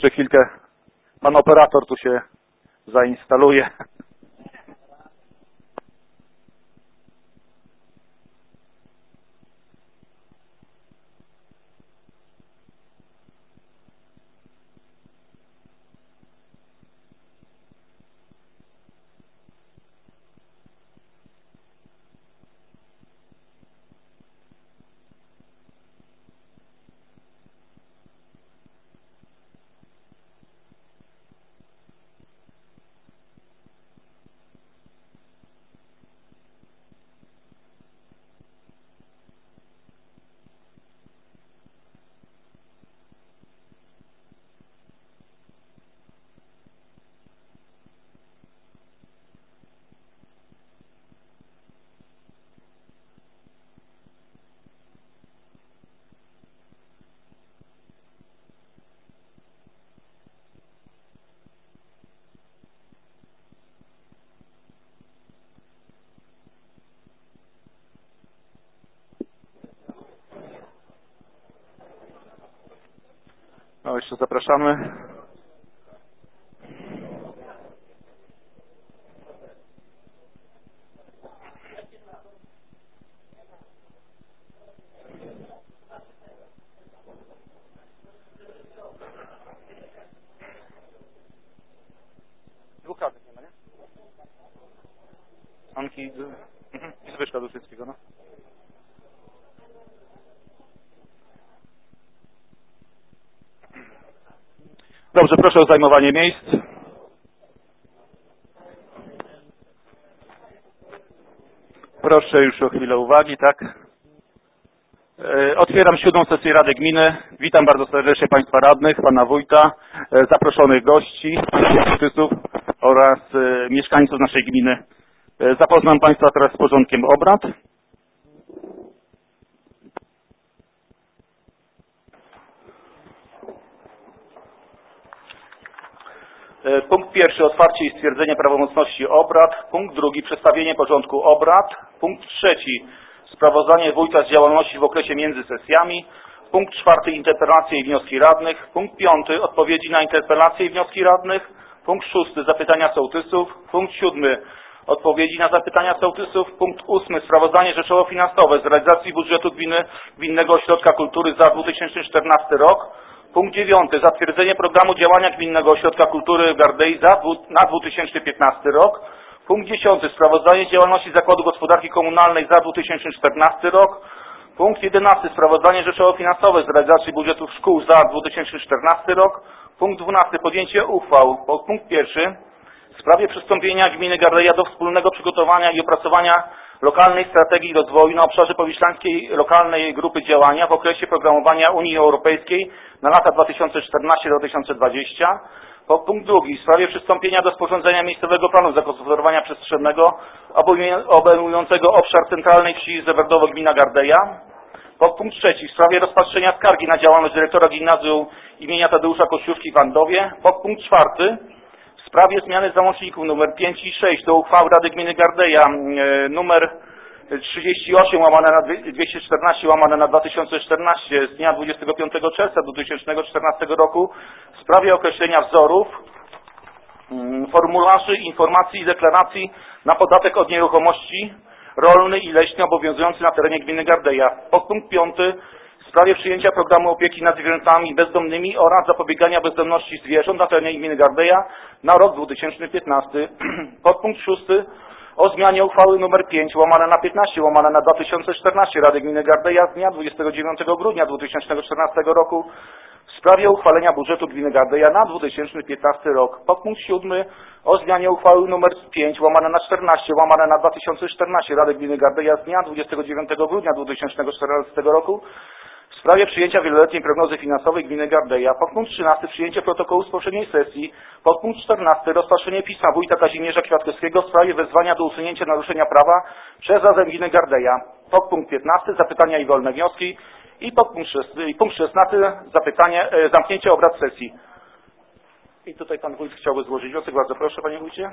Jeszcze chwilkę pan operator tu się zainstaluje. No, jeszcze zapraszamy. Dwóch radnych nie ma, nie? Anki i Zbyszka Duszyckiego, no. Dobrze, proszę o zajmowanie miejsc. Proszę już o chwilę uwagi, tak? Otwieram 7. sesję Rady Gminy. Witam bardzo serdecznie Państwa radnych, Pana Wójta, zaproszonych gości, sołtysów oraz mieszkańców naszej gminy. Zapoznam Państwa teraz z porządkiem obrad. Punkt pierwszy, otwarcie i stwierdzenie prawomocności obrad. Punkt drugi, przedstawienie porządku obrad. Punkt trzeci, sprawozdanie wójta z działalności w okresie między sesjami. Punkt czwarty, interpelacje i wnioski radnych. Punkt piąty, odpowiedzi na interpelacje i wnioski radnych. Punkt szósty, zapytania sołtysów. Punkt siódmy, odpowiedzi na zapytania sołtysów. Punkt ósmy, sprawozdanie rzeczowo-finansowe z realizacji budżetu gminy, Gminnego Ośrodka Kultury za 2014 rok. Punkt 9. Zatwierdzenie programu działania Gminnego Ośrodka Kultury w Gardei na 2015 rok. Punkt 10. Sprawozdanie z działalności Zakładu Gospodarki Komunalnej za 2014 rok. Punkt 11. Sprawozdanie rzeczowo-finansowe z realizacji budżetów szkół za 2014 rok. Punkt 12. Podjęcie uchwał. Punkt 1. W sprawie przystąpienia Gminy Gardeja do wspólnego przygotowania i opracowania lokalnej strategii rozwoju na obszarze powiślańskiej lokalnej grupy działania w okresie programowania Unii Europejskiej na lata 2014-2020. Punkt drugi. W sprawie przystąpienia do sporządzenia miejscowego planu zagospodarowania przestrzennego obejmującego obszar centralnej wsi Zewerdowo gmina Gardeja. Punkt trzeci. W sprawie rozpatrzenia skargi na działalność dyrektora gimnazjum imienia Tadeusza Kościuszki w Andowie. Punkt czwarty. W sprawie zmiany załączników nr 5 i 6 do uchwały Rady Gminy Gardeja nr 38 łamane na 214 łamane na 2014 z dnia 25 czerwca 2014 roku w sprawie określenia wzorów, formularzy, informacji i deklaracji na podatek od nieruchomości rolny i leśny obowiązujący na terenie gminy Gardeja. Punkt 5. W sprawie przyjęcia programu opieki nad zwierzętami bezdomnymi oraz zapobiegania bezdomności zwierząt na terenie gminy Gardeja na rok 2015. Podpunkt 6. O zmianie uchwały nr 5 łamane na 15 łamane na 2014 Rady Gminy Gardeja z dnia 29 grudnia 2014 roku w sprawie uchwalenia budżetu gminy Gardeja na 2015 rok. Podpunkt 7. O zmianie uchwały nr 5 łamane na 14 łamane na 2014 Rady Gminy Gardeja z dnia 29 grudnia 2014 roku w sprawie przyjęcia wieloletniej prognozy finansowej gminy Gardeja. Podpunkt 13. Przyjęcie protokołu z poprzedniej sesji. Podpunkt 14. Rozpatrzenie pisma wójta Kazimierza Kwiatkowskiego w sprawie wezwania do usunięcia naruszenia prawa przez Radę Gminy Gardeja. Podpunkt 15. Zapytania i wolne wnioski. I punkt 16. Zamknięcie obrad sesji. I tutaj pan wójt chciałby złożyć wniosek. Bardzo proszę, panie wójcie.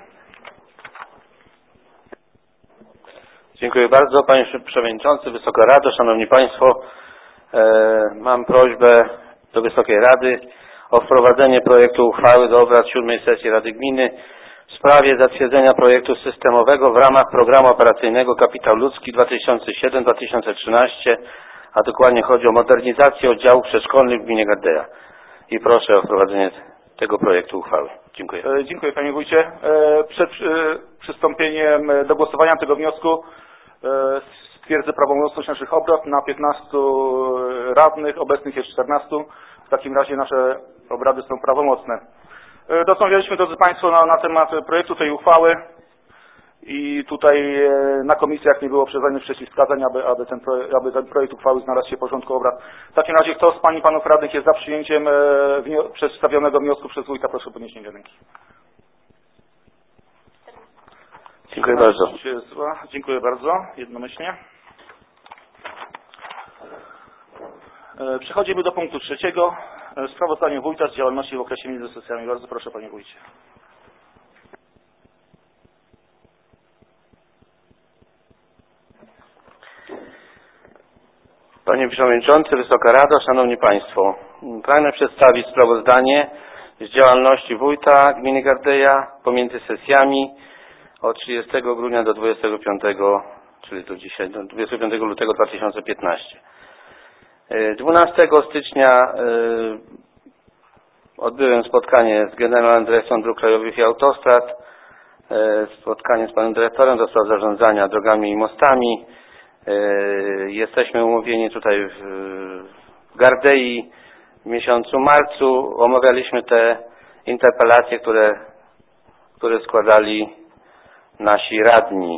Dziękuję bardzo, panie przewodniczący, Wysoka Rado, szanowni państwo. Mam prośbę do Wysokiej Rady o wprowadzenie projektu uchwały do obrad 7. sesji Rady Gminy w sprawie zatwierdzenia projektu systemowego w ramach Programu Operacyjnego Kapitał Ludzki 2007-2013, a dokładnie chodzi o modernizację oddziałów przedszkolnych w gminie Gardeja. I proszę o wprowadzenie tego projektu uchwały. Dziękuję. Dziękuję panie wójcie. Przed przystąpieniem do głosowania tego wniosku stwierdzę prawomocność naszych obrad na 15 radnych, obecnych jest 14. W takim razie nasze obrady są prawomocne. Rozmawialiśmy, drodzy państwo, na temat projektu tej uchwały i tutaj na komisjach nie było żadnych przeciwwskazań, aby ten projekt uchwały znalazł się w porządku obrad. W takim razie kto z pań i panów radnych jest za przyjęciem przedstawionego wniosku przez wójta, proszę o podniesienie ręki. Dziękuję bardzo. Dziękuję bardzo. Jednomyślnie. Przechodzimy do punktu 3. Sprawozdanie wójta z działalności w okresie między sesjami. Bardzo proszę panie wójcie. Panie Przewodniczący, Wysoka Rado, Szanowni Państwo. Pragnę przedstawić sprawozdanie z działalności wójta gminy Gardeja pomiędzy sesjami od 30 grudnia do 25, czyli do dzisiaj, do 25 lutego 2015. 12 stycznia odbyłem spotkanie z Generalną Dyrekcją Dróg Krajowych i Autostrad, spotkanie z panem dyrektorem do spraw zarządzania drogami i mostami. Jesteśmy umówieni tutaj w Gardei w miesiącu marcu. Omawialiśmy te interpelacje, które składali nasi radni.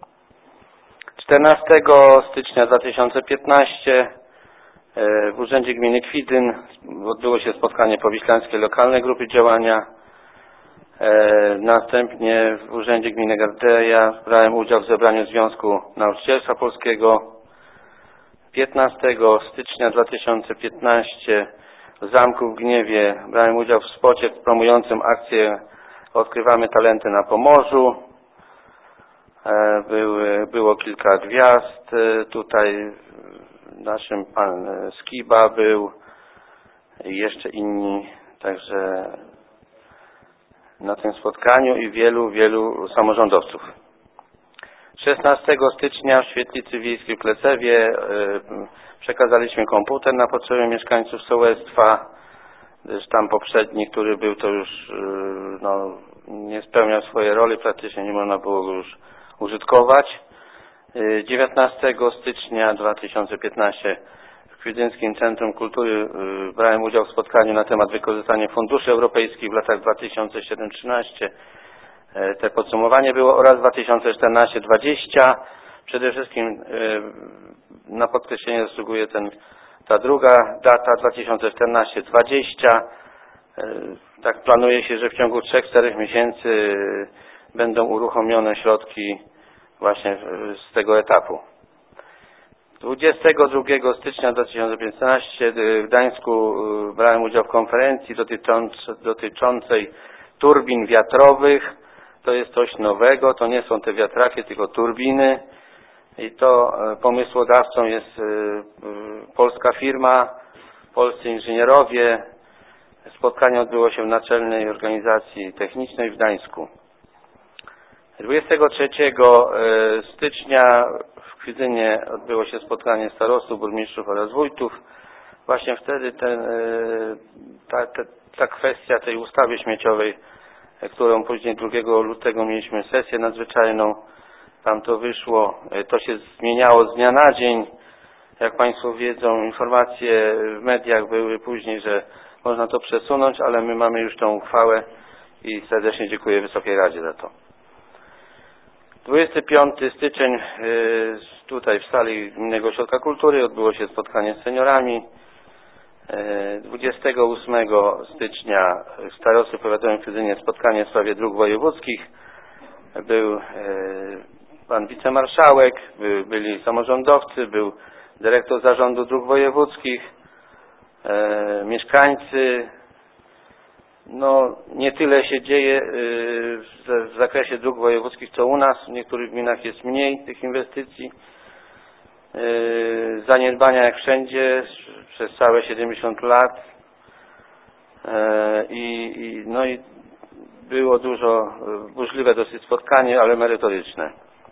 14 stycznia 2015 w Urzędzie Gminy Kwidyn odbyło się spotkanie powiślańskiej lokalnej grupy działania. Następnie w Urzędzie Gminy Gardeja brałem udział w zebraniu Związku Nauczycielstwa Polskiego. 15 stycznia 2015 w Zamku w Gniewie brałem udział w spocie promującym akcję Odkrywamy talenty na Pomorzu. Było kilka gwiazd. Tutaj naszym pan Skiba był i jeszcze inni, także na tym spotkaniu i wielu samorządowców. 16 stycznia w Świetlicy Wiejskiej w Klecewie przekazaliśmy komputer na potrzeby mieszkańców sołectwa, gdyż tam poprzedni, który był, to już nie spełniał swojej roli, praktycznie nie można było go już użytkować. 19 stycznia 2015 w Kwidyńskim Centrum Kultury brałem udział w spotkaniu na temat wykorzystania funduszy europejskich w latach 2007-2013. Te podsumowanie było oraz 2014-2020. Przede wszystkim na podkreślenie zasługuje ta druga data 2014-2020. Tak planuje się, że w ciągu 3-4 miesięcy będą uruchomione środki właśnie z tego etapu. 22 stycznia 2015 w Gdańsku brałem udział w konferencji dotyczącej turbin wiatrowych. To jest coś nowego, to nie są te wiatraki, tylko turbiny. I to pomysłodawcą jest polska firma, polscy inżynierowie. Spotkanie odbyło się w Naczelnej Organizacji Technicznej w Gdańsku. 23 stycznia w Kwidynie odbyło się spotkanie starostów, burmistrzów oraz wójtów. Właśnie wtedy ta kwestia tej ustawy śmieciowej, którą później 2 lutego mieliśmy sesję nadzwyczajną, tam to wyszło, to się zmieniało z dnia na dzień. Jak Państwo wiedzą, informacje w mediach były później, że można to przesunąć, ale my mamy już tą uchwałę i serdecznie dziękuję Wysokiej Radzie za to. 25 styczeń tutaj w sali Gminnego Ośrodka Kultury odbyło się spotkanie z seniorami. 28 stycznia starosty powiatowe w Kwidynie spotkanie w sprawie dróg wojewódzkich. Był pan wicemarszałek, byli samorządowcy, był dyrektor zarządu dróg wojewódzkich, mieszkańcy. Nie tyle się dzieje w zakresie dróg wojewódzkich, co u nas. W niektórych gminach jest mniej tych inwestycji. Zaniedbania jak wszędzie przez całe 70 lat. No i było dużo, burzliwe dosyć spotkanie, ale merytoryczne.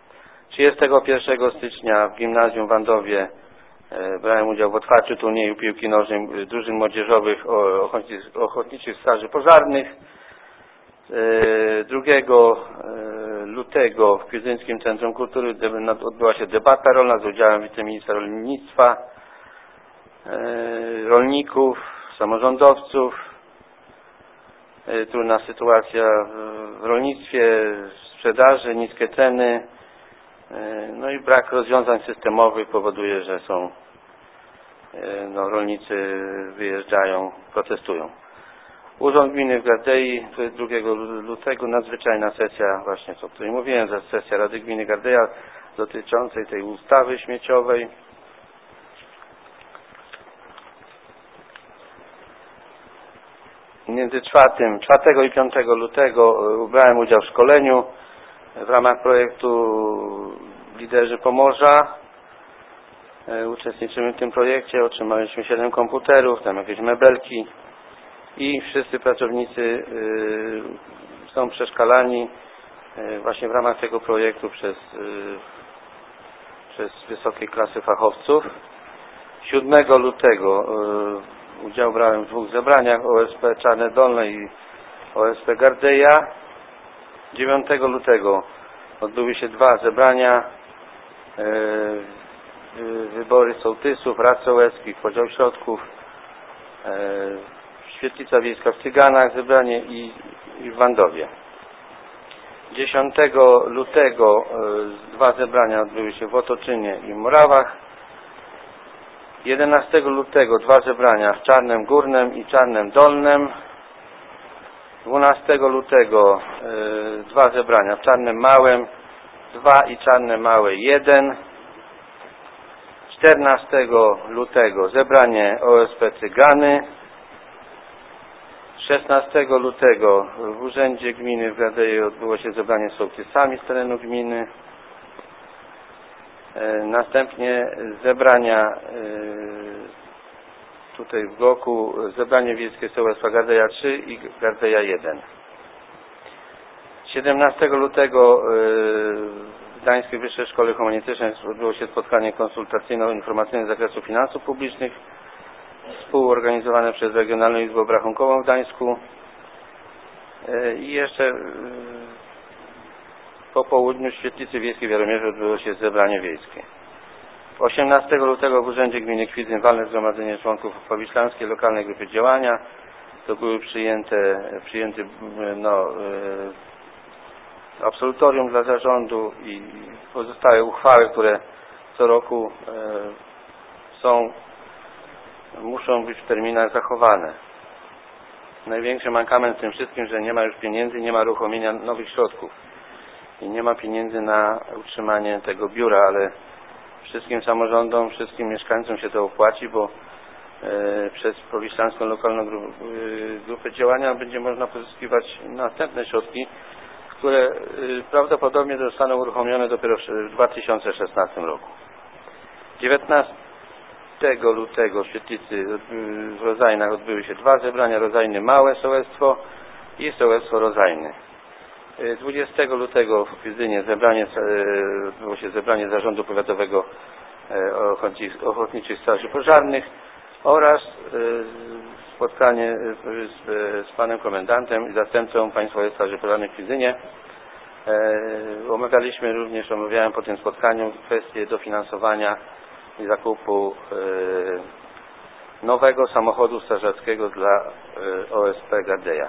31 stycznia w gimnazjum w Andowie brałem udział w otwarciu turnieju piłki nożnej drużyn młodzieżowych ochotniczych straży pożarnych. 2 lutego w Kwizyńskim Centrum Kultury odbyła się debata rolna z udziałem wiceministra rolnictwa, rolników, samorządowców. Trudna sytuacja w rolnictwie, sprzedaży, niskie ceny, no i brak rozwiązań systemowych powoduje, że rolnicy wyjeżdżają, protestują. Urząd Gminy w Gardei 2 lutego nadzwyczajna sesja, właśnie o której mówiłem, sesja Rady Gminy Gardeja dotyczącej tej ustawy śmieciowej. Między 4 i 5 lutego brałem udział w szkoleniu w ramach projektu Liderzy Pomorza. Uczestniczymy w tym projekcie, otrzymaliśmy 7 komputerów, tam jakieś mebelki i wszyscy pracownicy są przeszkalani właśnie w ramach tego projektu przez wysokiej klasy fachowców. 7 lutego udział brałem w 2 zebraniach OSP Czarne Dolne i OSP Gardeja. 9 lutego odbyły się 2 zebrania, wybory sołtysów, rad sołeckich, podział środków, Świetlica Wiejska w Cyganach, zebranie i w Wandowie. 10 lutego 2 zebrania odbyły się w Otoczynie i Morawach. 11 lutego 2 zebrania w Czarnem Górnym i Czarnem Dolnym. 12 lutego 2 zebrania w Czarnem Małym, 2 i Czarne Małe 1. 14 lutego zebranie OSP Cygany. 16 lutego w Urzędzie Gminy w Gardei odbyło się zebranie z sołtysami z terenu gminy. Następnie zebrania tutaj w bloku, zebranie wiejskie sołectwa Gardeja 3 i Gardeja 1. 17 lutego w Gdańskiej Wyższej Szkole Humanistycznej odbyło się spotkanie konsultacyjno-informacyjne z zakresu finansów publicznych współorganizowane przez Regionalną Izbę Obrachunkową w Gdańsku. I jeszcze po południu w Świetlicy Wiejskiej w Jaromierzu odbyło się zebranie wiejskie. 18 lutego w Urzędzie Gminy Kwidzyn walne zgromadzenie członków Powiślańskiej Lokalnej Grupy Działania. To były przyjęte absolutorium dla zarządu i pozostałe uchwały, które co roku muszą być w terminach zachowane. Największy mankament w tym wszystkim, że nie ma już pieniędzy, nie ma uruchomienia nowych środków i nie ma pieniędzy na utrzymanie tego biura, ale wszystkim samorządom, wszystkim mieszkańcom się to opłaci, bo przez Powiślańską Lokalną Grupę Działania będzie można pozyskiwać następne środki, które prawdopodobnie zostaną uruchomione dopiero w 2016 roku. 19 lutego w Świetlicy w Rozajnach odbyły się 2 zebrania, Rozajny Małe Sołectwo i Sołectwo Rozajny. 20 lutego w Kwizynie odbyło się zebranie Zarządu Powiatowego Ochotniczych Straży Pożarnych oraz spotkanie z panem komendantem i zastępcą Państwowej Straży Pożarnej w Kwizynie. Omawiałem po tym spotkaniu kwestię dofinansowania i zakupu nowego samochodu strażackiego dla OSP Gardeja.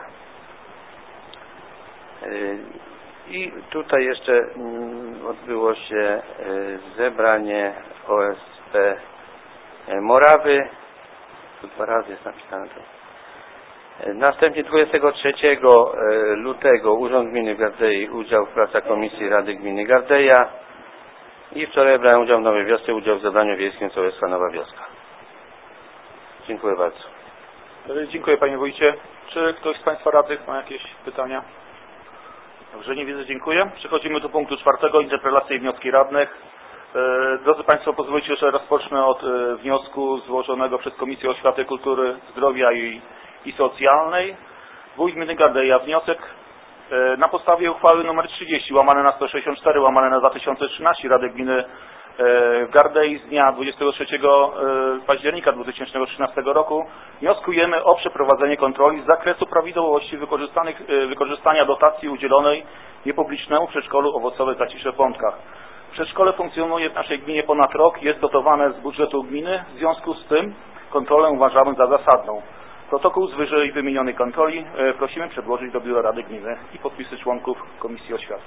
I tutaj jeszcze odbyło się zebranie OSP Morawy. Tu 2 razy jest napisane to. Następnie 23 lutego Urząd Gminy w Gardei udział w pracach Komisji Rady Gminy Gardeja i wczoraj brałem udział w Nowej Wiosce, udział w zebraniu wiejskim Sołectwa Nowa Wioska. Dziękuję bardzo. Dziękuję panie wójcie. Czy ktoś z państwa radnych ma jakieś pytania? Dobrze, nie widzę, dziękuję. Przechodzimy do punktu 4. Interpelacje i wnioski radnych. Drodzy państwo, pozwólcie, że rozpocznę od wniosku złożonego przez Komisję Oświaty, Kultury, Zdrowia i i Socjalnej. Wójt Gminy Gardeja wniosek na podstawie uchwały nr 30 łamane na 164 łamane na 2013 Rady Gminy Gardei z dnia 23 października 2013 roku wnioskujemy o przeprowadzenie kontroli z zakresu prawidłowości wykorzystania dotacji udzielonej niepublicznemu przedszkolu Owocowe Zacisze w Bątkach. Przedszkole funkcjonuje w naszej gminie ponad rok, jest dotowane z budżetu gminy, w związku z tym kontrolę uważamy za zasadną. Protokół z wyżej wymienionej kontroli prosimy przedłożyć do Biura Rady Gminy i podpisy członków Komisji Oświaty.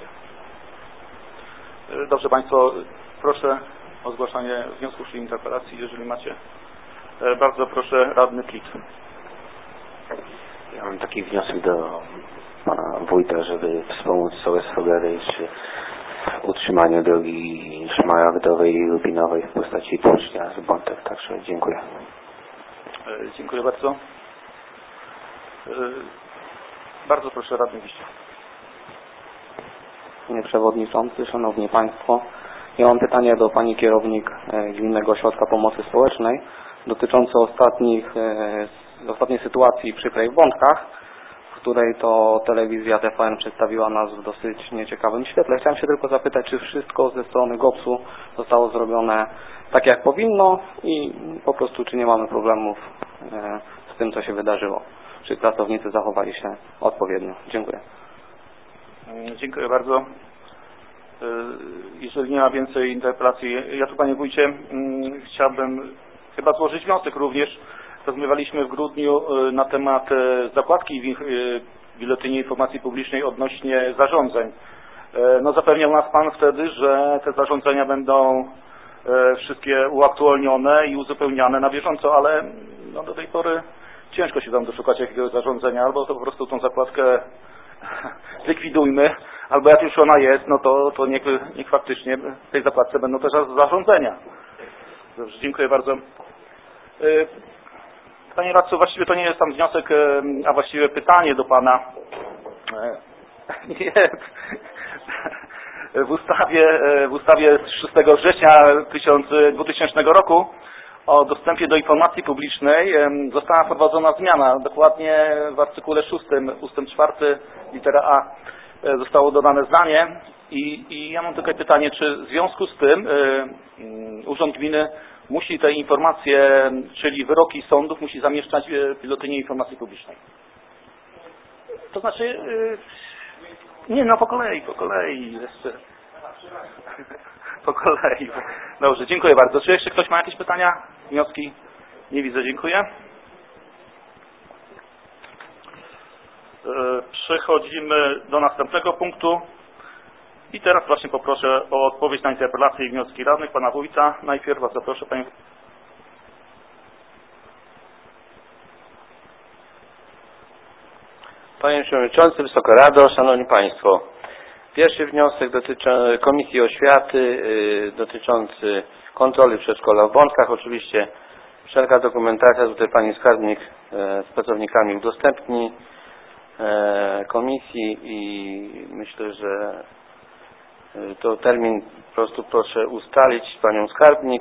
Dobrze Państwo, proszę o zgłaszanie wniosków czy interpelacji, jeżeli macie. Bardzo proszę, radny Klik. Ja mam taki wniosek do pana wójta, żeby wspomóc sołectwo Gardej przy utrzymaniu drogi szmaragdowej i rubinowej w postaci połączenia z Bątek. Także dziękuję. Dziękuję bardzo. Bardzo proszę, radny Wiśnia. Panie Przewodniczący, Szanowni Państwo, ja mam pytanie do Pani Kierownik Gminnego Ośrodka Pomocy Społecznej dotyczące ostatniej sytuacji przykrej w Bątkach, w której to telewizja TVN przedstawiła nas w dosyć nieciekawym świetle. Chciałem się tylko zapytać, czy wszystko ze strony GOPS-u zostało zrobione tak jak powinno i po prostu czy nie mamy problemów z tym, co się wydarzyło. Czy pracownicy zachowali się odpowiednio. Dziękuję. Dziękuję bardzo. Jeżeli nie ma więcej interpelacji, ja tu Panie Wójcie chciałbym chyba złożyć wniosek również. Rozmawialiśmy w grudniu na temat zakładki w Biuletynie Informacji Publicznej odnośnie zarządzeń. No zapewniał nas Pan wtedy, że te zarządzenia będą wszystkie uaktualnione i uzupełniane na bieżąco, ale no do tej pory ciężko się tam doszukać jakiegoś zarządzenia, albo to po prostu tą zakładkę zlikwidujmy, albo jak już ona jest, no to niech faktycznie w tej zakładce będą też zarządzenia. Dobrze, dziękuję bardzo. Panie radco, właściwie to nie jest tam wniosek, a właściwie pytanie do Pana. Nie. W ustawie z 6 września 2000 roku o dostępie do informacji publicznej została wprowadzona zmiana. Dokładnie w artykule 6 ustęp 4 litera A zostało dodane zdanie i ja mam takie pytanie, czy w związku z tym Urząd Gminy musi te informacje, czyli wyroki sądów musi zamieszczać w Biuletynie Informacji Publicznej? To znaczy, nie, no po kolei jeszcze. Po kolei. Dobrze, dziękuję bardzo. Czy jeszcze ktoś ma jakieś pytania, wnioski? Nie widzę, dziękuję. Przechodzimy do następnego punktu. I teraz właśnie poproszę o odpowiedź na interpelacje i wnioski radnych Pana Wójta. Najpierw bardzo proszę Panie. Panie Przewodniczący, Wysoka Rado, Szanowni Państwo. Pierwszy wniosek dotyczy Komisji Oświaty, dotyczący kontroli przedszkola w Bątkach. Oczywiście wszelka dokumentacja tutaj Pani Skarbnik z pracownikami udostępni Komisji i myślę, że to termin po prostu proszę ustalić z Panią Skarbnik.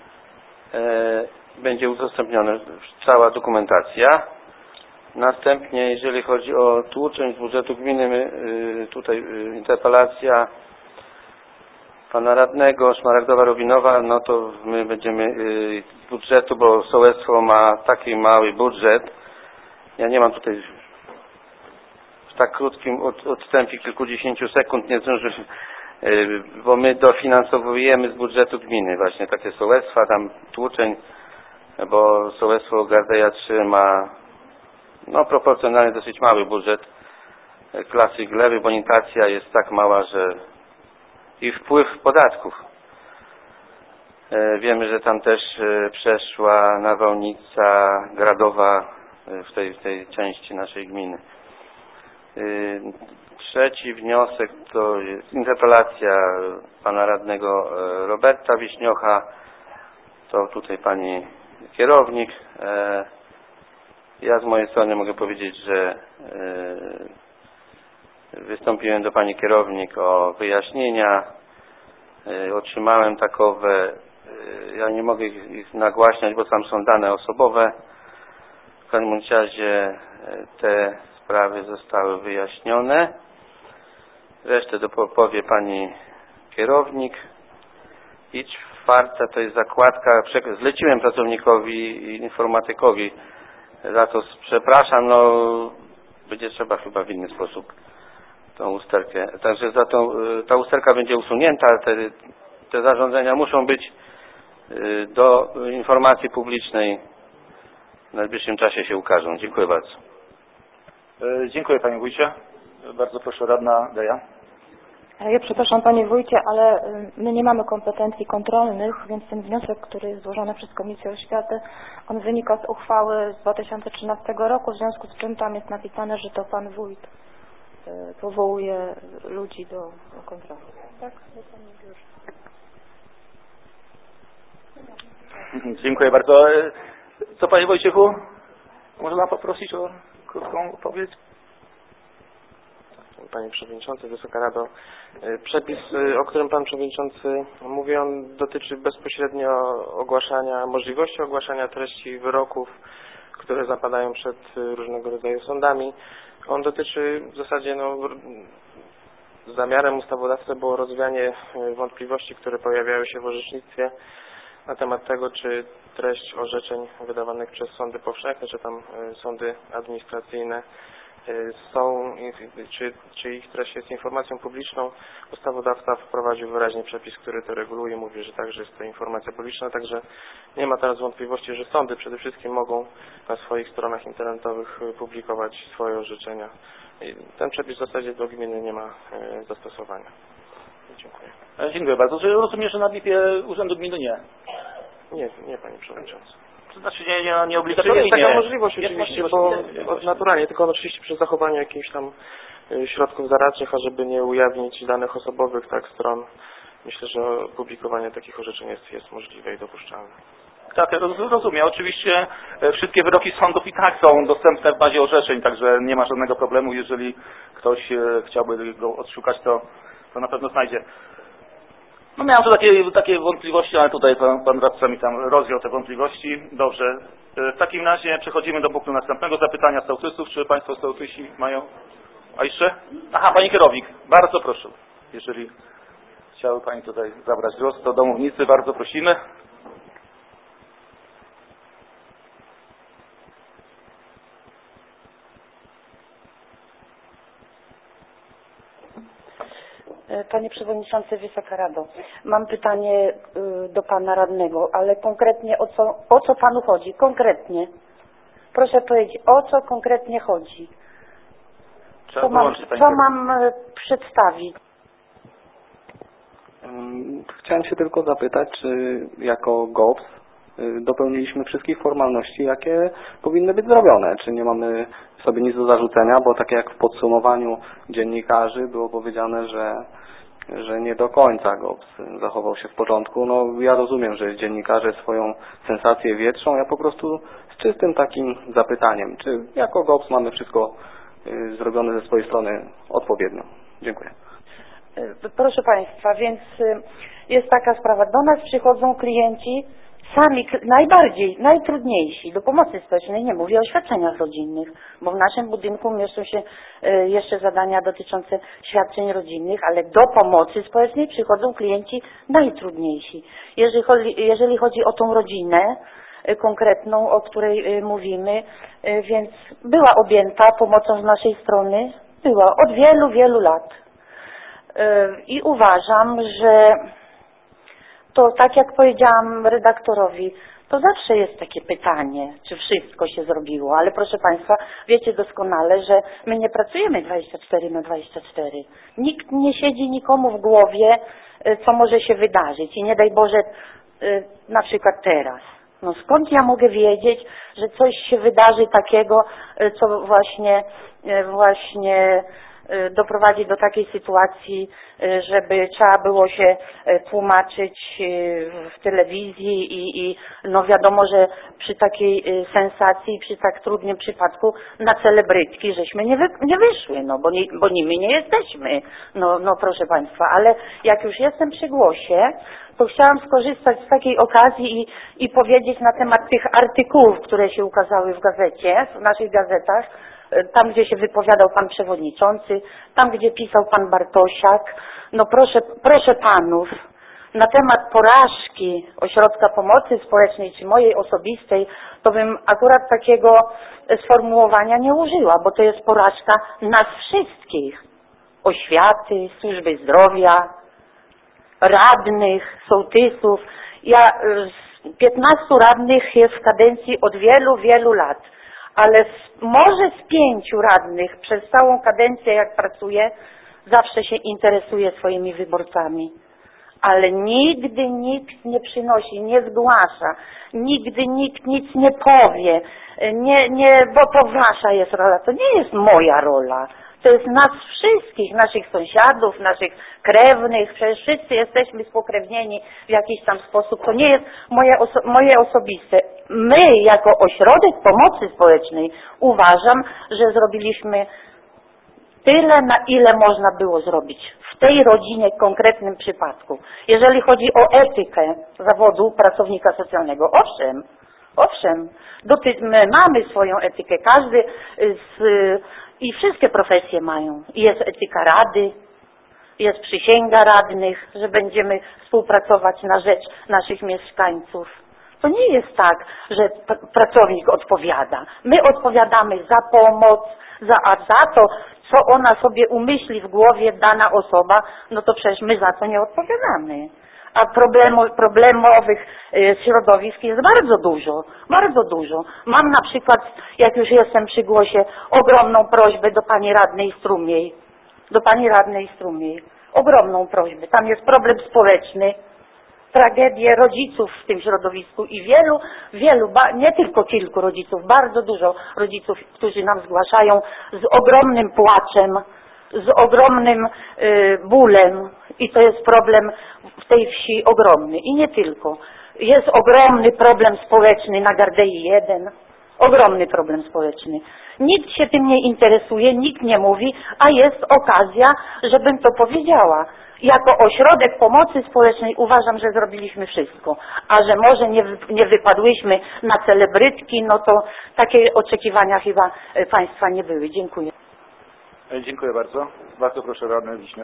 Będzie udostępniona cała dokumentacja. Następnie, jeżeli chodzi o tłuczeń z budżetu gminy, tutaj interpelacja Pana Radnego, Szmaragdowa-Rubinowa, no to my będziemy z budżetu, bo sołectwo ma taki mały budżet. Ja nie mam tutaj w tak krótkim odstępie kilkudziesięciu sekund nie zdążę, bo my dofinansowujemy z budżetu gminy właśnie takie sołectwa, tam tłuczeń, bo sołectwo Gardeja 3 ma no proporcjonalnie dosyć mały budżet klasy gleby, bonitacja jest tak mała, że i wpływ podatków. Wiemy, że tam też przeszła nawałnica gradowa w tej części naszej gminy. Trzeci wniosek to jest interpelacja Pana Radnego Roberta Wiśniocha. To tutaj Pani Kierownik. Ja z mojej strony mogę powiedzieć, że wystąpiłem do Pani Kierownik o wyjaśnienia. Otrzymałem takowe. Ja nie mogę ich nagłaśniać, bo tam są dane osobowe. W każdym razie te sprawy zostały wyjaśnione. Resztę powie pani kierownik. I czwarta to jest zakładka. Zleciłem pracownikowi informatykowi za to, przepraszam, no będzie trzeba chyba w inny sposób tą usterkę. Także ta usterka będzie usunięta. Te zarządzenia muszą być do informacji publicznej. W najbliższym czasie się ukażą. Dziękuję bardzo. Dziękuję panie wójcie. Bardzo proszę radna Deja. Ja przepraszam panie wójcie, ale my nie mamy kompetencji kontrolnych, więc ten wniosek, który jest złożony przez Komisję Oświaty, on wynika z uchwały z 2013 roku, w związku z czym tam jest napisane, że to pan wójt powołuje ludzi do kontroli. Tak? Dziękuję bardzo. Co panie Wojciechu? Można poprosić o krótką odpowiedź? Panie Przewodniczący, Wysoka Rado. Przepis, o którym Pan Przewodniczący mówi, on dotyczy bezpośrednio możliwości ogłaszania treści wyroków, które zapadają przed różnego rodzaju sądami. On dotyczy w zasadzie, zamiarem ustawodawcy było rozwianie wątpliwości, które pojawiały się w orzecznictwie na temat tego, czy treść orzeczeń wydawanych przez sądy powszechne, czy tam sądy administracyjne czy ich treść jest informacją publiczną. Ustawodawca wprowadził wyraźnie przepis, który to reguluje, mówi, że także jest to informacja publiczna, także nie ma teraz wątpliwości, że sądy przede wszystkim mogą na swoich stronach internetowych publikować swoje orzeczenia. I ten przepis w zasadzie do gminy nie ma zastosowania. Dziękuję. Dziękuję bardzo. Czy rozumiem, że na BIP-ie Urzędu Gminy nie? Nie panie Przewodniczący. To znaczy nie obligatoryjnie. Jest taka możliwość oczywiście, bo naturalnie, tylko oczywiście przy zachowaniu jakichś tam środków zaradczych, ażeby nie ujawnić danych osobowych stron. Myślę, że publikowanie takich orzeczeń jest możliwe i dopuszczalne. Tak, rozumiem. Oczywiście wszystkie wyroki sądów i tak są dostępne w bazie orzeczeń, także nie ma żadnego problemu. Jeżeli ktoś chciałby go odszukać, to na pewno znajdzie. No miałem tu takie wątpliwości, ale tutaj pan radca mi tam rozwiał te wątpliwości. Dobrze. W takim razie przechodzimy do punktu następnego zapytania sołtysów. Czy państwo sołtysi mają... A jeszcze? Aha, pani kierownik. Bardzo proszę. Jeżeli chciały pani tutaj zabrać głos, to do mównicy bardzo prosimy. Panie Przewodniczący, Wysoka Rado, mam pytanie do Pana Radnego, ale konkretnie o co Panu chodzi? Konkretnie. Proszę powiedzieć, o co konkretnie chodzi? Co mam przedstawić? Chciałem się tylko zapytać, czy jako GOPS dopełniliśmy wszystkich formalności, jakie powinny być zrobione. Czy nie mamy sobie nic do zarzucenia, bo tak jak w podsumowaniu dziennikarzy było powiedziane, że nie do końca GOPS zachował się w porządku. No ja rozumiem, że dziennikarze swoją sensację wietrzą. Ja po prostu z czystym takim zapytaniem, czy jako GOPS mamy wszystko zrobione ze swojej strony odpowiednio. Dziękuję. Proszę Państwa, więc jest taka sprawa. Do nas przychodzą klienci sami najtrudniejsi do pomocy społecznej, nie mówię o świadczeniach rodzinnych, bo w naszym budynku mieszczą się jeszcze zadania dotyczące świadczeń rodzinnych, ale do pomocy społecznej przychodzą klienci najtrudniejsi. Jeżeli chodzi o tą rodzinę konkretną, o której mówimy, więc była objęta pomocą z naszej strony, była od wielu, wielu lat. I uważam, że to tak jak powiedziałam redaktorowi, to zawsze jest takie pytanie, czy wszystko się zrobiło, ale proszę Państwa, wiecie doskonale, że my nie pracujemy 24/24. Nikt nie siedzi nikomu w głowie, co może się wydarzyć i nie daj Boże, na przykład teraz. No skąd ja mogę wiedzieć, że coś się wydarzy takiego, co właśnie doprowadzić do takiej sytuacji, żeby trzeba było się tłumaczyć w telewizji i no wiadomo, że przy takiej sensacji, przy tak trudnym przypadku na celebrytki żeśmy nie wyszły, no bo nimi nie jesteśmy, no proszę Państwa, ale jak już jestem przy głosie, to chciałam skorzystać z takiej okazji i powiedzieć na temat tych artykułów, które się ukazały w gazecie, w naszych gazetach, tam gdzie się wypowiadał pan przewodniczący, tam gdzie pisał pan Bartosiak. No proszę panów, na temat porażki Ośrodka Pomocy Społecznej czy mojej osobistej, to bym akurat takiego sformułowania nie użyła, bo to jest porażka nas wszystkich. Oświaty, służby zdrowia, radnych, sołtysów. 15 radnych jest w kadencji od wielu lat, ale może z 5 radnych przez całą kadencję, jak pracuję, zawsze się interesuje swoimi wyborcami. Ale nigdy nikt nie przynosi, nie zgłasza, nigdy nikt nic nie powie, bo to wasza jest rola, to nie jest moja rola. To jest nas wszystkich, naszych sąsiadów, naszych krewnych, przecież wszyscy jesteśmy spokrewnieni w jakiś tam sposób. To nie jest moje osobiste. My, jako Ośrodek Pomocy Społecznej, uważam, że zrobiliśmy tyle, na ile można było zrobić w tej rodzinie, w konkretnym przypadku. Jeżeli chodzi o etykę zawodu pracownika socjalnego, owszem, my mamy swoją etykę, każdy i wszystkie profesje mają. Jest etyka rady, jest przysięga radnych, że będziemy współpracować na rzecz naszych mieszkańców. To nie jest tak, że pracownik odpowiada. My odpowiadamy za pomoc, za to, co ona sobie umyśli w głowie dana osoba, no to przecież my za to nie odpowiadamy. A problemowych środowisk jest bardzo dużo. Mam na przykład, jak już jestem przy głosie, ogromną prośbę do pani radnej Strumiej. Ogromną prośbę. Tam jest problem społeczny, tragedie rodziców w tym środowisku i wielu, nie tylko kilku rodziców, bardzo dużo rodziców, którzy nam zgłaszają z ogromnym płaczem, z ogromnym bólem i to jest problem w tej wsi ogromny i nie tylko. Jest ogromny problem społeczny na Gardei 1, ogromny problem społeczny. Nikt się tym nie interesuje, nikt nie mówi, a jest okazja, żebym to powiedziała. Jako Ośrodek Pomocy Społecznej uważam, że zrobiliśmy wszystko, a że może nie wypadłyśmy na celebrytki, no to takie oczekiwania chyba Państwa nie były. Dziękuję. Dziękuję bardzo. Bardzo proszę radny Wiśnia.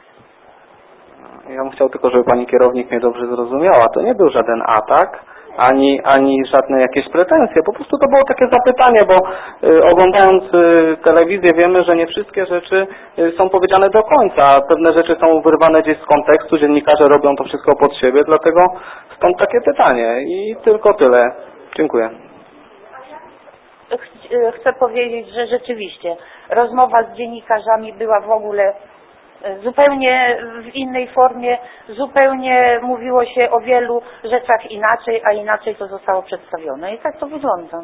Ja bym chciał tylko, żeby pani kierownik mnie dobrze zrozumiała. To nie był żaden atak, ani żadne jakieś pretensje. Po prostu to było takie zapytanie, bo oglądając telewizję wiemy, że nie wszystkie rzeczy są powiedziane do końca. Pewne rzeczy są wyrwane gdzieś z kontekstu, dziennikarze robią to wszystko pod siebie, dlatego stąd takie pytanie i tylko tyle. Dziękuję. Chcę powiedzieć, że rzeczywiście rozmowa z dziennikarzami była w ogóle zupełnie w innej formie, zupełnie mówiło się o wielu rzeczach inaczej, a inaczej to zostało przedstawione. I tak to wygląda.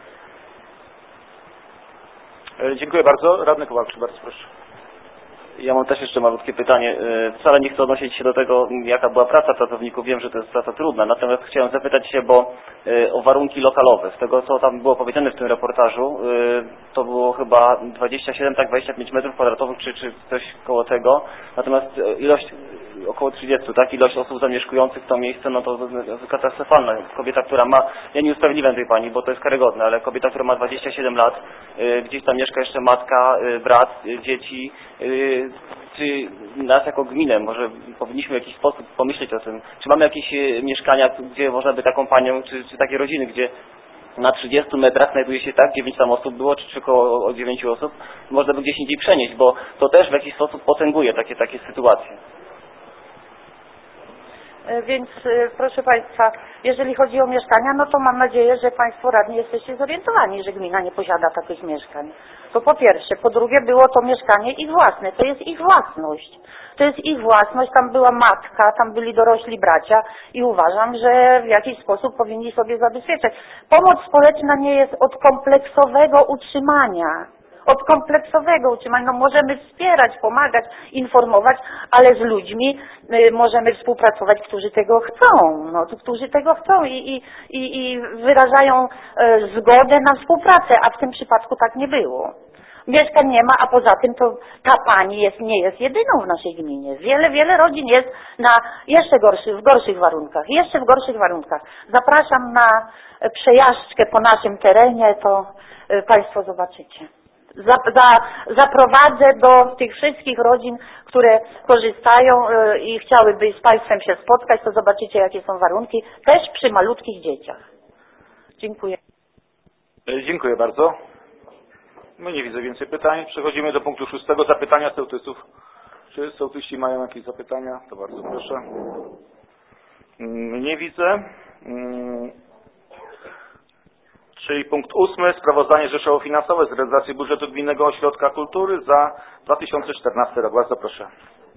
Dziękuję bardzo. Radny Kowalczyk, bardzo proszę. Ja mam też jeszcze malutkie pytanie. Wcale nie chcę odnosić się do tego, jaka była praca pracowników. Wiem, że to jest praca trudna. Natomiast chciałem zapytać się, o warunki lokalowe. Z tego, co tam było powiedziane w tym reportażu, to było chyba 27, tak 25 metrów kwadratowych, czy coś koło tego. Natomiast ilość, około 30, tak? Ilość osób zamieszkujących to miejsce, no to katastrofalna. Kobieta, która ma, ja nie usprawiedliwiam tej pani, bo to jest karygodne, ale kobieta, która ma 27 lat, gdzieś tam mieszka jeszcze matka, brat, dzieci. Czy nas jako gminę, może powinniśmy w jakiś sposób pomyśleć o tym, czy mamy jakieś mieszkania, gdzie można by taką panią, czy takie rodziny, gdzie na 30 metrach znajduje się tak, 9 tam osób było, czy około 9 osób, można by gdzieś indziej przenieść, bo to też w jakiś sposób potęguje takie sytuacje. Więc proszę Państwa, jeżeli chodzi o mieszkania, no to mam nadzieję, że Państwo radni jesteście zorientowani, że gmina nie posiada takich mieszkań. To po pierwsze. Po drugie, było to mieszkanie ich własne. To jest ich własność. To jest ich własność. Tam była matka, tam byli dorośli bracia i uważam, że w jakiś sposób powinni sobie zabezpieczać. Pomoc społeczna nie jest od kompleksowego utrzymania. od kompleksowego utrzymania. No możemy wspierać, pomagać, informować, ale z ludźmi możemy współpracować, którzy tego chcą, no, którzy tego chcą i wyrażają zgodę na współpracę, a w tym przypadku tak nie było. Mieszkań nie ma, a poza tym to ta pani nie jest jedyną w naszej gminie. Wiele rodzin jest w gorszych warunkach. Zapraszam na przejażdżkę po naszym terenie, to Państwo zobaczycie. Zaprowadzę do tych wszystkich rodzin, które korzystają i chciałyby z Państwem się spotkać, to zobaczycie, jakie są warunki, też przy malutkich dzieciach. Dziękuję. Dziękuję bardzo. No nie widzę więcej pytań. Przechodzimy do punktu 6. Zapytania sołtysów. Czy sołtysi mają jakieś zapytania? To bardzo proszę. Nie widzę. Czyli punkt 8. Sprawozdanie rzeszowo-finansowe z realizacji budżetu Gminnego Ośrodka Kultury za 2014 rok. Bardzo proszę.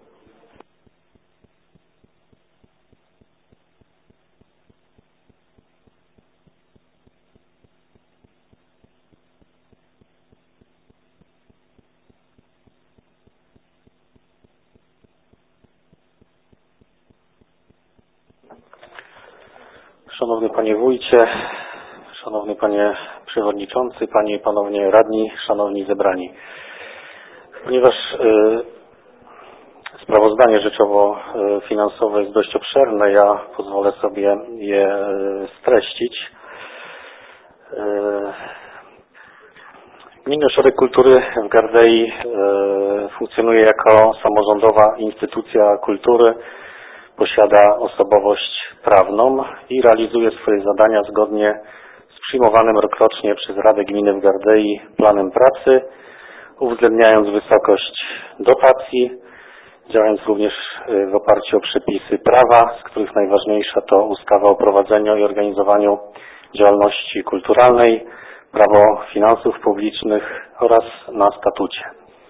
Szanowny Panie Wójcie, Szanowny Panie Przewodniczący, Panie i Panowie Radni, Szanowni Zebrani. Ponieważ sprawozdanie rzeczowo-finansowe jest dość obszerne, ja pozwolę sobie je streścić. Gminny Ośrodek Kultury w Gardei funkcjonuje jako samorządowa instytucja kultury, posiada osobowość prawną i realizuje swoje zadania zgodnie z przyjmowanym rokrocznie przez Radę Gminy w Gardei planem pracy, uwzględniając wysokość dotacji, działając również w oparciu o przepisy prawa, z których najważniejsza to ustawa o prowadzeniu i organizowaniu działalności kulturalnej, prawo finansów publicznych oraz na statucie.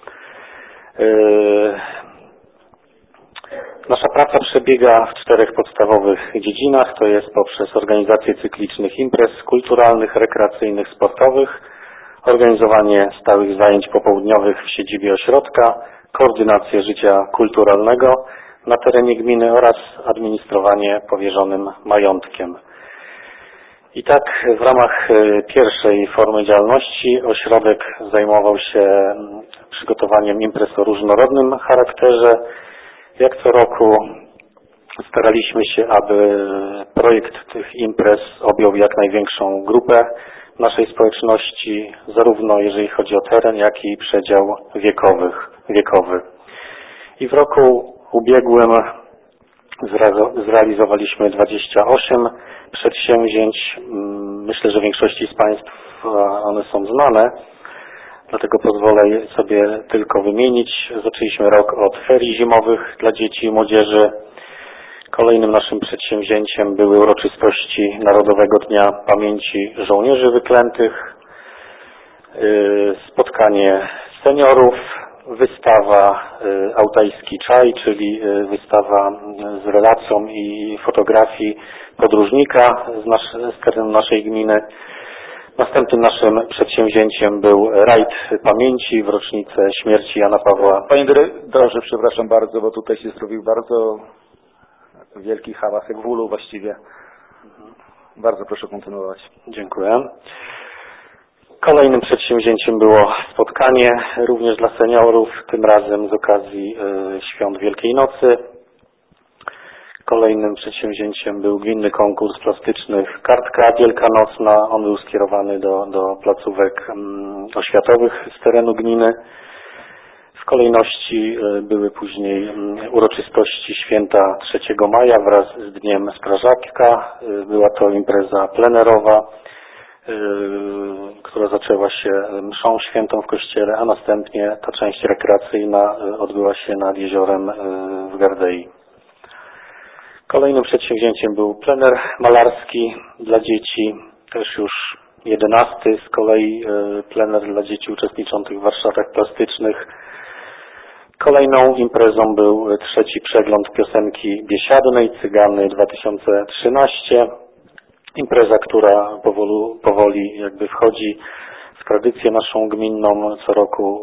Nasza praca przebiega w 4 podstawowych dziedzinach, to jest poprzez organizację cyklicznych imprez kulturalnych, rekreacyjnych, sportowych, organizowanie stałych zajęć popołudniowych w siedzibie ośrodka, koordynację życia kulturalnego na terenie gminy oraz administrowanie powierzonym majątkiem. I tak w ramach pierwszej formy działalności ośrodek zajmował się przygotowaniem imprez o różnorodnym charakterze. Jak co roku staraliśmy się, aby projekt tych imprez objął jak największą grupę naszej społeczności, zarówno jeżeli chodzi o teren, jak i przedział wiekowy. I w roku ubiegłym zrealizowaliśmy 28 przedsięwzięć. Myślę, że większości z Państwa one są znane, dlatego pozwolę sobie tylko wymienić. Zaczęliśmy rok od ferii zimowych dla dzieci i młodzieży. Kolejnym naszym przedsięwzięciem były uroczystości Narodowego Dnia Pamięci Żołnierzy Wyklętych, spotkanie seniorów, wystawa Altajski Czaj, czyli wystawa z relacją i fotografii podróżnika z terenu naszej gminy. Następnym naszym przedsięwzięciem był rajd pamięci w rocznicę śmierci Jana Pawła. Panie dyrektorze, przepraszam bardzo, bo tutaj się zrobił bardzo wielki hałas, jak w ulu właściwie. Bardzo proszę kontynuować. Dziękuję. Kolejnym przedsięwzięciem było spotkanie również dla seniorów, tym razem z okazji świąt Wielkiej Nocy. Kolejnym przedsięwzięciem był gminny konkurs plastycznych Kartka Wielkanocna. On był skierowany do placówek oświatowych z terenu gminy. W kolejności były później uroczystości święta 3 maja wraz z Dniem Strażaka. Była to impreza plenerowa, która zaczęła się mszą świętą w kościele, a następnie ta część rekreacyjna odbyła się nad jeziorem w Gardei. Kolejnym przedsięwzięciem był plener malarski dla dzieci, też już 11. Z kolei plener dla dzieci uczestniczących w warsztatach plastycznych. Kolejną imprezą był 3. przegląd piosenki biesiadnej Cygany 2013. Impreza, która powoli jakby wchodzi w tradycję naszą gminną co roku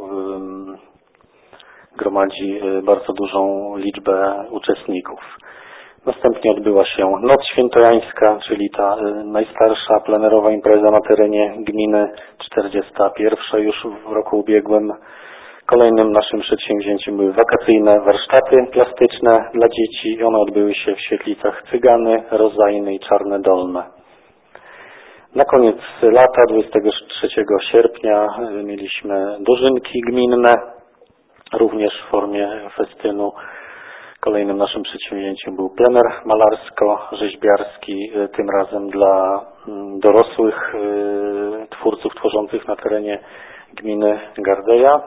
gromadzi bardzo dużą liczbę uczestników. Następnie odbyła się Noc Świętojańska, czyli ta najstarsza plenerowa impreza na terenie gminy, 41. już w roku ubiegłym. Kolejnym naszym przedsięwzięciem były wakacyjne warsztaty plastyczne dla dzieci i one odbyły się w świetlicach Cygany, Rozajny i Czarne Dolne. Na koniec lata, 23 sierpnia, mieliśmy dożynki gminne, również w formie festynu. Kolejnym naszym przedsięwzięciem był plener malarsko-rzeźbiarski, tym razem dla dorosłych twórców tworzących na terenie gminy Gardeja.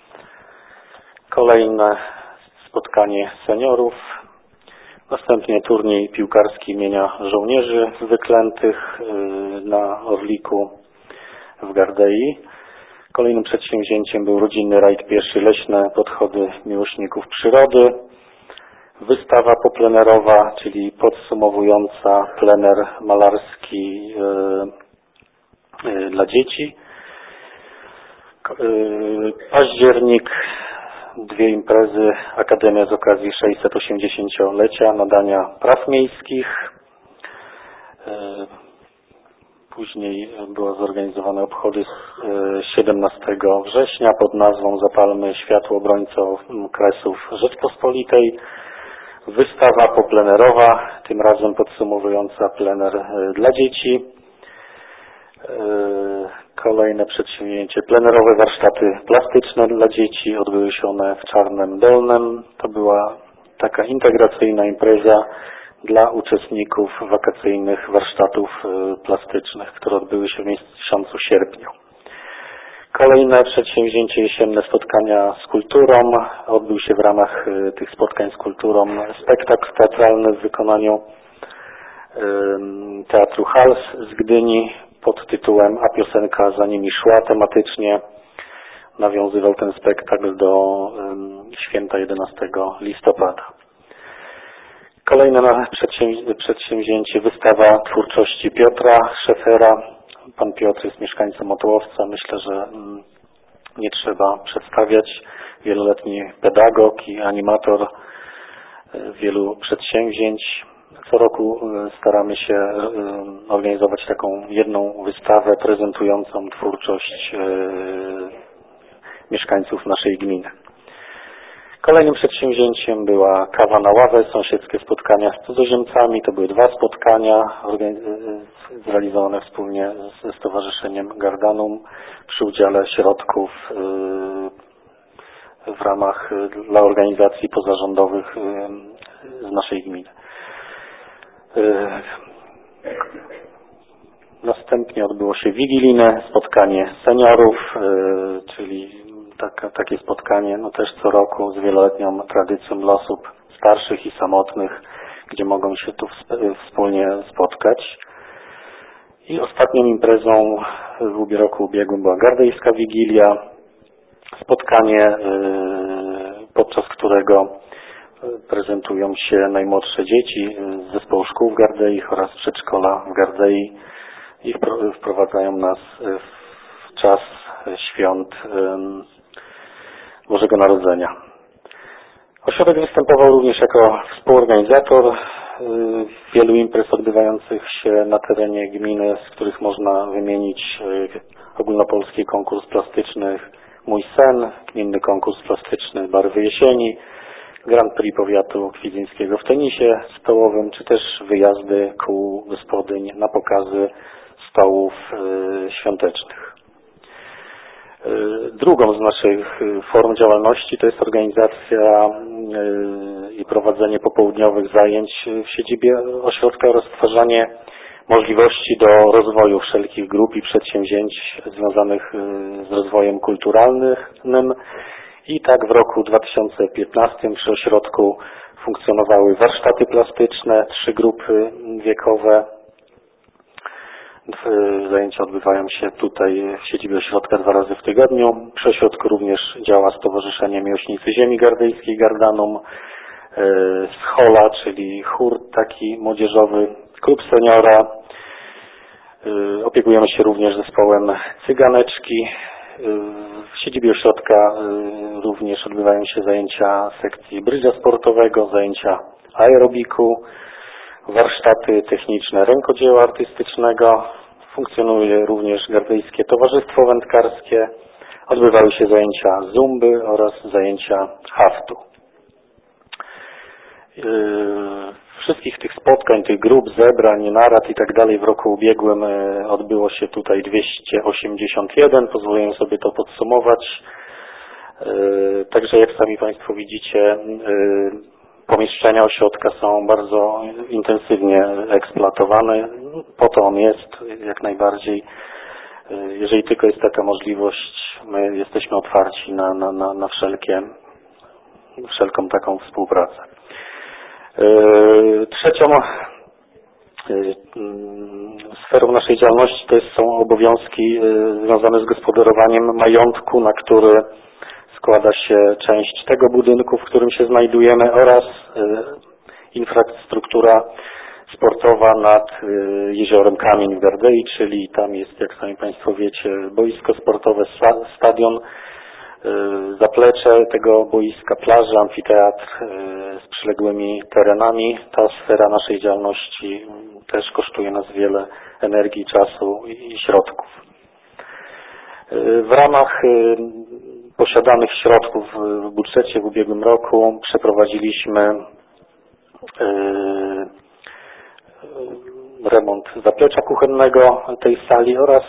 Kolejne spotkanie seniorów. Następnie turniej piłkarski imienia żołnierzy wyklętych na Orliku w Gardei. Kolejnym przedsięwzięciem był rodzinny rajd pieszy leśne podchody miłośników przyrody. Wystawa poplenerowa, czyli podsumowująca plener malarski dla dzieci. Październik, dwie imprezy, Akademia z okazji 680-lecia nadania praw miejskich. Później były zorganizowane obchody 17 września pod nazwą Zapalmy światło obrońcom Kresów Rzeczpospolitej. Wystawa poplenerowa, tym razem podsumowująca plener dla dzieci. Kolejne przedsięwzięcie, plenerowe warsztaty plastyczne dla dzieci. Odbyły się one w Czarnem Dolnem. To była taka integracyjna impreza dla uczestników wakacyjnych warsztatów plastycznych, które odbyły się w miesiącu sierpniu. Kolejne przedsięwzięcie jesienne, spotkania z kulturą. Odbył się w ramach tych spotkań z kulturą spektakl teatralny w wykonaniu Teatru Hals z Gdyni pod tytułem A piosenka za nimi szła. Tematycznie nawiązywał ten spektakl do święta 11 listopada. Kolejne przedsięwzięcie, wystawa twórczości Piotra Szefera. Pan Piotr jest mieszkańcem Otłowca. Myślę, że nie trzeba przedstawiać. Wieloletni pedagog i animator wielu przedsięwzięć. Co roku staramy się organizować taką jedną wystawę prezentującą twórczość mieszkańców naszej gminy. Kolejnym przedsięwzięciem była kawa na ławę, sąsiedzkie spotkania z cudzoziemcami. To były dwa spotkania zrealizowane wspólnie ze Stowarzyszeniem Gardanum przy udziale środków w ramach dla organizacji pozarządowych z naszej gminy. Następnie odbyło się wigilijne spotkanie seniorów, czyli takie spotkanie też co roku z wieloletnią tradycją dla osób starszych i samotnych, gdzie mogą się tu wspólnie spotkać. I ostatnią imprezą w roku ubiegłym była Gardejska Wigilia, spotkanie, podczas którego prezentują się najmłodsze dzieci z zespołu szkół w Gardei oraz przedszkola w Gardei i wprowadzają nas w czas świąt Bożego Narodzenia. Ośrodek występował również jako współorganizator wielu imprez odbywających się na terenie gminy, z których można wymienić ogólnopolski konkurs plastyczny Mój Sen, gminny konkurs plastyczny Barwy Jesieni, Grand Prix Powiatu Kwidzyńskiego w tenisie stołowym, czy też wyjazdy kół gospodyń na pokazy stołów świątecznych. Drugą z naszych form działalności to jest organizacja i prowadzenie popołudniowych zajęć w siedzibie ośrodka oraz stwarzanie możliwości do rozwoju wszelkich grup i przedsięwzięć związanych z rozwojem kulturalnym. I tak w roku 2015 przy ośrodku funkcjonowały warsztaty plastyczne, 3 grupy wiekowe. Zajęcia odbywają się tutaj w siedzibie ośrodka 2 razy w tygodniu. Przy ośrodku również działa Stowarzyszenie Miłośnicy Ziemi Gardejskiej Gardanum, Schola, czyli chór taki młodzieżowy, klub seniora, Opiekujemy się również zespołem Cyganeczki. W siedzibie ośrodka również odbywają się zajęcia sekcji brydża sportowego, zajęcia aerobiku, warsztaty techniczne rękodzieła artystycznego. Funkcjonuje również Gardejskie Towarzystwo Wędkarskie. Odbywały się zajęcia zumby oraz zajęcia haftu. Wszystkich tych spotkań, tych grup, zebrań, narad i tak dalej w roku ubiegłym odbyło się tutaj 281. Pozwolę sobie to podsumować. Także jak sami Państwo widzicie, pomieszczenia ośrodka są bardzo intensywnie eksploatowane. Po to on jest jak najbardziej. Jeżeli tylko jest taka możliwość, my jesteśmy otwarci na wszelką taką współpracę. Trzecią sferą naszej działalności są obowiązki związane z gospodarowaniem majątku, na który składa się część tego budynku, w którym się znajdujemy, oraz infrastruktura sportowa nad jeziorem Kamień w Gardei, czyli tam jest, jak sami Państwo wiecie, boisko sportowe, stadion, zaplecze tego boiska, plaża, amfiteatr z przyległymi terenami. Ta sfera naszej działalności też kosztuje nas wiele energii, czasu i środków. W ramach posiadanych środków w budżecie w ubiegłym roku przeprowadziliśmy remont zaplecza kuchennego tej sali oraz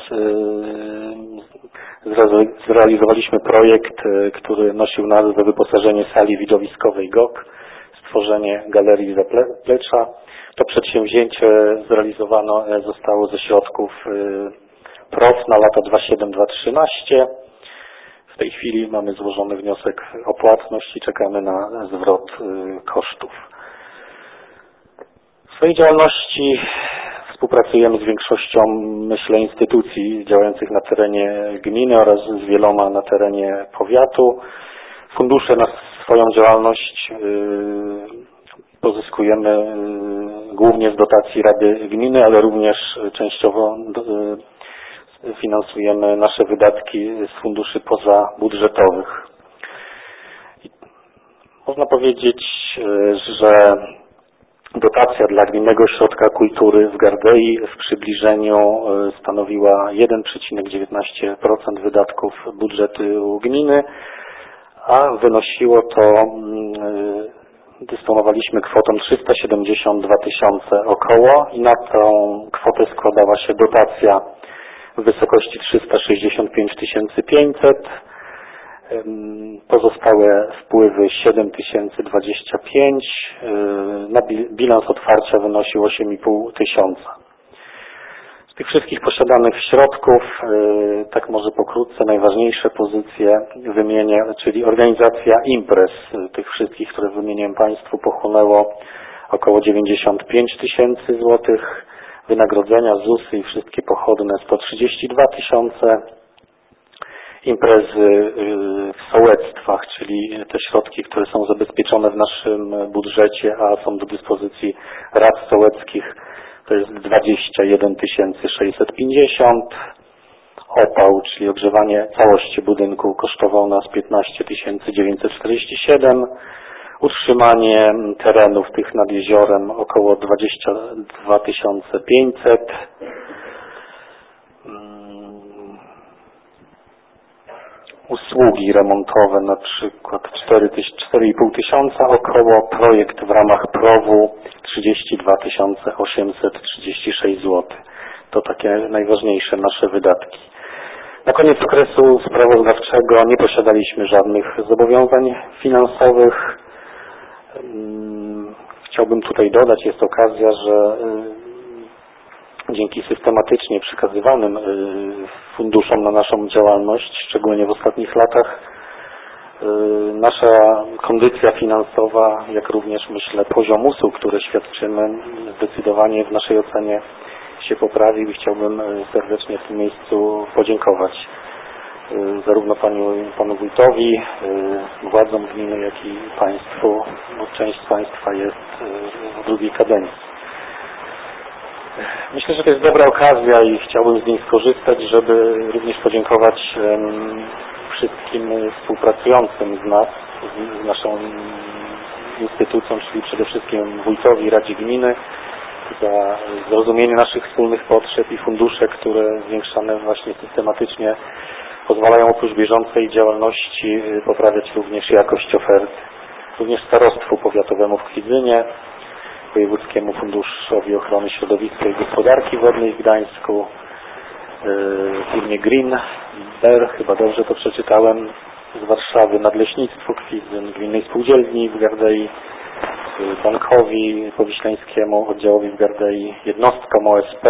zrealizowaliśmy projekt, który nosił nazwę wyposażenie sali widowiskowej GOK, stworzenie galerii zaplecza. To przedsięwzięcie zrealizowane zostało ze środków PROW na lata 2007-2013. W tej chwili mamy złożony wniosek o płatność i czekamy na zwrot kosztów. W swojej działalności współpracujemy z większością, myślę, instytucji działających na terenie gminy oraz z wieloma na terenie powiatu. Fundusze na swoją działalność pozyskujemy głównie z dotacji Rady Gminy, ale również częściowo finansujemy nasze wydatki z funduszy pozabudżetowych. Można powiedzieć, że dotacja dla Gminnego Ośrodka Kultury w Gardei w przybliżeniu stanowiła 1,19% wydatków budżetu gminy, a wynosiło to, dysponowaliśmy kwotą 372 tysiące około i na tą kwotę składała się dotacja w wysokości 365 500. Pozostałe wpływy 7025. Bilans otwarcia wynosił 8,5 tysiąca. Z tych wszystkich posiadanych środków, tak może pokrótce, najważniejsze pozycje wymienię, czyli organizacja imprez, tych wszystkich, które wymieniłem Państwu, pochłonęło około 95 tysięcy złotych. Wynagrodzenia, ZUS-y i wszystkie pochodne 132 tysiące. Imprezy w sołectwach, czyli te środki, które są zabezpieczone w naszym budżecie, a są do dyspozycji rad sołeckich, to jest 21 650. Opał, czyli ogrzewanie całości budynku, kosztowało nas 15 947. Utrzymanie terenów tych nad jeziorem około 22 500. Usługi remontowe na przykład 4,5 tysiąca około. Projekt w ramach PROW-u 32 836 zł. To takie najważniejsze nasze wydatki. Na koniec okresu sprawozdawczego nie posiadaliśmy żadnych zobowiązań finansowych. Chciałbym tutaj dodać, jest okazja, że dzięki systematycznie przekazywanym funduszom na naszą działalność, szczególnie w ostatnich latach, nasza kondycja finansowa, jak również myślę poziom usług, które świadczymy, zdecydowanie w naszej ocenie się poprawił i chciałbym serdecznie w tym miejscu podziękować zarówno panu wójtowi, władzom gminy, jak i państwu, bo część z państwa jest w drugiej kadencji. Myślę, że to jest dobra okazja i chciałbym z niej skorzystać, żeby również podziękować wszystkim współpracującym z nas, z naszą instytucją, czyli przede wszystkim wójtowi, Radzie Gminy, za zrozumienie naszych wspólnych potrzeb i fundusze, które zwiększane właśnie systematycznie pozwalają oprócz bieżącej działalności poprawiać również jakość ofert. Również starostwu powiatowemu w Kwidzynie, Wojewódzkiemu Funduszowi Ochrony Środowiska i Gospodarki Wodnej w Gdańsku, firmie Green Bear, chyba dobrze to przeczytałem, z Warszawy, Nadleśnictwu Kwidzyn, Gminnej Spółdzielni w Gardei, Bankowi Powiślańskiemu, oddziałowi w Gardei, jednostkom OSP,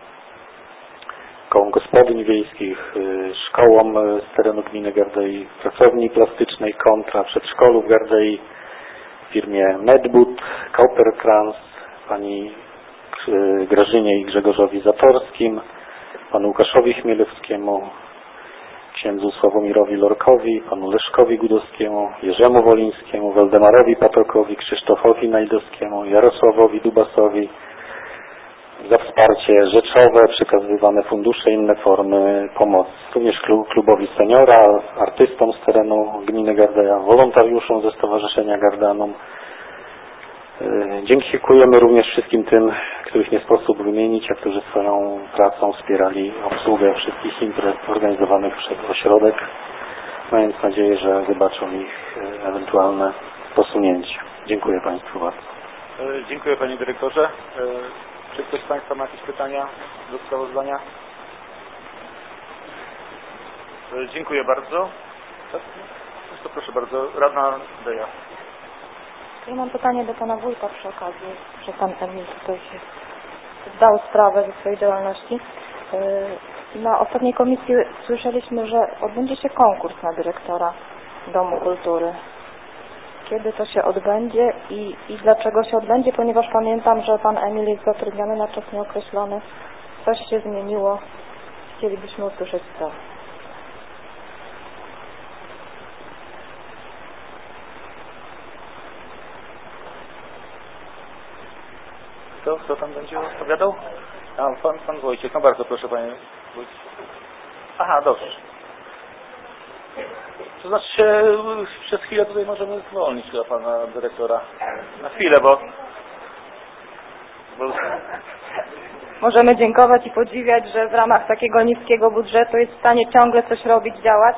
kołom gospodyń wiejskich, szkołom z terenu gminy Gardei, pracowni plastycznej Kontra, przedszkolu w Gardei, firmie Medbud, Copperkrans, pani Grażynie i Grzegorzowi Zatorskim, panu Łukaszowi Chmielewskiemu, księdzu Sławomirowi Lorkowi, panu Leszkowi Gudowskiemu, Jerzemu Wolińskiemu, Waldemarowi Patokowi, Krzysztofowi Najdowskiemu, Jarosławowi Dubasowi za wsparcie rzeczowe, przekazywane fundusze i inne formy pomocy. Również klubowi seniora, artystom z terenu gminy Gardeja, wolontariuszom ze Stowarzyszenia Gardanum. Dziękujemy również wszystkim tym, których nie sposób wymienić, a którzy swoją pracą wspierali obsługę wszystkich imprez organizowanych przez ośrodek, mając nadzieję, że wybaczą ich ewentualne posunięcie. Dziękuję Państwu bardzo. Dziękuję Panie Dyrektorze. Czy ktoś z Państwa ma jakieś pytania do sprawozdania? Dziękuję bardzo. To proszę bardzo, Radna Deja. Ja mam pytanie do Pana Wójta przy okazji, że Pan Emil tutaj się zdał sprawę ze swojej działalności. Na ostatniej komisji słyszeliśmy, że odbędzie się konkurs na dyrektora Domu Kultury. Kiedy to się odbędzie i dlaczego się odbędzie? Ponieważ pamiętam, że Pan Emil jest zatrudniony na czas nieokreślony. Coś się zmieniło. Chcielibyśmy usłyszeć co. Kto tam będzie odpowiadał? Pan Wojciech. No bardzo proszę Panie Wojciech. Aha, dobrze. To znaczy się przez chwilę tutaj możemy zwolnić dla Pana Dyrektora. Na chwilę, bo... Możemy dziękować i podziwiać, że w ramach takiego niskiego budżetu jest w stanie ciągle coś robić, działać.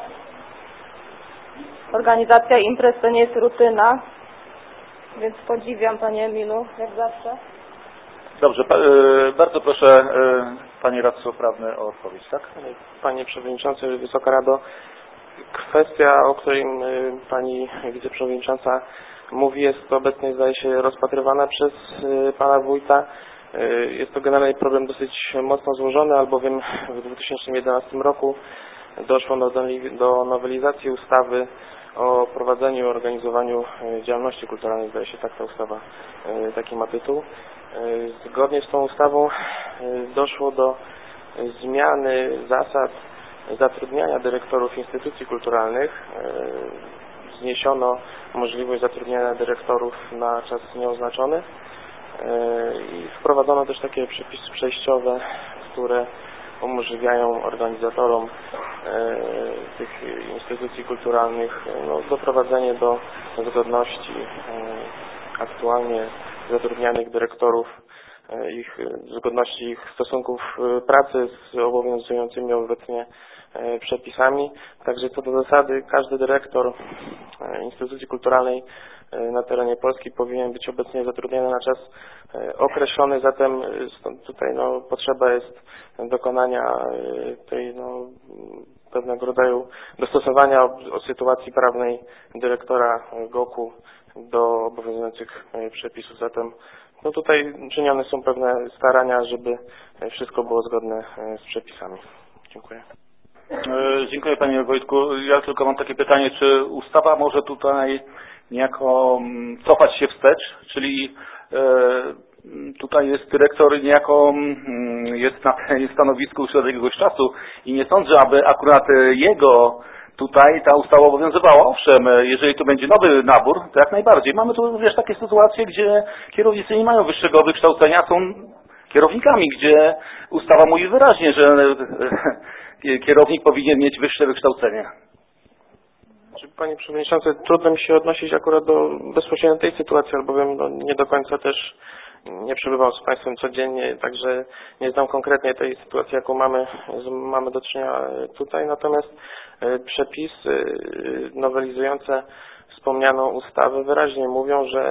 Organizacja imprez to nie jest rutyna, więc podziwiam Panie Emilu, jak zawsze. Dobrze, bardzo proszę Panie Radco Prawny o odpowiedź, tak? Panie Przewodniczący, Wysoka Rado, kwestia, o której Pani Wiceprzewodnicząca mówi, jest obecnie, zdaje się, rozpatrywana przez Pana Wójta. Jest to generalnie problem dosyć mocno złożony, albowiem w 2011 roku doszło do nowelizacji ustawy o prowadzeniu i organizowaniu działalności kulturalnej, zdaje się, tak ta ustawa, taki ma tytuł. Zgodnie z tą ustawą doszło do zmiany zasad zatrudniania dyrektorów instytucji kulturalnych. Zniesiono możliwość zatrudniania dyrektorów na czas nieoznaczony i wprowadzono też takie przepisy przejściowe, które umożliwiają organizatorom tych instytucji kulturalnych doprowadzenie do zgodności aktualnie zatrudnianych dyrektorów, zgodności ich stosunków pracy z obowiązującymi obecnie przepisami. Także co do zasady każdy dyrektor instytucji kulturalnej na terenie Polski powinien być obecnie zatrudniony na czas określony, zatem tutaj potrzeba jest dokonania tej pewnego rodzaju dostosowania o sytuacji prawnej dyrektora GOK-u do obowiązujących przepisów. Zatem tutaj czynione są pewne starania, żeby wszystko było zgodne z przepisami. Dziękuję. Dziękuję Panie Wojtku. Ja tylko mam takie pytanie, czy ustawa może tutaj niejako cofać się wstecz, czyli tutaj jest dyrektor niejako jest na stanowisku już od jakiegoś czasu i nie sądzę, aby akurat jego tutaj ta ustawa obowiązywała. Owszem, jeżeli tu będzie nowy nabór, to jak najbardziej. Mamy tu również takie sytuacje, gdzie kierownicy nie mają wyższego wykształcenia, są kierownikami, gdzie ustawa mówi wyraźnie, że kierownik powinien mieć wyższe wykształcenie. Panie Przewodniczący, trudno mi się odnosić akurat do bezpośrednio tej sytuacji, albowiem nie do końca też nie przebywam z Państwem codziennie, także nie znam konkretnie tej sytuacji, jaką mamy do czynienia tutaj. Natomiast przepisy nowelizujące wspomnianą ustawę wyraźnie mówią, że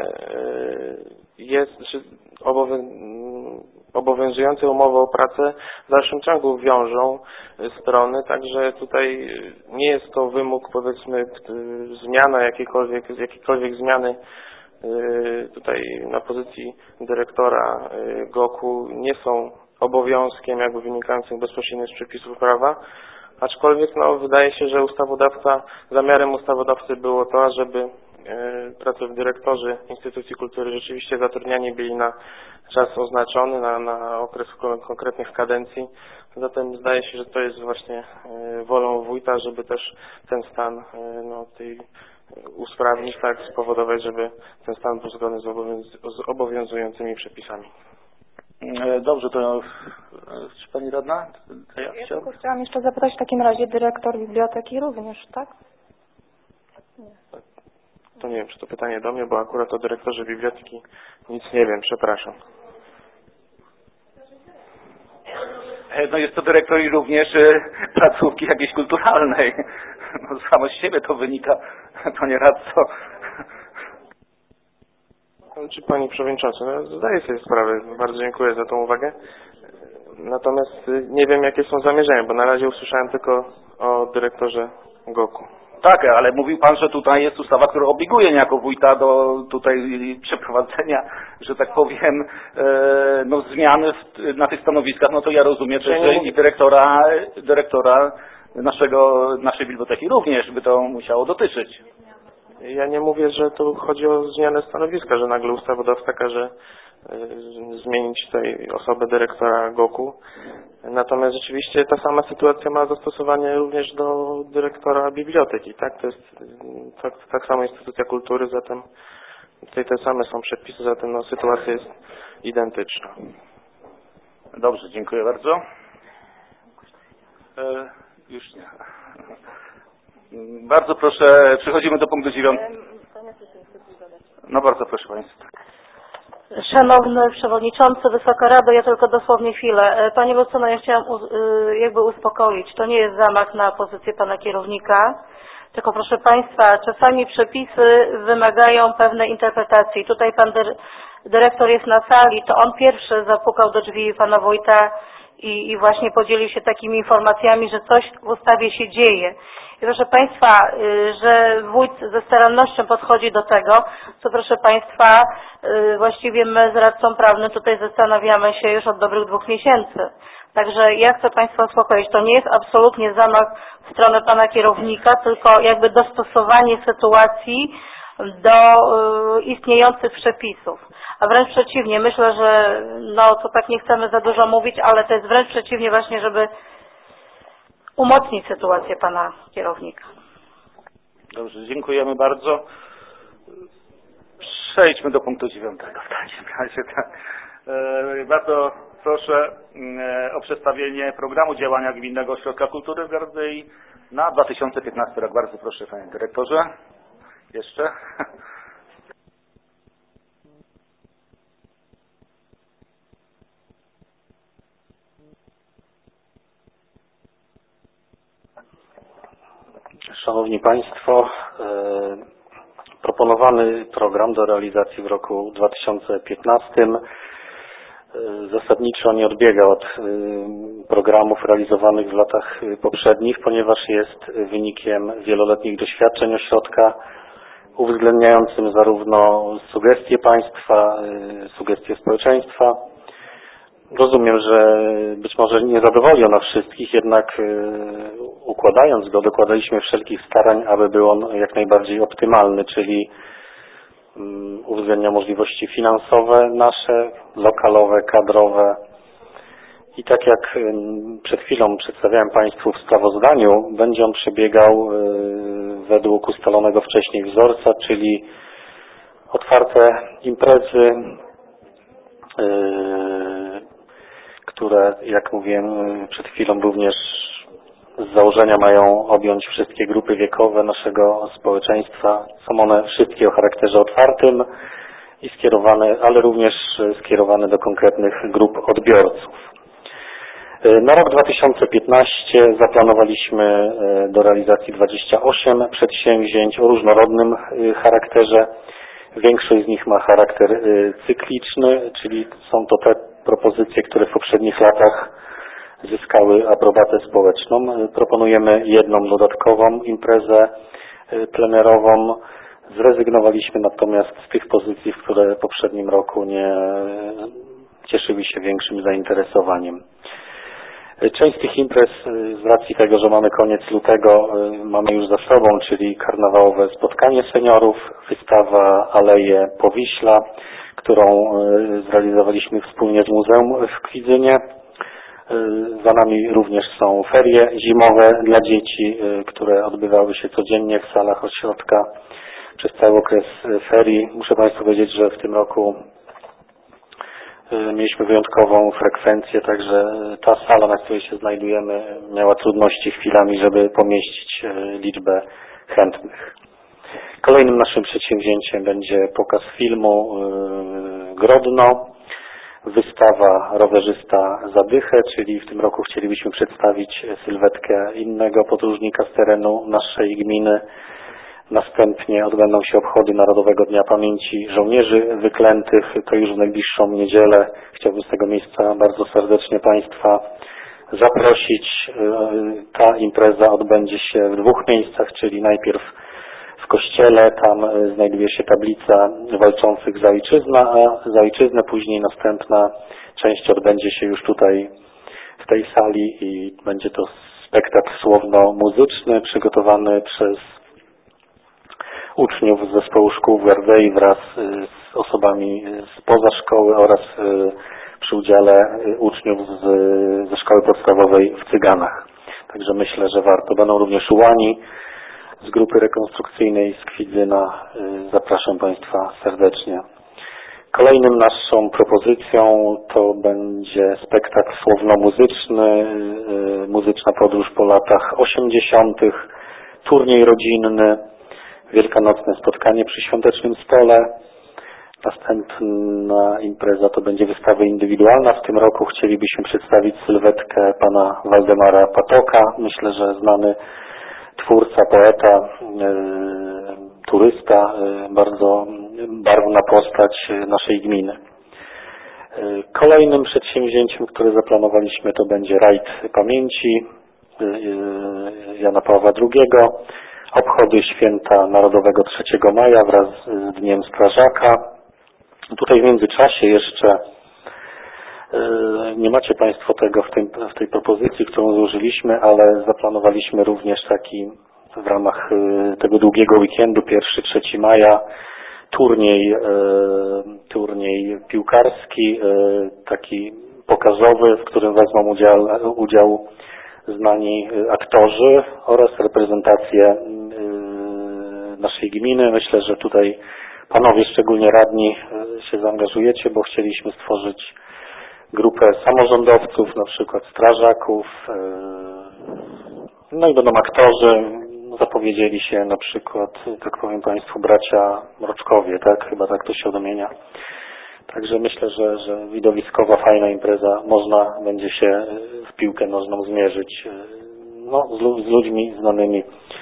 obowiązujące umowy o pracę w dalszym ciągu wiążą strony, także tutaj nie jest to wymóg, powiedzmy, zmiana jakiejkolwiek zmiany tutaj na pozycji dyrektora GOK-u nie są obowiązkiem jakby wynikającym bezpośrednio z przepisów prawa, aczkolwiek wydaje się, że zamiarem ustawodawcy było to, ażeby dyrektorzy instytucji kultury rzeczywiście zatrudniani byli na czas oznaczony, na okres konkretnych kadencji. Zatem zdaje się, że to jest właśnie wolą wójta, żeby też ten stan usprawnić, tak, spowodować, żeby ten stan był zgodny z obowiązującymi przepisami. Dobrze, to czy Pani Radna? Ja tylko chciałam jeszcze zapytać, w takim razie dyrektor biblioteki również, tak? To nie wiem, czy to pytanie do mnie, bo akurat o dyrektorze biblioteki nic nie wiem, przepraszam. No jest to dyrektor i również placówki jakiejś kulturalnej. No, samo z siebie to wynika, to nieraz co. Czy Pani Przewodniczący, zdaję sobie sprawę, bardzo dziękuję za tą uwagę. Natomiast nie wiem, jakie są zamierzenia, bo na razie usłyszałem tylko o dyrektorze GOK-u. Tak, ale mówił Pan, że tutaj jest ustawa, która obliguje niejako wójta do tutaj przeprowadzenia, że tak powiem, zmiany na tych stanowiskach. No to ja rozumiem, że i dyrektora naszej biblioteki również by to musiało dotyczyć. Ja nie mówię, że tu chodzi o zmianę stanowiska, że nagle ustawodawca każe zmienić tej osobę dyrektora GOK-u. Natomiast rzeczywiście ta sama sytuacja ma zastosowanie również do dyrektora biblioteki, tak? To jest tak samo instytucja kultury, zatem tutaj te same są przepisy, zatem sytuacja jest identyczna. Dobrze, dziękuję bardzo. Już nie. Bardzo proszę, przechodzimy do punktu 9. No bardzo proszę Państwa. Szanowny Przewodniczący, Wysoka Rado, ja tylko dosłownie chwilę. Panie Wilsonie, ja chciałam jakby uspokoić. To nie jest zamach na pozycję Pana kierownika, tylko proszę Państwa, czasami przepisy wymagają pewnej interpretacji. Tutaj Pan dyrektor jest na sali, to on pierwszy zapukał do drzwi Pana wójta i właśnie podzielił się takimi informacjami, że coś w ustawie się dzieje. I proszę Państwa, że wójt ze starannością podchodzi do tego, co proszę Państwa, właściwie my z radcą prawnym tutaj zastanawiamy się już od dobrych 2 miesięcy. Także ja chcę Państwa uspokoić, to nie jest absolutnie zamach w stronę Pana kierownika, tylko jakby dostosowanie sytuacji do istniejących przepisów. A wręcz przeciwnie, myślę, że to tak nie chcemy za dużo mówić, ale to jest wręcz przeciwnie właśnie, żeby umocnić sytuację Pana kierownika. Dobrze, dziękujemy bardzo. Przejdźmy do punktu 9. W takim razie, tak. Bardzo proszę o przedstawienie programu działania Gminnego Ośrodka Kultury w Gardzei na 2015 rok. Bardzo proszę, Panie Dyrektorze. Jeszcze. Szanowni Państwo, proponowany program do realizacji w roku 2015 zasadniczo nie odbiega od programów realizowanych w latach poprzednich, ponieważ jest wynikiem wieloletnich doświadczeń ośrodka, uwzględniającym zarówno sugestie państwa, sugestie społeczeństwa. Rozumiem, że być może nie zadowoli ona wszystkich, jednak układając go, dokładaliśmy wszelkich starań, aby był on jak najbardziej optymalny, czyli uwzględnia możliwości finansowe nasze, lokalowe, kadrowe. I tak jak przed chwilą przedstawiałem Państwu w sprawozdaniu, będzie on przebiegał według ustalonego wcześniej wzorca, czyli otwarte imprezy, które, jak mówiłem przed chwilą, również z założenia mają objąć wszystkie grupy wiekowe naszego społeczeństwa. Są one wszystkie o charakterze otwartym i skierowane, ale również skierowane do konkretnych grup odbiorców. Na rok 2015 zaplanowaliśmy do realizacji 28 przedsięwzięć o różnorodnym charakterze. Większość z nich ma charakter cykliczny, czyli są to te propozycje, które w poprzednich latach zyskały aprobatę społeczną. Proponujemy jedną dodatkową imprezę plenerową. Zrezygnowaliśmy natomiast z tych pozycji, które w poprzednim roku nie cieszyły się większym zainteresowaniem. Część z tych imprez z racji tego, że mamy koniec lutego, mamy już za sobą, czyli karnawałowe spotkanie seniorów, wystawa Aleje Powiśla, którą zrealizowaliśmy wspólnie z Muzeum w Kwidzynie. Za nami również są ferie zimowe dla dzieci, które odbywały się codziennie w salach ośrodka przez cały okres ferii. Muszę Państwu powiedzieć, że w tym roku mieliśmy wyjątkową frekwencję, także ta sala, na której się znajdujemy, miała trudności chwilami, żeby pomieścić liczbę chętnych. Kolejnym naszym przedsięwzięciem będzie pokaz filmu Grodno, wystawa Rowerzysta Zadychę, czyli w tym roku chcielibyśmy przedstawić sylwetkę innego podróżnika z terenu naszej gminy. Następnie odbędą się obchody Narodowego Dnia Pamięci Żołnierzy Wyklętych. To już w najbliższą niedzielę. Chciałbym z tego miejsca bardzo serdecznie Państwa zaprosić. Ta impreza odbędzie się w dwóch miejscach, czyli najpierw w kościele, tam znajduje się tablica walczących za ojczyznę, później następna część odbędzie się już tutaj w tej sali i będzie to spektakl słowno-muzyczny przygotowany przez uczniów z zespołu szkół w Gardei wraz z osobami spoza szkoły oraz przy udziale uczniów ze szkoły podstawowej w Cyganach. Także myślę, że warto. Będą również ułani z grupy rekonstrukcyjnej z Kwidzyna. Zapraszam Państwa serdecznie. Kolejnym naszą propozycją to będzie spektakl słowno-muzyczny, muzyczna podróż po latach 80., turniej rodzinny, wielkanocne spotkanie przy świątecznym stole. Następna impreza to będzie wystawa indywidualna. W tym roku chcielibyśmy przedstawić sylwetkę pana Waldemara Patoka. Myślę, że znany twórca, poeta, turysta, bardzo barwna postać naszej gminy. Kolejnym przedsięwzięciem, które zaplanowaliśmy, to będzie rajd pamięci Jana Pawła II. Obchody Święta Narodowego 3 maja wraz z Dniem Strażaka. Tutaj w międzyczasie jeszcze nie macie Państwo tego w tej propozycji, którą złożyliśmy, ale zaplanowaliśmy również taki w ramach tego długiego weekendu 1-3 maja turniej piłkarski, taki pokazowy, w którym wezmą udział znani aktorzy oraz reprezentacje naszej gminy. Myślę, że tutaj panowie, szczególnie radni, się zaangażujecie, bo chcieliśmy stworzyć grupę samorządowców, na przykład strażaków, no i będą aktorzy. Zapowiedzieli się na przykład, tak powiem Państwu, bracia Mroczkowie, tak? Chyba tak to się odmienia. Także myślę, że widowiskowa, fajna impreza, można będzie się w piłkę nożną zmierzyć z ludźmi znanymi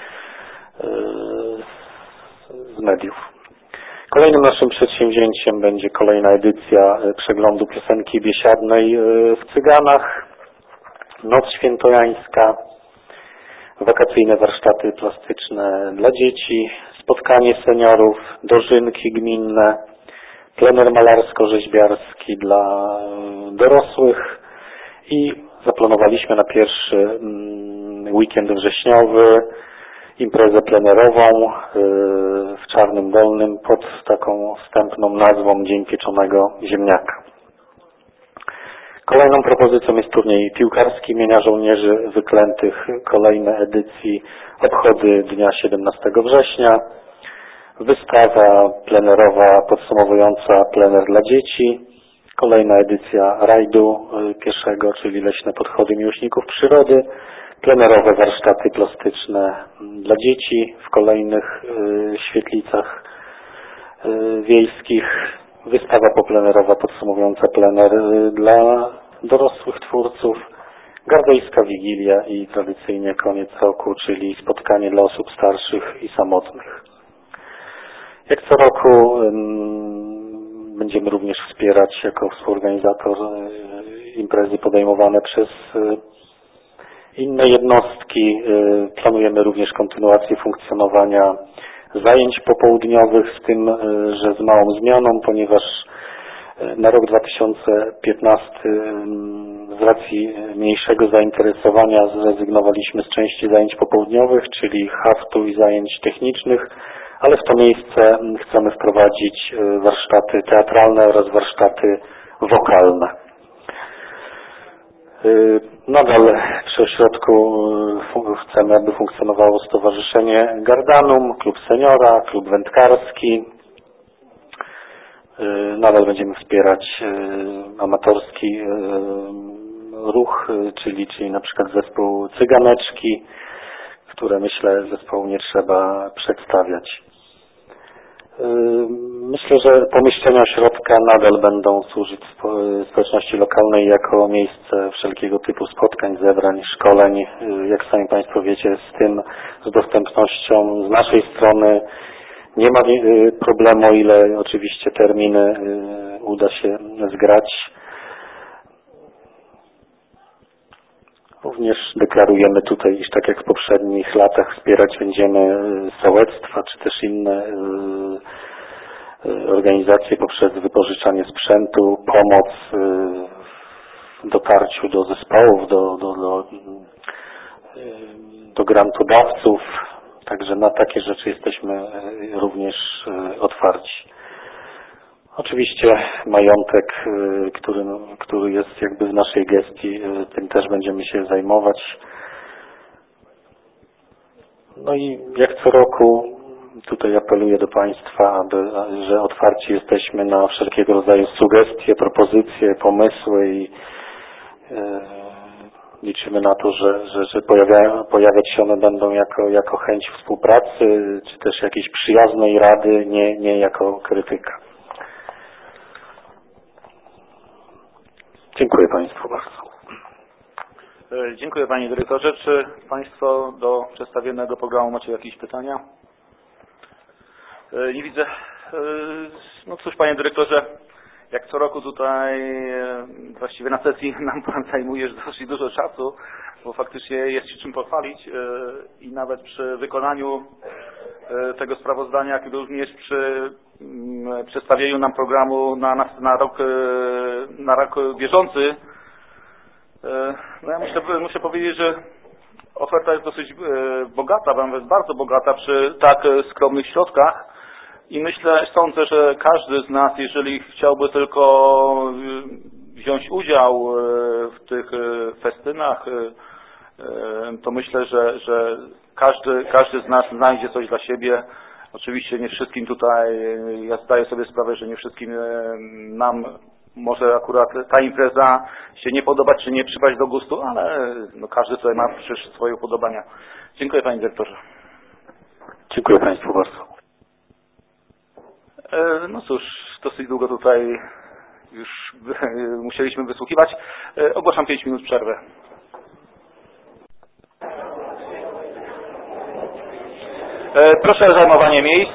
z mediów. Kolejnym naszym przedsięwzięciem będzie kolejna edycja przeglądu piosenki biesiadnej w Cyganach, Noc Świętojańska, wakacyjne warsztaty plastyczne dla dzieci, spotkanie seniorów, dożynki gminne, plener malarsko-rzeźbiarski dla dorosłych i zaplanowaliśmy na pierwszy weekend wrześniowy imprezę plenerową w Czarnym Dolnym pod taką wstępną nazwą Dzień Pieczonego Ziemniaka. Kolejną propozycją jest turniej piłkarski imienia żołnierzy wyklętych, kolejne edycji, obchody dnia 17 września, wystawa plenerowa podsumowująca plener dla dzieci, Kolejna edycja rajdu pieszego, czyli Leśne Podchody Miłośników Przyrody. Plenerowe warsztaty plastyczne dla dzieci w kolejnych świetlicach wiejskich. Wystawa poplenerowa podsumowująca plener dla dorosłych twórców. Gardejska Wigilia i tradycyjnie koniec roku, czyli spotkanie dla osób starszych i samotnych. Jak co roku będziemy również wspierać jako współorganizator imprezy podejmowane przez inne jednostki. Planujemy również kontynuację funkcjonowania zajęć popołudniowych, z tym, że z małą zmianą, ponieważ na rok 2015 z racji mniejszego zainteresowania zrezygnowaliśmy z części zajęć popołudniowych, czyli haftu i zajęć technicznych, ale w to miejsce chcemy wprowadzić warsztaty teatralne oraz warsztaty wokalne. Nadal przy ośrodku chcemy, aby funkcjonowało Stowarzyszenie Gardanum, Klub Seniora, Klub Wędkarski. Nadal będziemy wspierać amatorski ruch, czyli na przykład zespół Cyganeczki, które myślę zespołu nie trzeba przedstawiać. Myślę, że pomieszczenia ośrodka nadal będą służyć społeczności lokalnej jako miejsce wszelkiego typu spotkań, zebrań, szkoleń. Jak sami Państwo wiecie, z dostępnością z naszej strony nie ma problemu, o ile oczywiście terminy uda się zgrać. Również deklarujemy tutaj, iż tak jak w poprzednich latach wspierać będziemy sołectwa, czy też inne organizacje poprzez wypożyczanie sprzętu, pomoc w dotarciu do zespołów, do grantodawców. Także na takie rzeczy jesteśmy również otwarci. Oczywiście majątek, który jest jakby w naszej gestii, tym też będziemy się zajmować. No i jak co roku tutaj apeluję do Państwa, że otwarci jesteśmy na wszelkiego rodzaju sugestie, propozycje, pomysły i liczymy na to, że pojawiać się one będą jako chęć współpracy, czy też jakiejś przyjaznej rady, nie jako krytyka. Dziękuję Państwu bardzo. Dziękuję Panie Dyrektorze. Czy Państwo do przedstawionego programu macie jakieś pytania? Nie widzę. No cóż Panie Dyrektorze, jak co roku tutaj właściwie na sesji nam Pan zajmuje dosyć dużo czasu, bo faktycznie jest się czym pochwalić i nawet przy wykonaniu tego sprawozdania, jak również przy przedstawieniu nam programu na rok bieżący. No ja muszę powiedzieć, że oferta jest dosyć bogata, wręcz bardzo bogata przy tak skromnych środkach i sądzę, że każdy z nas, jeżeli chciałby tylko wziąć udział w tych festynach, to myślę, że każdy z nas znajdzie coś dla siebie. Oczywiście nie wszystkim tutaj, ja zdaję sobie sprawę, że nie wszystkim nam może akurat ta impreza się nie podobać, czy nie przypaść do gustu, ale no każdy tutaj ma przecież swoje upodobania. Dziękuję Panie Dyrektorze. Dziękuję Państwu bardzo. No cóż, dosyć długo tutaj już musieliśmy wysłuchiwać. Ogłaszam 5 minut przerwy. Proszę o zajmowanie miejsc.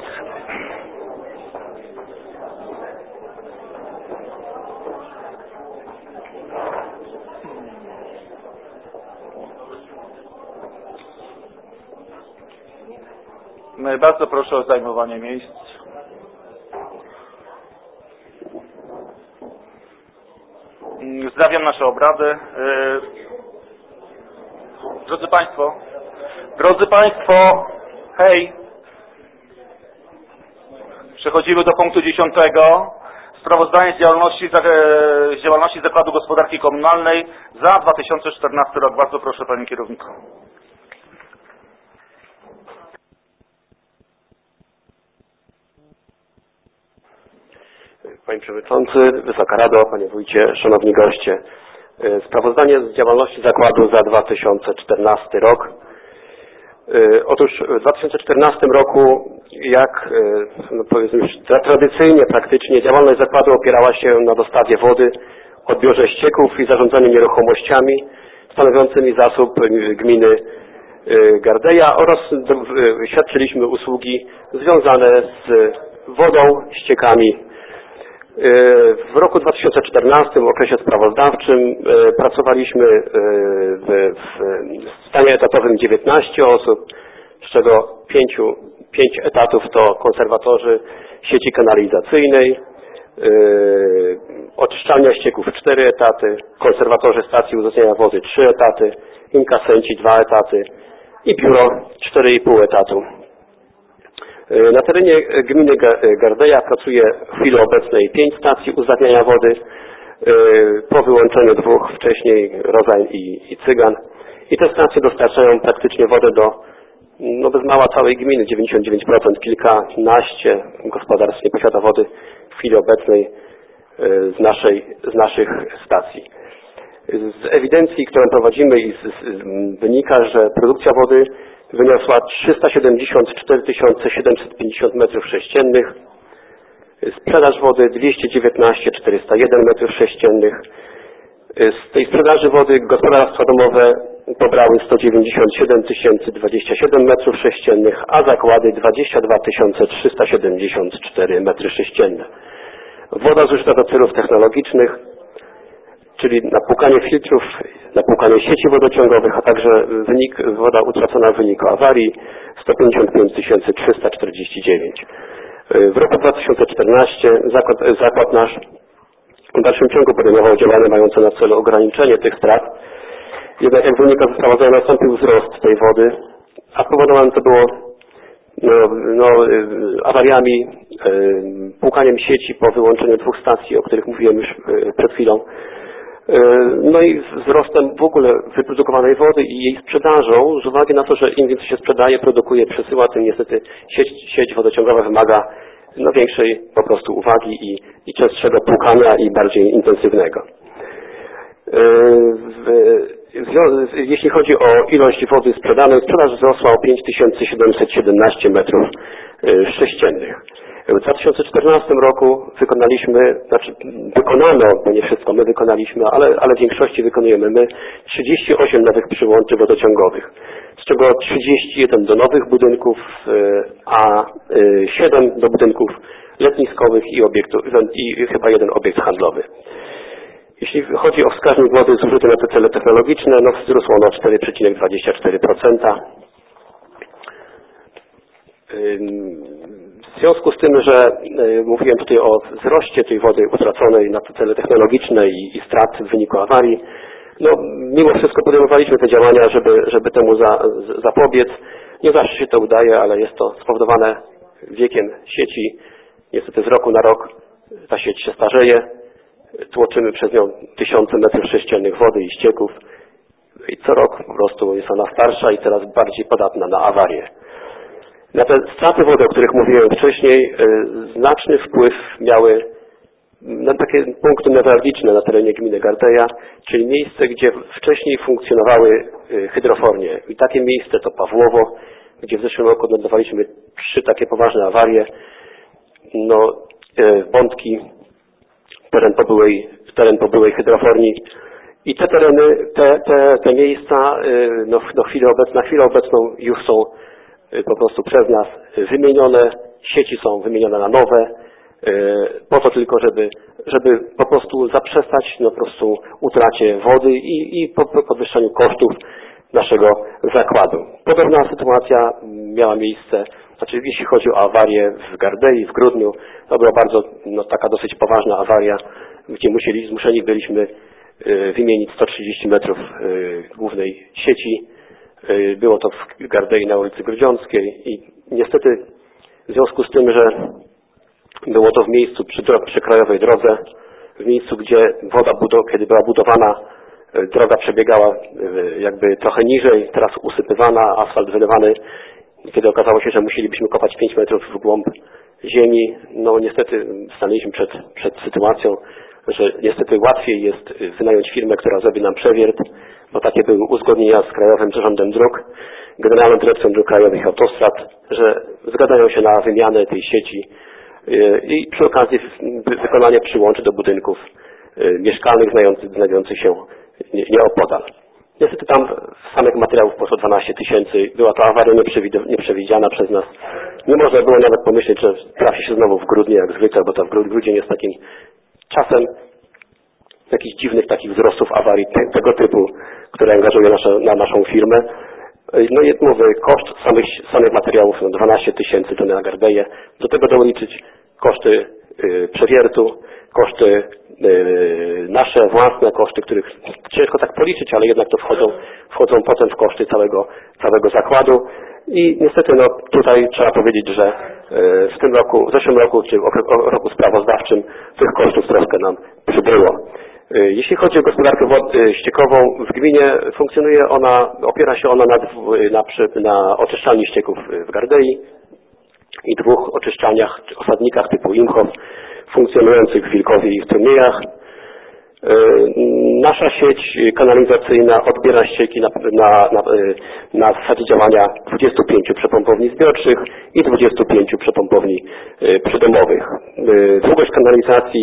Bardzo proszę o zajmowanie miejsc. Wznawiam nasze obrady. Drodzy Państwo, hej! Przechodzimy do punktu 10. Sprawozdanie z działalności Zakładu Gospodarki Komunalnej za 2014 rok. Bardzo proszę Panie Kierowniku. Panie Przewodniczący, Wysoka Rado, Panie Wójcie, Szanowni Goście. Sprawozdanie z działalności zakładu za 2014 rok. Otóż w 2014 roku, jak powiedzmy już tradycyjnie praktycznie, działalność zakładu opierała się na dostawie wody, odbiorze ścieków i zarządzaniu nieruchomościami stanowiącymi zasób gminy Gardeja oraz świadczyliśmy usługi związane z wodą, ściekami. W roku 2014 w okresie sprawozdawczym pracowaliśmy w stanie etatowym 19 osób, z czego 5 etatów to konserwatorzy sieci kanalizacyjnej, oczyszczalnia ścieków 4 etaty, konserwatorzy stacji uzyskania wody 3 etaty, inkasenci 2 etaty i biuro 4,5 etatu. Na terenie gminy Gardeja pracuje w chwili obecnej 5 stacji uzdatniania wody, po wyłączeniu 2 wcześniej, Rozań i Cygan. I te stacje dostarczają praktycznie wodę do, bez mała całej gminy, 99%, kilkanaście gospodarstw nie posiada wody w chwili obecnej z naszych stacji. Z ewidencji, którą prowadzimy wynika, że produkcja wody wyniosła 374 750 m3, sprzedaż wody 219 401 m3. Z tej sprzedaży wody gospodarstwa domowe pobrały 197 027 m3, a zakłady 22 374 m3. Woda zużyta do celów technologicznych, czyli napłukanie filtrów, napłukanie sieci wodociągowych, a także woda utracona w wyniku awarii 155 349. W roku 2014 zakład nasz w dalszym ciągu podejmował działania mające na celu ograniczenie tych strat. Jednak jak wynika ze sprawozdania, nastąpił wzrost tej wody, a spowodowane to było awariami, płukaniem sieci po wyłączeniu 2 stacji, o których mówiłem już przed chwilą. No i wzrostem w ogóle wyprodukowanej wody i jej sprzedażą, z uwagi na to, że im więcej się sprzedaje, produkuje, przesyła, tym niestety sieć wodociągowa wymaga większej po prostu uwagi i częstszego płukania i bardziej intensywnego. Jeśli chodzi o ilość wody sprzedanej, sprzedaż wzrosła o 5717 m3. W 2014 roku wykonano, bo nie wszystko my wykonaliśmy, ale w większości wykonujemy my, 38 nowych przyłączy wodociągowych, z czego 31 do nowych budynków, a 7 do budynków letniskowych i chyba 1 obiekt handlowy. Jeśli chodzi o wskaźnik wody zużyty na te cele technologiczne, wzrósł on o 4,24%. W związku z tym, że mówiłem tutaj o wzroście tej wody utraconej na te cele technologiczne i strat w wyniku awarii, mimo wszystko podejmowaliśmy te działania, żeby temu zapobiec. Nie zawsze się to udaje, ale jest to spowodowane wiekiem sieci. Niestety z roku na rok ta sieć się starzeje. Tłoczymy przez nią tysiące metrów sześciennych wody i ścieków i co rok po prostu jest ona starsza i coraz bardziej podatna na awarie. Na te straty wody, o których mówiłem wcześniej, znaczny wpływ miały na takie punkty newralgiczne na terenie gminy Gardeja, czyli miejsce, gdzie wcześniej funkcjonowały hydrofornie. I takie miejsce to Pawłowo, gdzie w zeszłym roku odnotowaliśmy 3 takie poważne awarie. Bątki, teren po byłej hydroforni. I te tereny, te miejsca na chwilę obecną już są po prostu przez nas wymienione, sieci są wymienione na nowe, po to tylko, żeby po prostu zaprzestać po prostu utracie wody i podwyższeniu kosztów naszego zakładu. Podobna sytuacja miała miejsce, jeśli chodzi o awarię w Gardei w grudniu, to była bardzo taka dosyć poważna awaria, gdzie zmuszeni byliśmy wymienić 130 metrów głównej sieci. Było to w Gardei na ulicy Grudziąckiej i niestety w związku z tym, że było to w miejscu przy krajowej drodze, w miejscu, gdzie kiedy była budowana, droga przebiegała jakby trochę niżej, teraz usypywana, asfalt wylewany. Kiedy okazało się, że musielibyśmy kopać 5 metrów w głąb ziemi. No niestety stanęliśmy przed sytuacją, że niestety łatwiej jest wynająć firmę, która zrobi nam przewiert, bo takie były uzgodnienia z Krajowym Zarządem Dróg, Generalną Dyrekcją Dróg Krajowych i Autostrad, że zgadzają się na wymianę tej sieci i przy okazji wykonanie przyłączy do budynków mieszkalnych znajdujących się nieopodal. Niestety tam samych materiałów poszło 12 000. Była to awaria nieprzewidziana przez nas. Nie można było nawet pomyśleć, że trafi się znowu w grudniu jak zwykle, bo to grudzień jest takim czasem jakichś dziwnych takich wzrostów awarii tego typu, które angażuje naszą firmę. No i mówię, koszt samych materiałów 12 000 to na Gardeję. Do tego doliczyć koszty przewiertu, koszty nasze własne koszty, których ciężko tak policzyć, ale jednak to wchodzą potem w koszty całego zakładu. I niestety no, tutaj trzeba powiedzieć, że w zeszłym roku, czy roku sprawozdawczym tych kosztów troszkę nam przybyło. Jeśli chodzi o gospodarkę ściekową, w gminie opiera się ona na oczyszczalni ścieków w Gardei i 2 oczyszczalniach, osadnikach typu Imchow, funkcjonujących w Wilkowie i w Strumiejach. Nasza sieć kanalizacyjna odbiera ścieki na zasadzie działania 25 przepompowni zbiorczych i 25 przepompowni przydomowych. Długość kanalizacji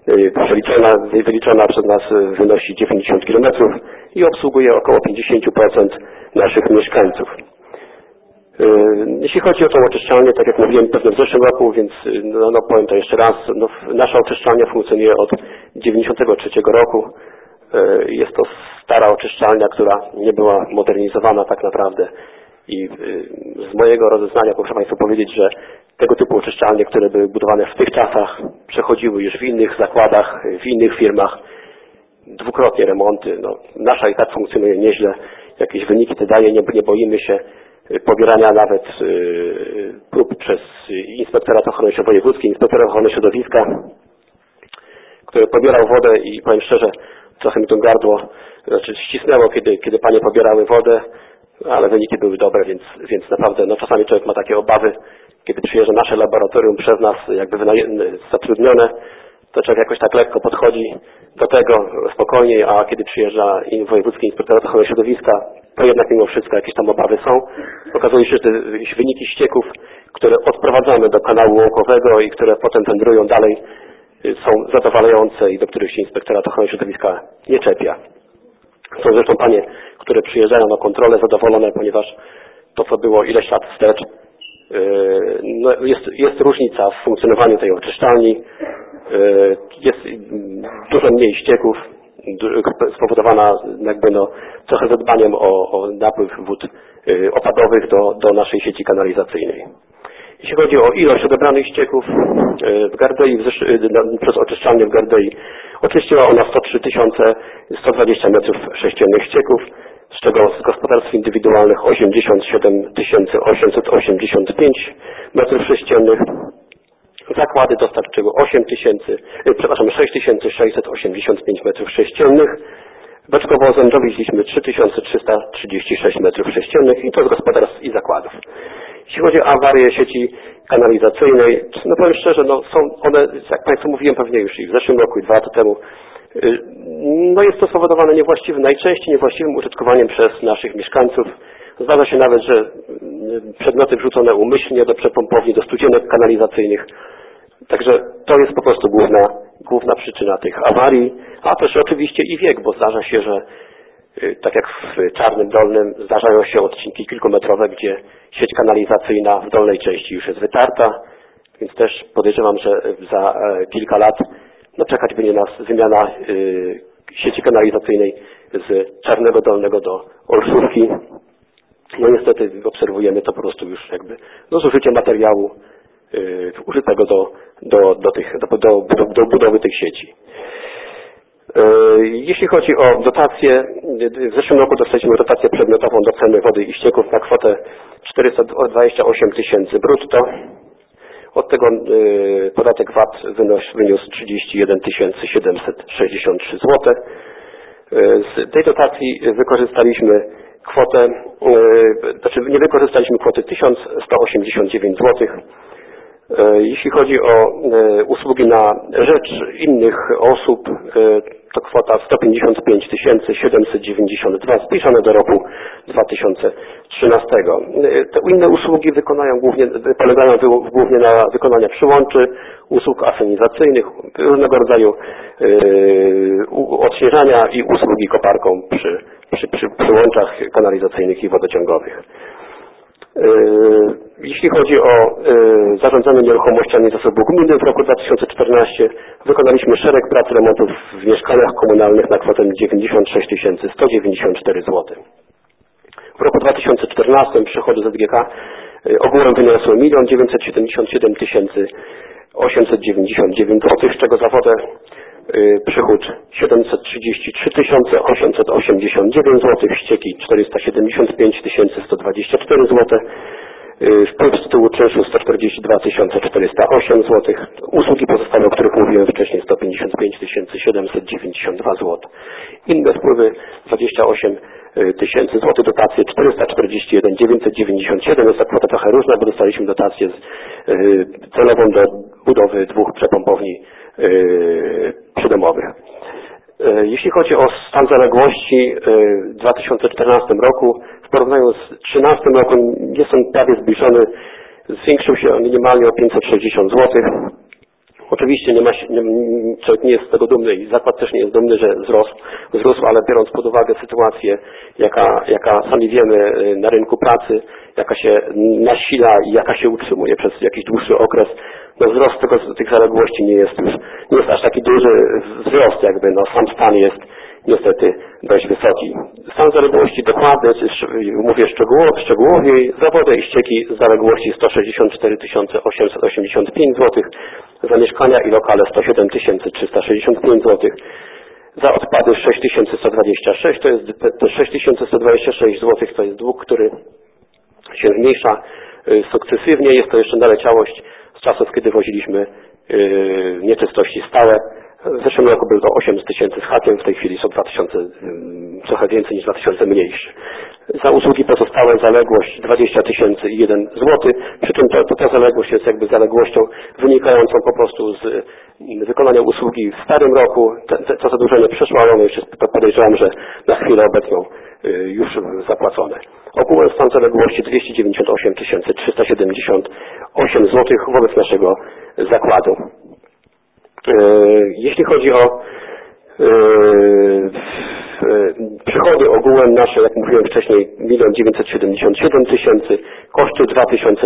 wyliczona przez nas wynosi 90 km i obsługuje około 50% naszych mieszkańców. Jeśli chodzi o tą oczyszczalnię, tak jak mówiłem pewnie w zeszłym roku, więc powiem to jeszcze raz, nasza oczyszczalnia funkcjonuje od 1993 roku. Jest to stara oczyszczalnia, która nie była modernizowana tak naprawdę i z mojego rozeznania muszę Państwu powiedzieć, że tego typu oczyszczalnie, które były budowane w tych czasach, przechodziły już w innych zakładach, w innych firmach, dwukrotnie remonty. No, nasza i tak funkcjonuje nieźle, jakieś wyniki te daje, nie boimy się pobierania nawet prób przez Inspektorat Ochrony Wojewódzki, Inspektorat Ochrony Środowiska, który pobierał wodę i powiem szczerze, trochę mi to gardło ścisnęło, kiedy panie pobierały wodę, ale wyniki były dobre, więc naprawdę no, czasami człowiek ma takie obawy, kiedy przyjeżdża nasze laboratorium przez nas jakby zatrudnione, to człowiek jakoś tak lekko podchodzi do tego spokojniej, a kiedy przyjeżdża Wojewódzki Inspektorat Ochrony Środowiska, to jednak mimo wszystko jakieś tam obawy są. Okazuje się, że te wyniki ścieków, które odprowadzamy do kanału łąkowego i które potem wędrują dalej, są zadowalające i do których się Inspektorat Ochrony Środowiska nie czepia. Są zresztą panie, które przyjeżdżają na kontrolę zadowolone, ponieważ to, co było ileś lat wstecz, no jest różnica w funkcjonowaniu tej oczyszczalni, jest dużo mniej ścieków, spowodowana jakby no, trochę zadbaniem o napływ wód opadowych do naszej sieci kanalizacyjnej. Jeśli chodzi o ilość odebranych ścieków w Gardei, przez oczyszczalnię w Gardei, oczyściła ona 103 120 m3 ścieków, z czego z gospodarstw indywidualnych 87 885 m3. Zakłady dostarczyły 6685 m3. Beczkowo dowieźliśmy 3336 m3 i to z gospodarstw i zakładów. Jeśli chodzi o awarię sieci kanalizacyjnej, no powiem szczerze, no są one, jak Państwu mówiłem pewnie już i w zeszłym roku i 2 lata temu, no jest to spowodowane najczęściej niewłaściwym użytkowaniem przez naszych mieszkańców. Zdarza się nawet, że przedmioty wrzucone umyślnie do przepompowni, do studzienek kanalizacyjnych. Także to jest po prostu główna przyczyna tych awarii, a też oczywiście i wiek, bo zdarza się, że tak jak w Czarnym Dolnym zdarzają się odcinki kilkumetrowe, gdzie sieć kanalizacyjna w dolnej części już jest wytarta, więc też podejrzewam, że za kilka lat czekać będzie nas wymiana sieci kanalizacyjnej z Czarnego Dolnego do Olszówki. No niestety obserwujemy to po prostu już jakby zużycie materiału użytego do budowy tych sieci. Jeśli chodzi o dotację, w zeszłym roku dostaliśmy dotację przedmiotową do ceny wody i ścieków na kwotę 428 000 brutto. Od tego podatek VAT wyniósł 31 763 zł. Z tej dotacji wykorzystaliśmy nie wykorzystaliśmy kwoty 1189 zł. Jeśli chodzi o usługi na rzecz innych osób, to kwota 155 792 zbliżone do roku 2013. Te inne usługi polegają głównie na wykonaniu przyłączy, usług asenizacyjnych, różnego rodzaju odśnieżania i usługi koparką przy przyłączach kanalizacyjnych i wodociągowych. Jeśli chodzi o zarządzanie nieruchomościami zasobu gminy, w roku 2014 wykonaliśmy szereg prac remontów w mieszkaniach komunalnych na kwotę 96 194 zł. W roku 2014 przychody ZGK ogółem wyniosły 1 977 899 zł, z czego za wodę przychód 733 889 zł, ścieki 475 124 zł, wpływ z tytułu czynszu 142 408 zł, usługi pozostałe, o których mówiłem wcześniej 155 792 zł, inne wpływy 28 tysięcy złotych, dotacje 441 997, jest to kwota trochę różna, bo dostaliśmy dotację celową do budowy 2 przepompowni przydomowych. Jeśli chodzi o stan zaległości w 2014 roku, w porównaniu z 2013 rokiem jest on prawie zbliżony, zwiększył się on minimalnie o 560 zł. Oczywiście człowiek nie jest z tego dumny i zakład też nie jest dumny, że wzrósł, ale biorąc pod uwagę sytuację, jaka sami wiemy na rynku pracy, jaka się nasila i jaka się utrzymuje przez jakiś dłuższy okres, no wzrost tych zaległości nie jest aż taki duży wzrost, sam stan jest niestety dość wysoki. Stan zaległości dokładny, mówię szczegółowiej, za wodę i ścieki zaległości 164 885 zł, za mieszkania i lokale 107 365 zł, za odpady 6126, to jest te 6126 zł, to jest dług, który się zmniejsza sukcesywnie, jest to jeszcze naleciałość z czasów, kiedy woziliśmy nieczystości stałe. W zeszłym roku był to 800 tysięcy z hakiem, w tej chwili są 2000, trochę więcej niż 2000 mniejszy. Za usługi pozostałe zaległość 20 001 zł, przy czym ta zaległość jest zaległością wynikającą po prostu z wykonania usługi w starym roku. To zadłużenie przeszło, ale ono jeszcze podejrzewam, że na chwilę obecną już zapłacone. Ogółem stan zaległości 298 378 zł wobec naszego zakładu. Jeśli chodzi o przychody ogółem nasze, jak mówiłem wcześniej, 1 977 000, koszty 2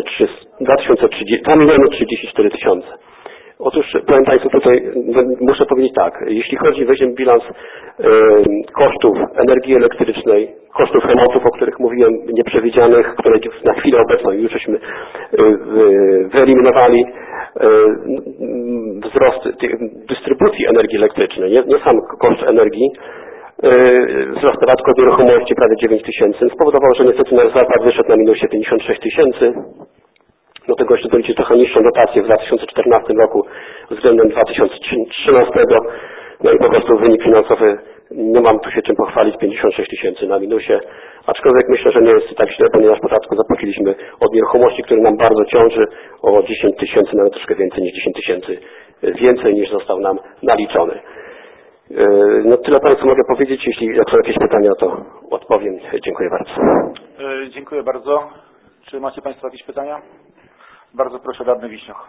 034 000. Otóż, powiem Państwu, tutaj muszę powiedzieć tak, jeśli chodzi, weźmiemy bilans kosztów energii elektrycznej, kosztów remontów, o których mówiłem, nieprzewidzianych, które na chwilę obecną już żeśmy wyeliminowali, wzrost dystrybucji energii elektrycznej, nie sam koszt energii, wzrost podatku od nieruchomości prawie 9 000, spowodował, że niestety nasz zakład wyszedł na minusie 56 000. Do tego jeszcze doliczyć trochę niższą dotację w 2014 roku względem 2013. No i po prostu wynik finansowy, nie mam tu się czym pochwalić, 56 000 na minusie. Aczkolwiek myślę, że nie jest tak źle, ponieważ w podatku zapłaciliśmy od nieruchomości, który nam bardzo ciąży, o 10 000, nawet troszkę więcej niż 10 000 więcej niż został nam naliczony. No tyle Państwu mogę powiedzieć. Jeśli są jakieś pytania, to odpowiem. Dziękuję bardzo. Dziękuję bardzo. Czy macie Państwo jakieś pytania? Bardzo proszę, radny Wiśnioch.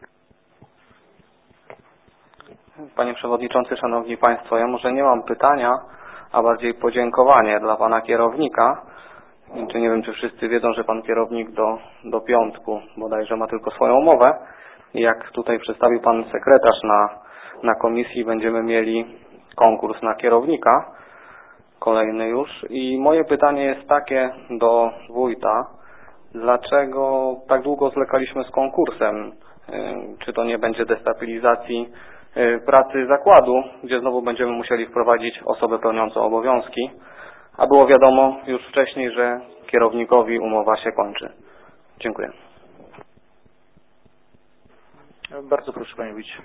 Panie Przewodniczący, Szanowni Państwo, ja może nie mam pytania, a bardziej podziękowanie dla Pana kierownika. Nie wiem, czy wszyscy wiedzą, że Pan kierownik do piątku bodajże ma tylko swoją umowę. I jak tutaj przedstawił Pan sekretarz na komisji, będziemy mieli konkurs na kierownika, kolejny już. I moje pytanie jest takie do wójta. Dlaczego tak długo zwlekaliśmy z konkursem? Czy to nie będzie destabilizacji pracy zakładu, gdzie znowu będziemy musieli wprowadzić osobę pełniącą obowiązki, a było wiadomo już wcześniej, że kierownikowi umowa się kończy. Dziękuję. Bardzo proszę, Panie Wójcie.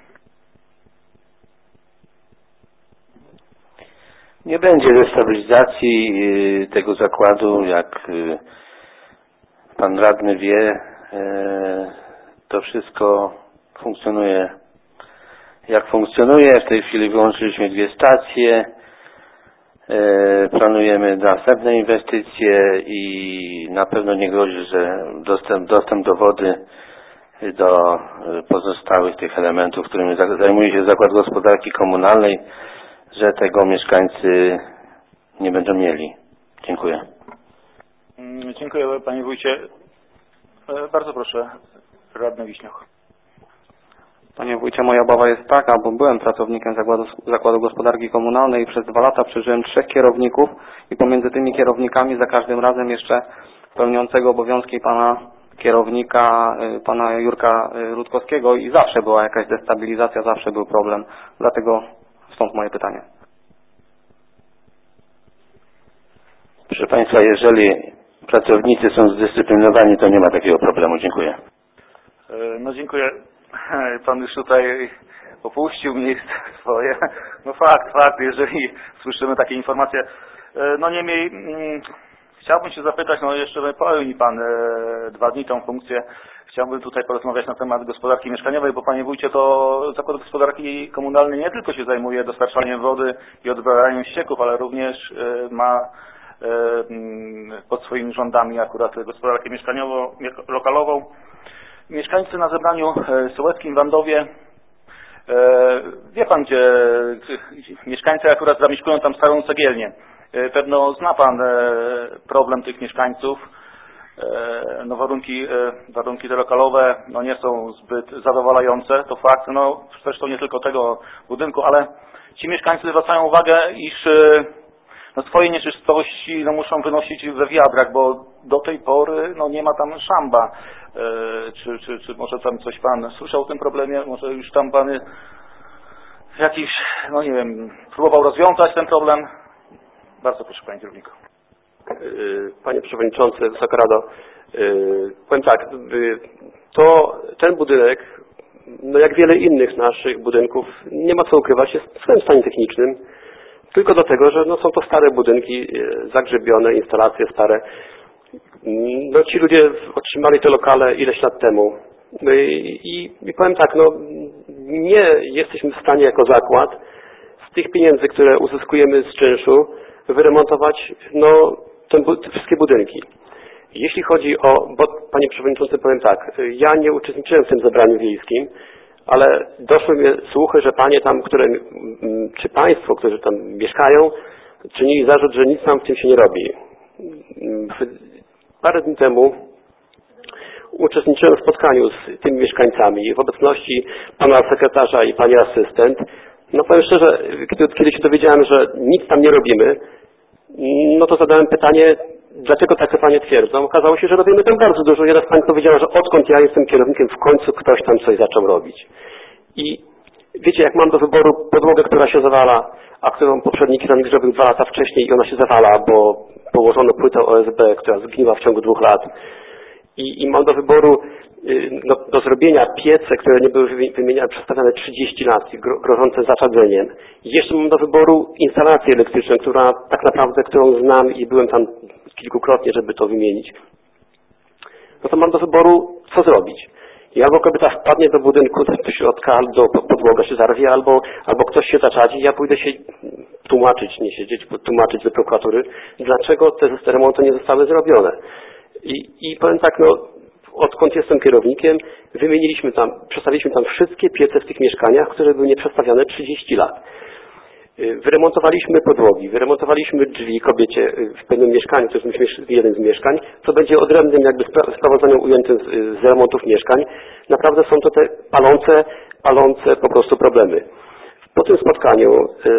Nie będzie destabilizacji tego zakładu, jak Pan radny wie, to wszystko funkcjonuje jak funkcjonuje. W tej chwili wyłączyliśmy 2 stacje. Planujemy następne inwestycje i na pewno nie grozi, że dostęp do wody, do pozostałych tych elementów, którymi zajmuje się Zakład Gospodarki Komunalnej, że tego mieszkańcy nie będą mieli. Dziękuję. Dziękuję, panie wójcie. Bardzo proszę, radny Wiśnioch. Panie wójcie, moja obawa jest taka, bo byłem pracownikiem Zakładu Gospodarki Komunalnej i przez 2 lata przeżyłem 3 kierowników i pomiędzy tymi kierownikami za każdym razem jeszcze pełniącego obowiązki pana kierownika, pana Jurka Rutkowskiego i zawsze była jakaś destabilizacja, zawsze był problem. Dlatego stąd moje pytanie. Proszę państwa, jeżeli pracownicy są zdyscyplinowani, to nie ma takiego problemu. Dziękuję. No dziękuję. Pan już tutaj opuścił miejsce swoje. No fakt, jeżeli słyszymy takie informacje. No niemniej chciałbym się zapytać, no jeszcze pełni pan 2 dni tą funkcję. Chciałbym tutaj porozmawiać na temat gospodarki mieszkaniowej, bo panie wójcie, to Zakład Gospodarki Komunalnej nie tylko się zajmuje dostarczaniem wody i odbieraniem ścieków, ale również ma pod swoimi rządami akurat gospodarkę mieszkaniową, lokalową. Mieszkańcy na zebraniu sołeckim w Wandowie, wie pan, gdzie mieszkańcy akurat zamieszkują tam starą cegielnię. Pewno zna pan problem tych mieszkańców. No warunki te lokalowe no nie są zbyt zadowalające, to fakt, no zresztą nie tylko tego budynku, ale ci mieszkańcy zwracają uwagę, iż no swoje nieczystości no muszą wynosić we wiadrach, bo do tej pory no nie ma tam szamba. Czy może tam coś pan słyszał o tym problemie? Może już tam pan jakiś, no nie wiem, próbował rozwiązać ten problem? Bardzo proszę, panie kierowniku. Panie Przewodniczący, Wysoka Rado, powiem tak, ten budynek, no jak wiele innych naszych budynków, nie ma co ukrywać, jest w swoim stanie technicznym, tylko do tego, że no są to stare budynki, zagrzebione, instalacje stare. No ci ludzie otrzymali te lokale ileś lat temu i powiem tak, no nie jesteśmy w stanie jako zakład z tych pieniędzy, które uzyskujemy z czynszu, wyremontować no te wszystkie budynki. Jeśli chodzi o, bo panie przewodniczący, powiem tak, ja nie uczestniczyłem w tym zebraniu wiejskim, ale doszły mnie słuchy, że panie tam, czy państwo, którzy tam mieszkają, czynili zarzut, że nic tam w tym się nie robi. Parę dni temu uczestniczyłem w spotkaniu z tymi mieszkańcami w obecności pana sekretarza i pani asystent. No powiem szczerze, kiedy się dowiedziałem, że nic tam nie robimy, no to zadałem pytanie, dlaczego takie panie twierdzą. Okazało się, że robimy tam bardzo dużo. Jedna z pań powiedziała, że odkąd ja jestem kierownikiem, w końcu ktoś tam coś zaczął robić. I wiecie, jak mam do wyboru podłogę, która się zawala, a którą poprzedni kierownik zrobił 2 lata wcześniej i ona się zawala, bo położono płytę OSB, która zgniła w ciągu 2 lat. I mam do wyboru do zrobienia piece, które nie były wymieniane, przestawiane 30 lat, grożące zaczadzeniem. I jeszcze mam do wyboru instalację elektryczną, którą znam i byłem tam kilkukrotnie, żeby to wymienić. No to mam do wyboru, co zrobić. I albo kobieta wpadnie do budynku, do środka, albo podłoga się zarwie, albo ktoś się zaczadzi i ja pójdę się tłumaczyć do prokuratury, dlaczego te remonty nie zostały zrobione. I powiem tak, no odkąd jestem kierownikiem, przestawiliśmy tam wszystkie piece w tych mieszkaniach, które były nieprzestawiane 30 lat. Wyremontowaliśmy podłogi, wyremontowaliśmy drzwi kobiecie w pewnym mieszkaniu, to jest jeden z mieszkań, co będzie odrębnym jakby sprawozdaniem ujętym z remontów mieszkań. Naprawdę są to te palące po prostu problemy. Po tym spotkaniu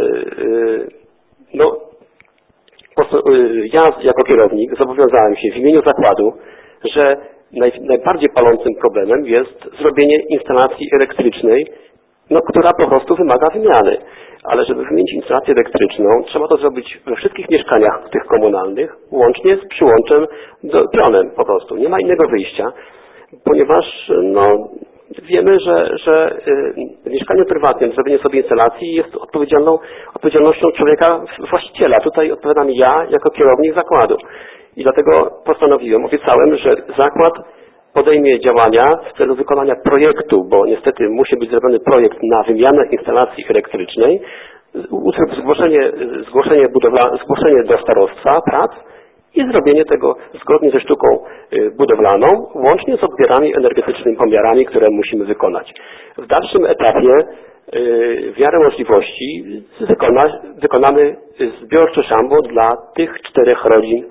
ja jako kierownik zobowiązałem się w imieniu zakładu, że najbardziej palącym problemem jest zrobienie instalacji elektrycznej, która po prostu wymaga wymiany. Ale żeby wymienić instalację elektryczną, trzeba to zrobić we wszystkich mieszkaniach tych komunalnych, łącznie z przyłączem pionem po prostu. Nie ma innego wyjścia, ponieważ wiemy, że w mieszkaniu prywatnym zrobienie sobie instalacji jest odpowiedzialnością człowieka, właściciela. Tutaj odpowiadam ja jako kierownik zakładu. I dlatego obiecałem, że zakład podejmie działania w celu wykonania projektu, bo niestety musi być zrobiony projekt na wymianę instalacji elektrycznej, zgłoszenie do starostwa prac i zrobienie tego zgodnie ze sztuką budowlaną, łącznie z odbierami energetycznymi, pomiarami, które musimy wykonać. W dalszym etapie w miarę możliwości wykonamy zbiorcze szambo dla tych 4 rodzin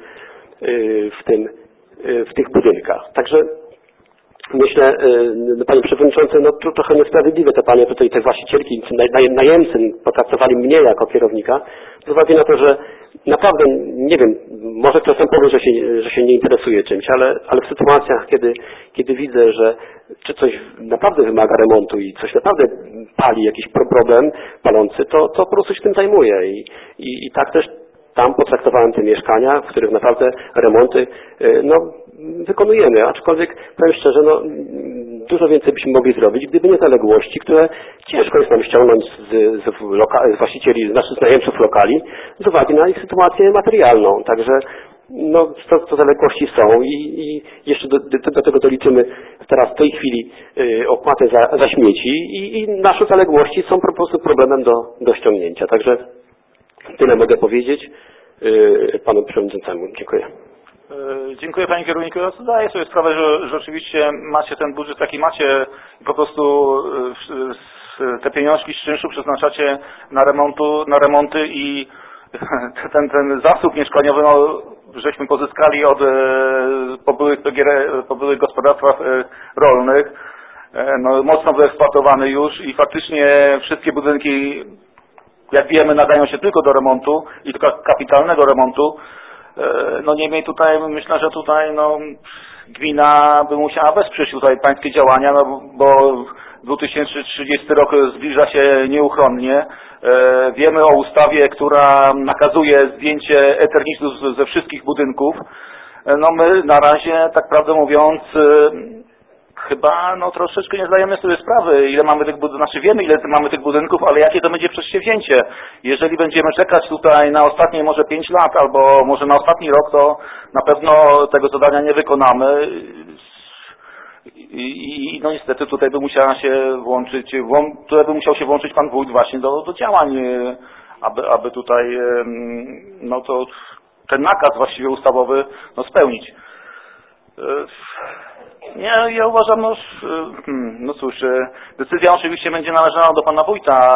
w tych budynkach. Także myślę, Panie Przewodniczący, no to trochę niesprawiedliwe te Panie tutaj, te właścicielki, najemcy potraktowali mnie jako kierownika, z uwagi na to, że naprawdę, nie wiem, może ktoś tam powie, że się nie interesuje czymś, ale w sytuacjach, kiedy widzę, że czy coś naprawdę wymaga remontu i coś naprawdę pali, jakiś problem palący, to po prostu się tym zajmuję i tak też tam potraktowałem te mieszkania, w których naprawdę remonty wykonujemy, aczkolwiek powiem szczerze, dużo więcej byśmy mogli zrobić, gdyby nie zaległości, które ciężko jest nam ściągnąć z właścicieli, z najemców lokali z uwagi na ich sytuację materialną. Także to zaległości są i jeszcze do tego doliczymy teraz w tej chwili opłatę za śmieci i nasze zaległości są po prostu problemem do ściągnięcia. Także tyle mogę powiedzieć Panu Przewodniczącemu. Dziękuję. Dziękuję Panie Kierowniku. Ja zdaję sobie sprawę, że rzeczywiście macie ten budżet jaki macie i po prostu te pieniążki z czynszu przeznaczacie na remonty i ten zasób mieszkaniowy żeśmy pozyskali od pobyłych gospodarstw rolnych, mocno wyeksploatowany już i faktycznie wszystkie budynki, jak wiemy, nadają się tylko do remontu i tylko kapitalnego remontu. Niemniej tutaj myślę, że tutaj gmina by musiała wesprzeć tutaj pańskie działania, bo 2030 rok zbliża się nieuchronnie. Wiemy o ustawie, która nakazuje zdjęcie eternitów ze wszystkich budynków. My na razie, tak prawdę mówiąc, chyba troszeczkę nie zdajemy sobie sprawy, ile mamy tych budynków, wiemy ile mamy tych budynków, ale jakie to będzie przedsięwzięcie. Jeżeli będziemy czekać tutaj na ostatnie może 5 lat, albo może na ostatni rok, to na pewno tego zadania nie wykonamy. I niestety tutaj by musiał się włączyć pan wójt właśnie do działań, aby tutaj to ten nakaz właściwie ustawowy czynić. Ja uważam, cóż, decyzja oczywiście będzie należała do pana wójta,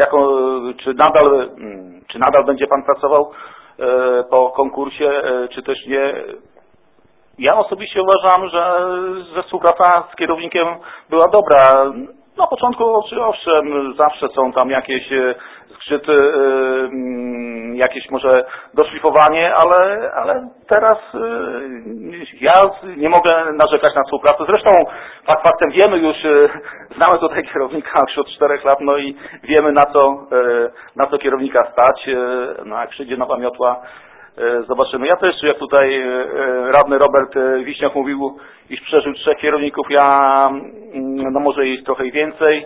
czy nadal będzie pan pracował po konkursie, czy też nie. Ja osobiście uważam, że współpraca z kierownikiem była dobra. Na początku owszem, zawsze są tam jakieś zgrzyty, jakieś może doszlifowanie, ale teraz ja nie mogę narzekać na współpracę. Zresztą faktem wiemy już, znamy tutaj kierownika już od 4 lat, i wiemy na co kierownika stać. Jak przyjdzie nowa miotła, zobaczymy. Ja też, jak tutaj radny Robert Wiśniak mówił, iż przeżył 3 kierowników, ja może jest trochę więcej.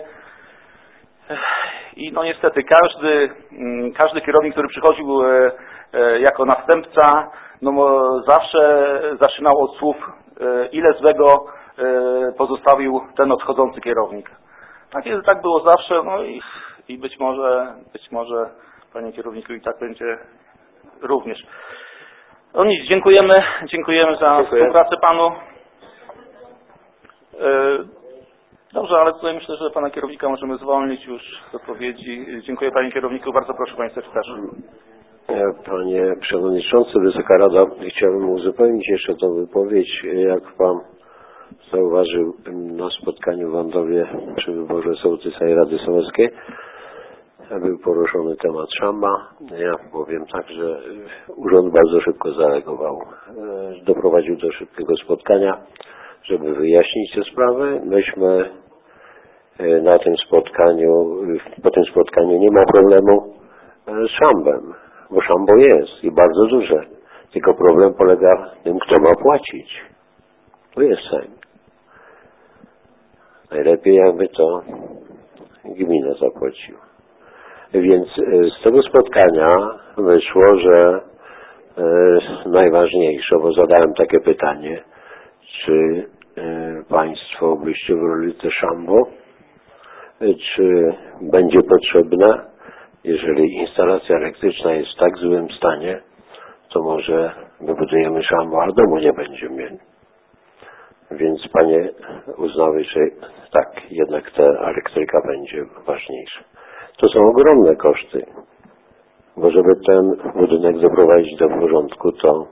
I niestety każdy kierownik, który przychodził jako następca, zawsze zaczynał od słów, ile złego pozostawił ten odchodzący kierownik. Tak było zawsze, i być może panie kierowniku i tak będzie również. Nic, dziękujemy za współpracę panu. Dobrze, ale tutaj myślę, że pana kierownika możemy zwolnić już z odpowiedzi. Dziękuję panie kierowniku, bardzo proszę panie sekretarzu. Panie Przewodniczący, Wysoka Rada, chciałbym uzupełnić jeszcze tę wypowiedź. Jak pan zauważył na spotkaniu w Wandowie przy wyborze sołtysa i Rady Sołeckiej, był poruszony temat szamba. Ja powiem tak, że urząd bardzo szybko zareagował. Doprowadził do szybkiego spotkania, żeby wyjaśnić tę sprawę. Myśmy po tym spotkaniu nie ma problemu z szambem, bo szambo jest i bardzo duże. Tylko problem polega na tym, kto ma płacić. To jest Sejm. Najlepiej jakby to gmina zapłaciła. Więc z tego spotkania wyszło, że najważniejsze, bo zadałem takie pytanie, czy Państwo byście wybrali te szambo? Czy będzie potrzebne? Jeżeli instalacja elektryczna jest w tak złym stanie, to może wybudujemy szambo, a domu nie będziemy mieli. Więc Panie uznały, że tak, jednak ta elektryka będzie ważniejsza. To są ogromne koszty, bo żeby ten budynek doprowadzić do porządku, to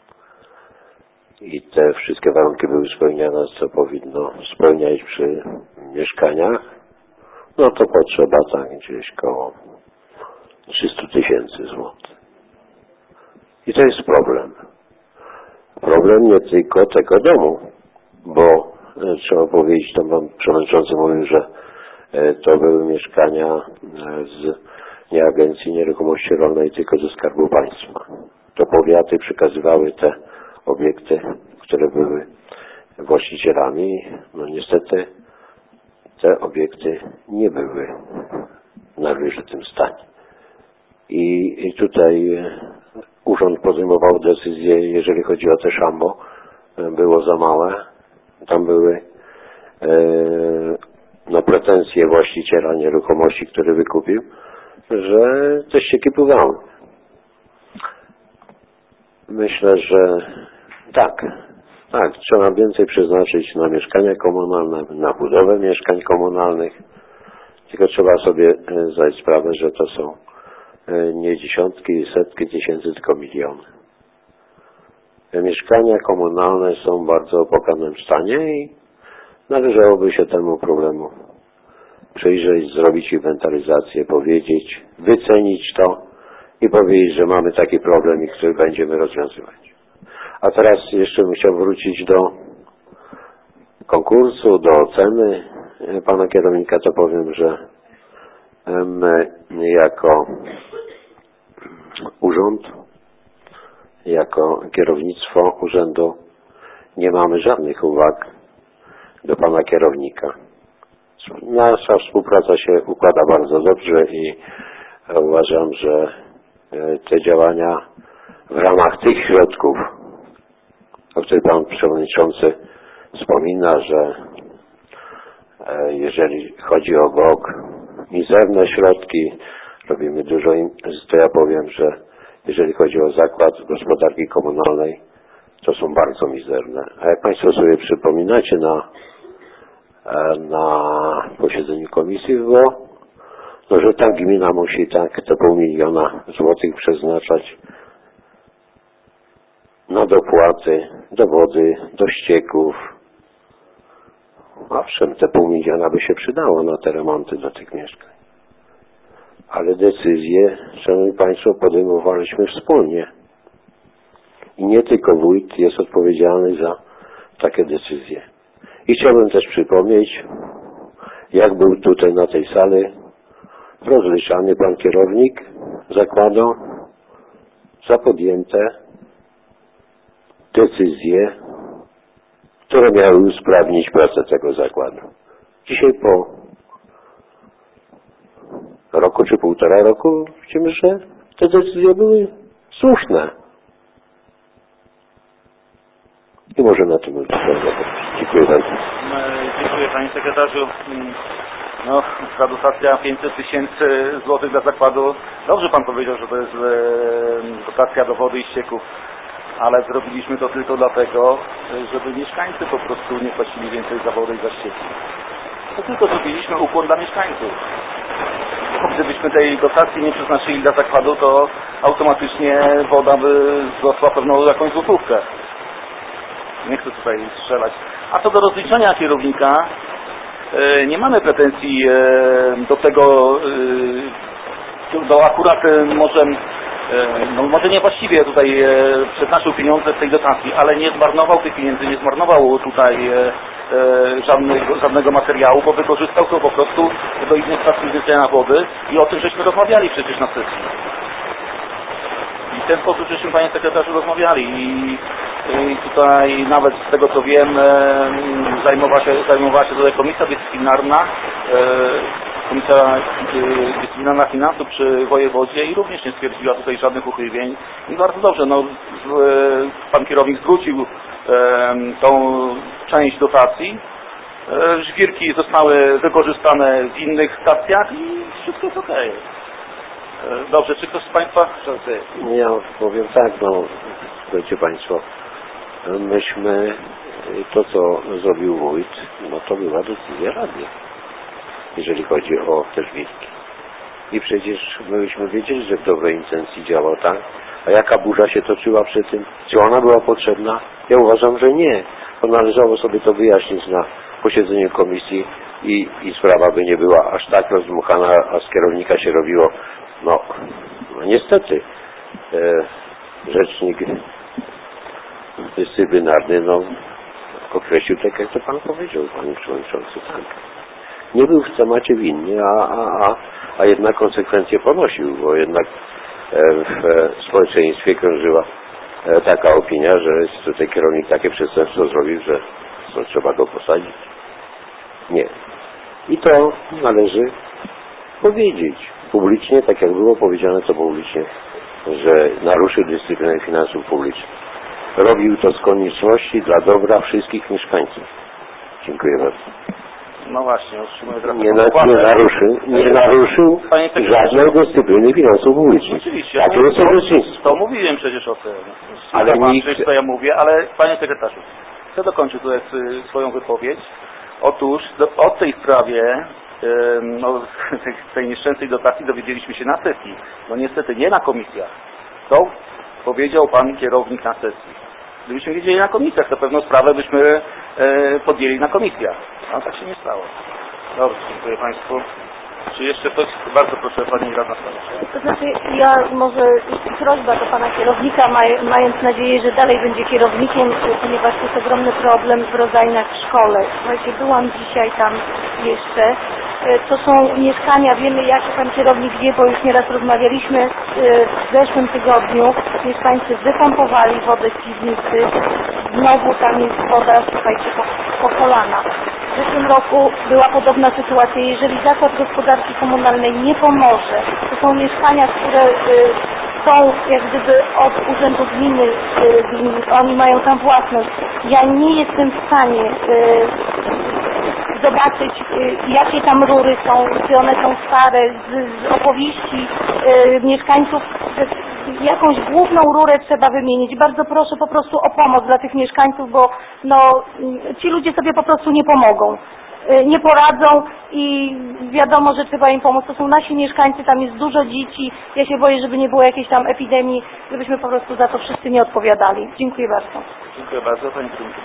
i te wszystkie warunki były spełniane, co powinno spełniać przy mieszkaniach, no to potrzeba tak gdzieś koło 300 000 złotych. I to jest problem. Problem nie tylko tego domu, bo trzeba powiedzieć, to pan przewodniczący mówił, że to były mieszkania nie Agencji Nieruchomości Rolnej, tylko ze Skarbu Państwa. To powiaty przekazywały te obiekty, które były właścicielami. No niestety te obiekty nie były w należytym stanie. I tutaj urząd podejmował decyzję, jeżeli chodzi o te szambo, było za małe. Tam były pretensje właściciela nieruchomości, który wykupił, że te ścieki pływały. Myślę, że tak, trzeba więcej przeznaczyć na mieszkania komunalne, na budowę mieszkań komunalnych, tylko trzeba sobie zdać sprawę, że to są nie dziesiątki i setki tysięcy, tylko miliony. Mieszkania komunalne są w bardzo opłakanym stanie i należałoby się temu problemu przyjrzeć, zrobić inwentaryzację, powiedzieć, wycenić to i powiedzieć, że mamy taki problem i który będziemy rozwiązywać. A teraz jeszcze bym chciał wrócić do konkursu, do oceny pana kierownika, to powiem, że my jako urząd, jako kierownictwo urzędu nie mamy żadnych uwag do pana kierownika. Nasza współpraca się układa bardzo dobrze i uważam, że te działania w ramach tych środków, o których pan przewodniczący wspomina, że jeżeli chodzi o GOG, mizerne środki, robimy dużo, to ja powiem, że jeżeli chodzi o Zakład Gospodarki Komunalnej, to są bardzo mizerne. A jak państwo sobie przypominacie na posiedzeniu komisji było, no, że tam gmina musi tak te 500 000 złotych przeznaczać na dopłaty do wody, do ścieków. Owszem, te 500 000 by się przydało na te remonty do tych mieszkań. Ale decyzje, szanowni państwo, podejmowaliśmy wspólnie. I nie tylko wójt jest odpowiedzialny za takie decyzje. I chciałbym też przypomnieć, jak był tutaj na tej sali rozliczany pan kierownik zakładu za podjęte decyzje, które miały usprawnić pracę tego zakładu. Dzisiaj po roku czy 1,5 roku widzimy, że te decyzje były słuszne. I może na tym dziękuję bardzo. Dziękuję panie sekretarzu. No, ta dotacja 500 000 złotych dla zakładu. Dobrze pan powiedział, że to jest dotacja do wody i ścieków, ale zrobiliśmy to tylko dlatego, żeby mieszkańcy po prostu nie płacili więcej za wodę i za ścieki. To tylko zrobiliśmy ukłon dla mieszkańców. Gdybyśmy tej dotacji nie przeznaczyli dla zakładu, to automatycznie woda by wzrosła pewną jakąś złotówkę. Nie chcę tutaj strzelać. A co do rozliczenia kierownika, nie mamy pretensji do tego, do akurat może niewłaściwie tutaj przeznaczył pieniądze z tej dotacji, ale nie zmarnował tych pieniędzy, nie zmarnował tutaj żadnego materiału, bo wykorzystał to po prostu do innych stacji zwiększenia wody i o tym żeśmy rozmawiali przecież na sesji. I w ten sposób żeśmy, panie sekretarzu, rozmawiali i tutaj nawet z tego co wiem zajmowała się tutaj komisja dyscyplinarna, Komisja Dyscyplinarna Finansów przy wojewodzie i również nie stwierdziła tutaj żadnych uchybień. I bardzo dobrze, no, pan kierownik zwrócił tą część dotacji. Żwirki zostały wykorzystane w innych stacjach i wszystko jest okej. Dobrze, czy ktoś z Państwa? Ja powiem tak, no, słuchajcie Państwo, myśmy, to co zrobił wójt, no to była decyzja Rady, jeżeli chodzi o te żwirki. I przecież myśmy wiedzieli, że w dobrej intencji działał, tak? A jaka burza się toczyła przy tym? Czy ona była potrzebna? Ja uważam, że nie. To należało sobie to wyjaśnić na posiedzeniu komisji i sprawa by nie była aż tak rozdmuchana, a z kierownika się robiło, no niestety, rzecznik dyscyplinarny, no określił tak, jak to Pan powiedział, Panie Przewodniczący, tak. Nie był w temacie winny, a jednak konsekwencje ponosił, bo jednak w społeczeństwie krążyła taka opinia, że tutaj kierownik takie przestępstwo zrobił, że to trzeba go posadzić. Nie. I to należy powiedzieć publicznie, tak jak było powiedziane to publicznie, że naruszył dyscyplinę finansów publicznych. Robił to z konieczności dla dobra wszystkich mieszkańców. Dziękuję bardzo. No właśnie, otrzymuję teraz nie naruszył żadnej dyscypliny finansów publicznych. Oczywiście. Takie jest orzecznictwo. To mówiłem przecież o tym. Ale nikt... co ja mówię, ale Panie Sekretarzu, chcę dokończyć tutaj swoją wypowiedź. Otóż o tej sprawie, no, tej nieszczęsnej dotacji dowiedzieliśmy się na sesji. No niestety nie na komisjach. To powiedział Pan kierownik na sesji. Gdybyśmy wiedzieli na komisjach, to pewną sprawę byśmy podjęli na komisjach. A tak się nie stało. Dobrze, dziękuję Państwu. Czy jeszcze ktoś? Bardzo proszę Pani Radna Stanisław. To znaczy, ja może prośba do Pana kierownika, mając nadzieję, że dalej będzie kierownikiem, ponieważ jest ogromny problem w rodzajach w szkole. Słuchajcie, byłam dzisiaj tam jeszcze. To są mieszkania, wiemy jak Pan kierownik wie, bo już nieraz rozmawialiśmy w zeszłym tygodniu. Mieszkańcy wypompowali wodę z piwnicy. Znowu tam jest woda, słuchajcie, po kolana. W zeszłym roku była podobna sytuacja. Jeżeli Zakład Gospodarki Komunalnej nie pomoże, to są mieszkania, które są jak gdyby od Urzędu Gminy, oni mają tam własność. Ja nie jestem w stanie zobaczyć, jakie tam rury są, czy one są stare, z opowieści mieszkańców, że jakąś główną rurę trzeba wymienić. Bardzo proszę po prostu o pomoc dla tych mieszkańców, bo no, ci ludzie sobie po prostu nie pomogą. Nie poradzą i wiadomo, że trzeba im pomóc. To są nasi mieszkańcy, tam jest dużo dzieci. Ja się boję, żeby nie było jakiejś tam epidemii, żebyśmy po prostu za to wszyscy nie odpowiadali. Dziękuję bardzo. Dziękuję bardzo. Pani Przewodnicząca.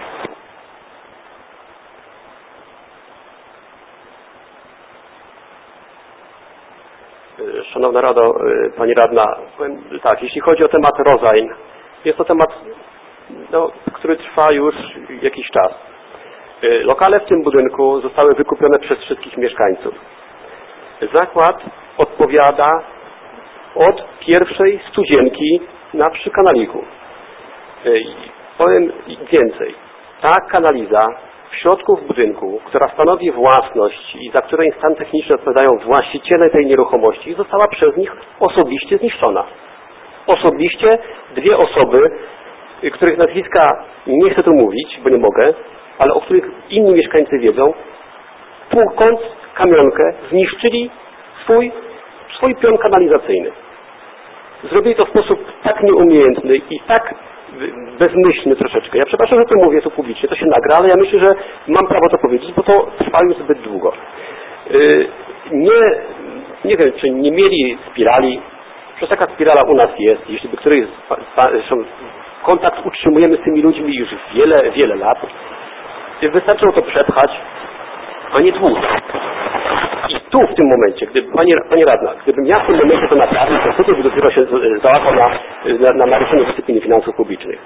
Szanowna Rado, Pani Radna, powiem tak, jeśli chodzi o temat Rozań, jest to temat, no, który trwa już jakiś czas. Lokale w tym budynku zostały wykupione przez wszystkich mieszkańców. Zakład odpowiada od pierwszej studzienki na Przykanaliku. Powiem więcej, ta kanaliza w środku w budynku, która stanowi własność i za której stan techniczny odpowiadają właściciele tej nieruchomości, została przez nich osobiście zniszczona. Osobiście dwie osoby, których nazwiska nie chcę tu mówić, bo nie mogę, ale o których inni mieszkańcy wiedzą, tłukąc kamionkę, zniszczyli swój pion kanalizacyjny. Zrobili to w sposób tak nieumiejętny i tak bezmyślny troszeczkę. Ja przepraszam, że to mówię tu publicznie, to się nagra, ale ja myślę, że mam prawo to powiedzieć, bo to trwa już zbyt długo. Nie wiem, czy nie mieli spirali. Przecież taka spirala u nas jest. Jeśli by któryś kontakt utrzymujemy z tymi ludźmi już wiele, wiele lat, wystarczyło to przepchać, a nie tłuc. I tu w tym momencie, gdyby Pani Radna, gdybym ja w tym momencie to naprawił, to wtedy by dopiero się załapał na naruszenie dyscypliny finansów publicznych.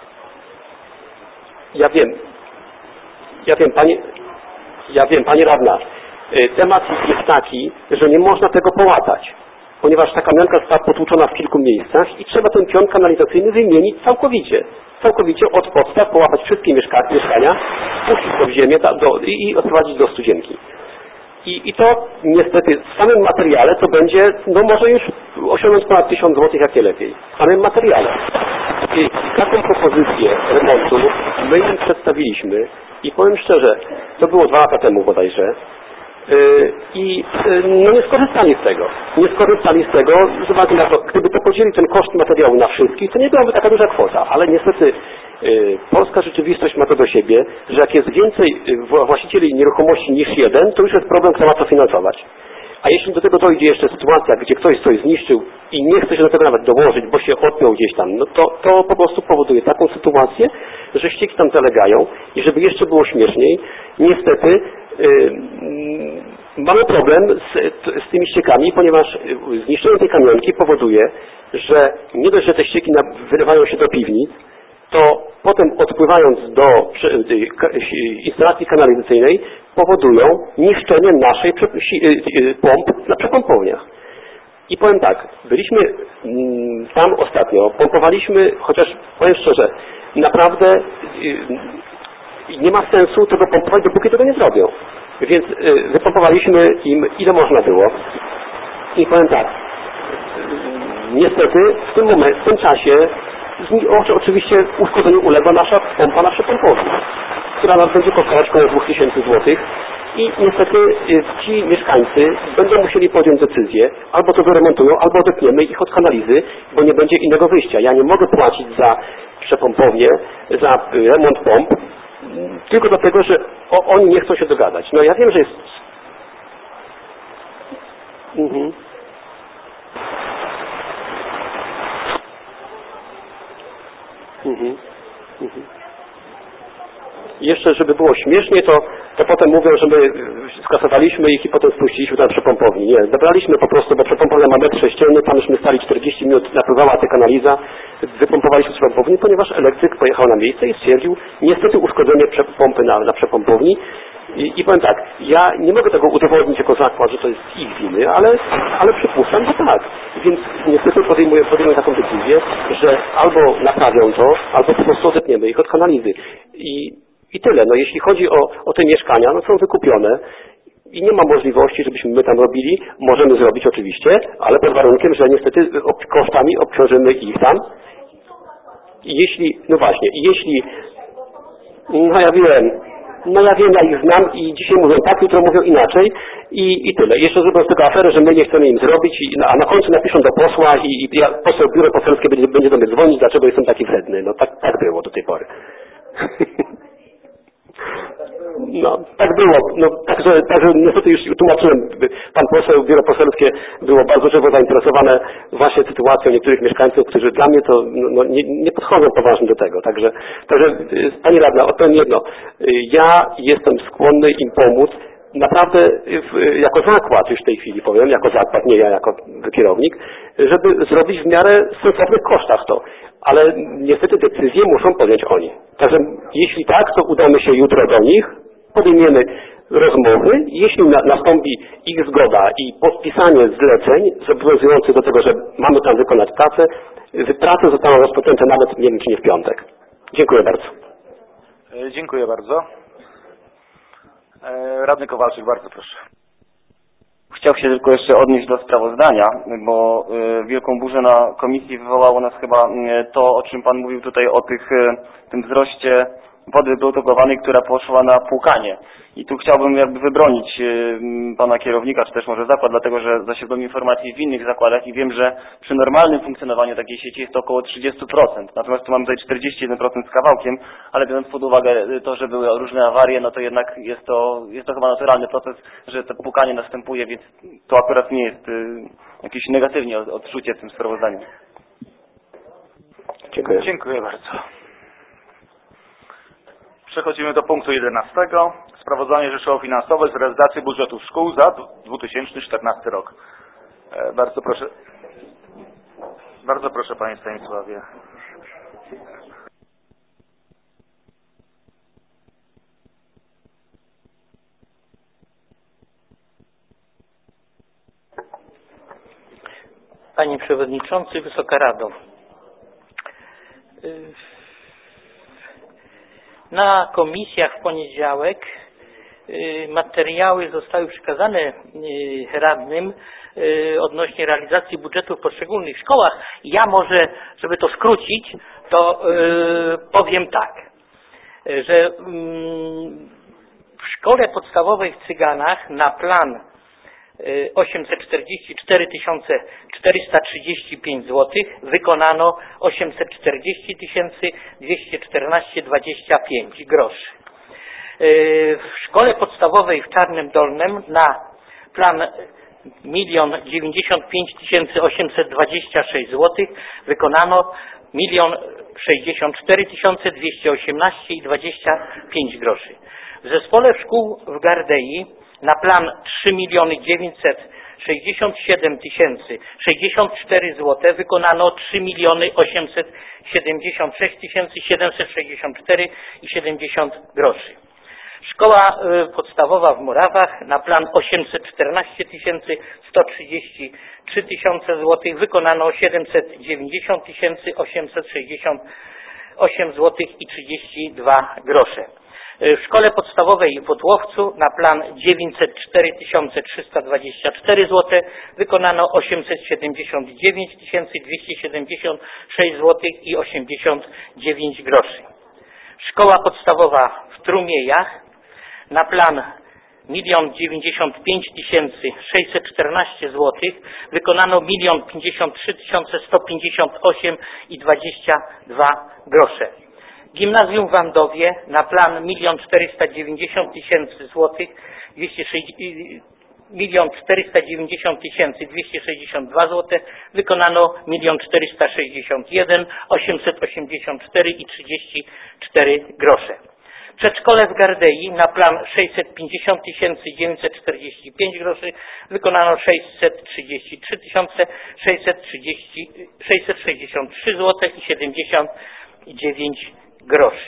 Ja wiem, Pani Radna, temat jest taki, że nie można tego połatać, ponieważ ta kamionka została potłuczona w kilku miejscach i trzeba ten pion kanalizacyjny wymienić całkowicie. Całkowicie od podstaw połapać wszystkie mieszkania, puścić to w ziemię i odprowadzić do studzienki. I to niestety w samym materiale to będzie, no może już osiągnąć ponad 1000 zł, jak nie lepiej. W samym materiale. I taką propozycję remontu my im przedstawiliśmy i powiem szczerze, to było 2 lata temu bodajże, i no nie skorzystali z tego. Nie skorzystali z tego, z uwagi na to, gdyby to podzielił ten koszt materiału na wszystkich, to nie byłaby taka duża kwota, ale niestety polska rzeczywistość ma to do siebie, że jak jest więcej właścicieli nieruchomości niż jeden, to już jest problem, kto ma to finansować. A jeśli do tego dojdzie jeszcze sytuacja, gdzie ktoś coś zniszczył i nie chce się do tego nawet dołożyć, bo się odpiął gdzieś tam, no to po prostu powoduje taką sytuację, że ścieki tam zalegają i żeby jeszcze było śmieszniej, niestety mamy problem z tymi ściekami, ponieważ zniszczenie tej kamionki powoduje, że nie dość, że te ścieki wylewają się do piwnic, to potem odpływając do instalacji kanalizacyjnej powodują niszczenie naszej pomp na przepompowniach. I powiem tak, byliśmy tam ostatnio, pompowaliśmy, chociaż powiem szczerze, naprawdę nie ma sensu tego pompować, dopóki tego nie zrobią. Więc wypompowaliśmy im ile można było. I powiem tak, niestety w tym czasie oczywiście uszkodzeniu uległa nasza pompa na przepompowni, która nas będzie kosztować około 2000 zł. I niestety ci mieszkańcy będą musieli podjąć decyzję, albo to wyremontują, albo odepniemy ich od kanalizy, bo nie będzie innego wyjścia. Ja nie mogę płacić za przepompownię, za remont pomp, tylko dlatego, że oni nie chcą się dogadać. No ja wiem, że jest... Jeszcze, żeby było śmiesznie, to potem mówią, że my skasowaliśmy ich i potem spuściliśmy tam przepompowni. Nie, zabraliśmy po prostu, bo przepompownia ma metr sześcienny, tam myśmy stali 40 minut, napływała ta kanaliza, wypompowaliśmy z przepompowni, ponieważ elektryk pojechał na miejsce i stwierdził niestety uszkodzenie pompy na przepompowni. I powiem tak, ja nie mogę tego udowodnić jako zakład, że to jest ich winy, ale przypuszczam, że tak. Więc niestety podejmuję taką decyzję, że albo naprawią to, albo po prostu odetniemy ich od kanalizy. I tyle. No jeśli chodzi o te mieszkania, no są wykupione i nie ma możliwości, żebyśmy my tam robili. Możemy zrobić oczywiście, ale pod warunkiem, że niestety kosztami obciążymy ich tam. No ja wiem, ja ich znam i dzisiaj mówią tak, jutro mówią inaczej i tyle. Jeszcze zrobią z tego aferę, że my nie chcemy im zrobić, a na końcu napiszą do posła i biuro poselskie będzie do mnie dzwonić, dlaczego jestem taki wredny. No tak było do tej pory. No, tak było. No, także niestety już tłumaczyłem. Pan poseł, biuro poselskie było bardzo żywo zainteresowane właśnie sytuacją niektórych mieszkańców, którzy dla mnie to nie podchodzą poważnie do tego. Także Pani Radna, odpowiem jedno. Ja jestem skłonny im pomóc. Naprawdę jako zakład już w tej chwili powiem, jako zakład, nie ja jako kierownik, żeby zrobić w miarę sensownych kosztach to. Ale niestety decyzje muszą podjąć oni. Także jeśli tak, to udamy się jutro do nich, podejmiemy rozmowy. Jeśli nastąpi ich zgoda i podpisanie zleceń zobowiązujących do tego, że mamy tam wykonać pracę, prace zostaną rozpoczęte nawet, nie wiem, czy nie w piątek. Dziękuję bardzo. Dziękuję bardzo. Radny Kowalczyk, bardzo proszę. Chciał się tylko jeszcze odnieść do sprawozdania, bo wielką burzę na komisji wywołało nas chyba to, o czym Pan mówił tutaj, o tym wzroście wody wyprodukowanej, która poszła na płukanie. I tu chciałbym jakby wybronić Pana kierownika, czy też może zakład, dlatego że zasięgłem informacji w innych zakładach i wiem, że przy normalnym funkcjonowaniu takiej sieci jest to około 30%. Natomiast tu mamy tutaj 41% z kawałkiem, ale biorąc pod uwagę to, że były różne awarie, no to jednak jest to chyba naturalny proces, że to płukanie następuje, więc to akurat nie jest jakieś negatywnie odczucie w tym sprawozdaniu. Dziękuję. Dziękuję bardzo. Przechodzimy do punktu 11. Sprawozdanie rzeszowo-finansowe z realizacji budżetu szkół za 2014 rok. Bardzo proszę Panie Stanisławie. Panie Przewodniczący, Wysoka Rado. Na komisjach w poniedziałek materiały zostały przekazane radnym odnośnie realizacji budżetu w poszczególnych szkołach. Ja może, żeby to skrócić, to powiem tak. że w szkole podstawowej w Cyganach na plan 844 435 zł wykonano 840 214,25 groszy. W szkole podstawowej w Czarnym Dolnym na plan 1 095 826 zł wykonano 1 064 218,25 groszy. W zespole szkół w Gardei na plan 3 967 064 zł wykonano 3 876 764,70 groszy. Szkoła podstawowa w Murawach na plan 814 133 tysiące złotych wykonano 790 868 zł i 32 grosze. W szkole podstawowej w Otłowcu na plan 904 324 zł wykonano 879 276 zł i 89 groszy. Szkoła podstawowa w Trumiejach na plan 1 095 614 zł wykonano 1 053 158 i 22 grosze. Gimnazjum w Wandowie na plan 1 490 000 zł 1 490 262 zł wykonano 1 461 884 i 34 grosze. Przedszkole w Gardei na plan 650 945 groszy wykonano 633 663 zł i 79 groszy.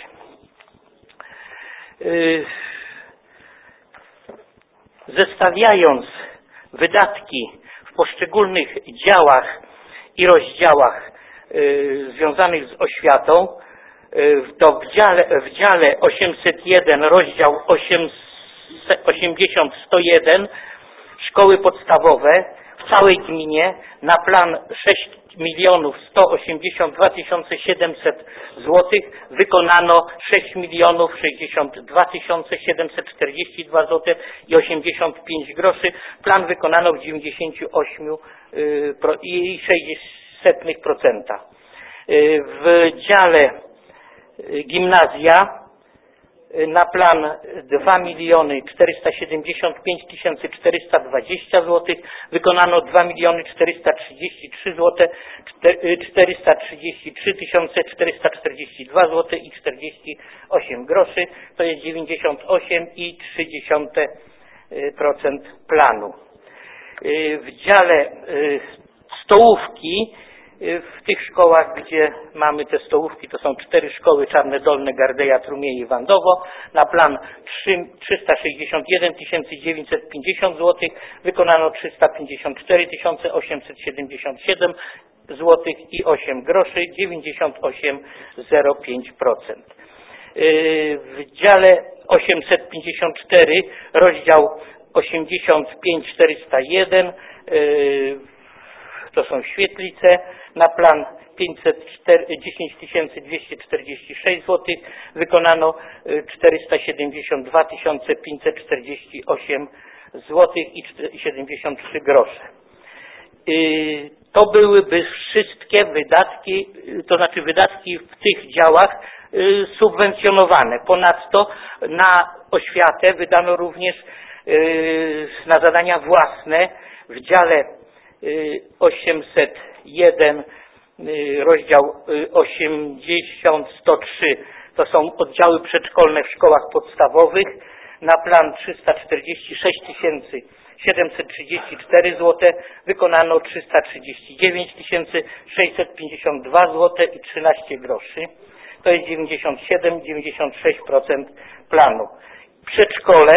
Zestawiając wydatki w poszczególnych działach i rozdziałach związanych z oświatą, to w dziale 801 rozdział 80-101 szkoły podstawowe w całej gminie na plan 6 182 700 zł wykonano 6 062 742 zł i 85 groszy. Plan wykonano w 98,6%. W dziale gimnazja na plan 2 475 420 zł wykonano 2 433 zł 433 442 zł i 48 groszy, to jest 98,3% planu. W dziale stołówki w tych szkołach, gdzie mamy te stołówki, to są 4 szkoły: Czarne Dolne, Gardeja, Trumieje i Wandowo, na plan 361 950 zł wykonano 354 877 zł i 8 groszy, 98,05%. W dziale 854 rozdział 85 401 to są świetlice, na plan 10 246 zł wykonano 472 548 zł i 73 grosze. To byłyby wszystkie wydatki, to znaczy wydatki w tych działach subwencjonowane. Ponadto na oświatę wydano również na zadania własne w dziale 801 rozdział 80-103 to są oddziały przedszkolne w szkołach podstawowych na plan 346 734 zł wykonano 339 652 zł i 13 groszy, to jest 97-96% planu. Przedszkole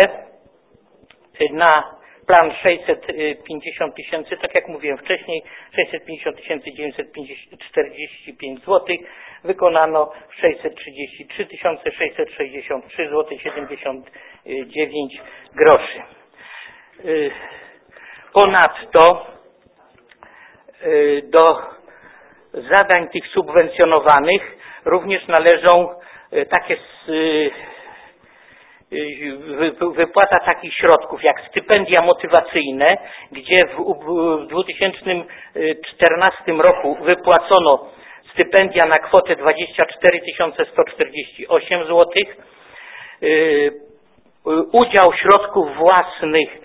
na plan 650 000, tak jak mówiłem wcześniej, 650 945 zł, wykonano 633 663 zł 79 groszy. Ponadto do zadań tych subwencjonowanych również należą takie wypłata takich środków jak stypendia motywacyjne, gdzie w 2014 roku wypłacono stypendia na kwotę 24 148 zł. Udział środków własnych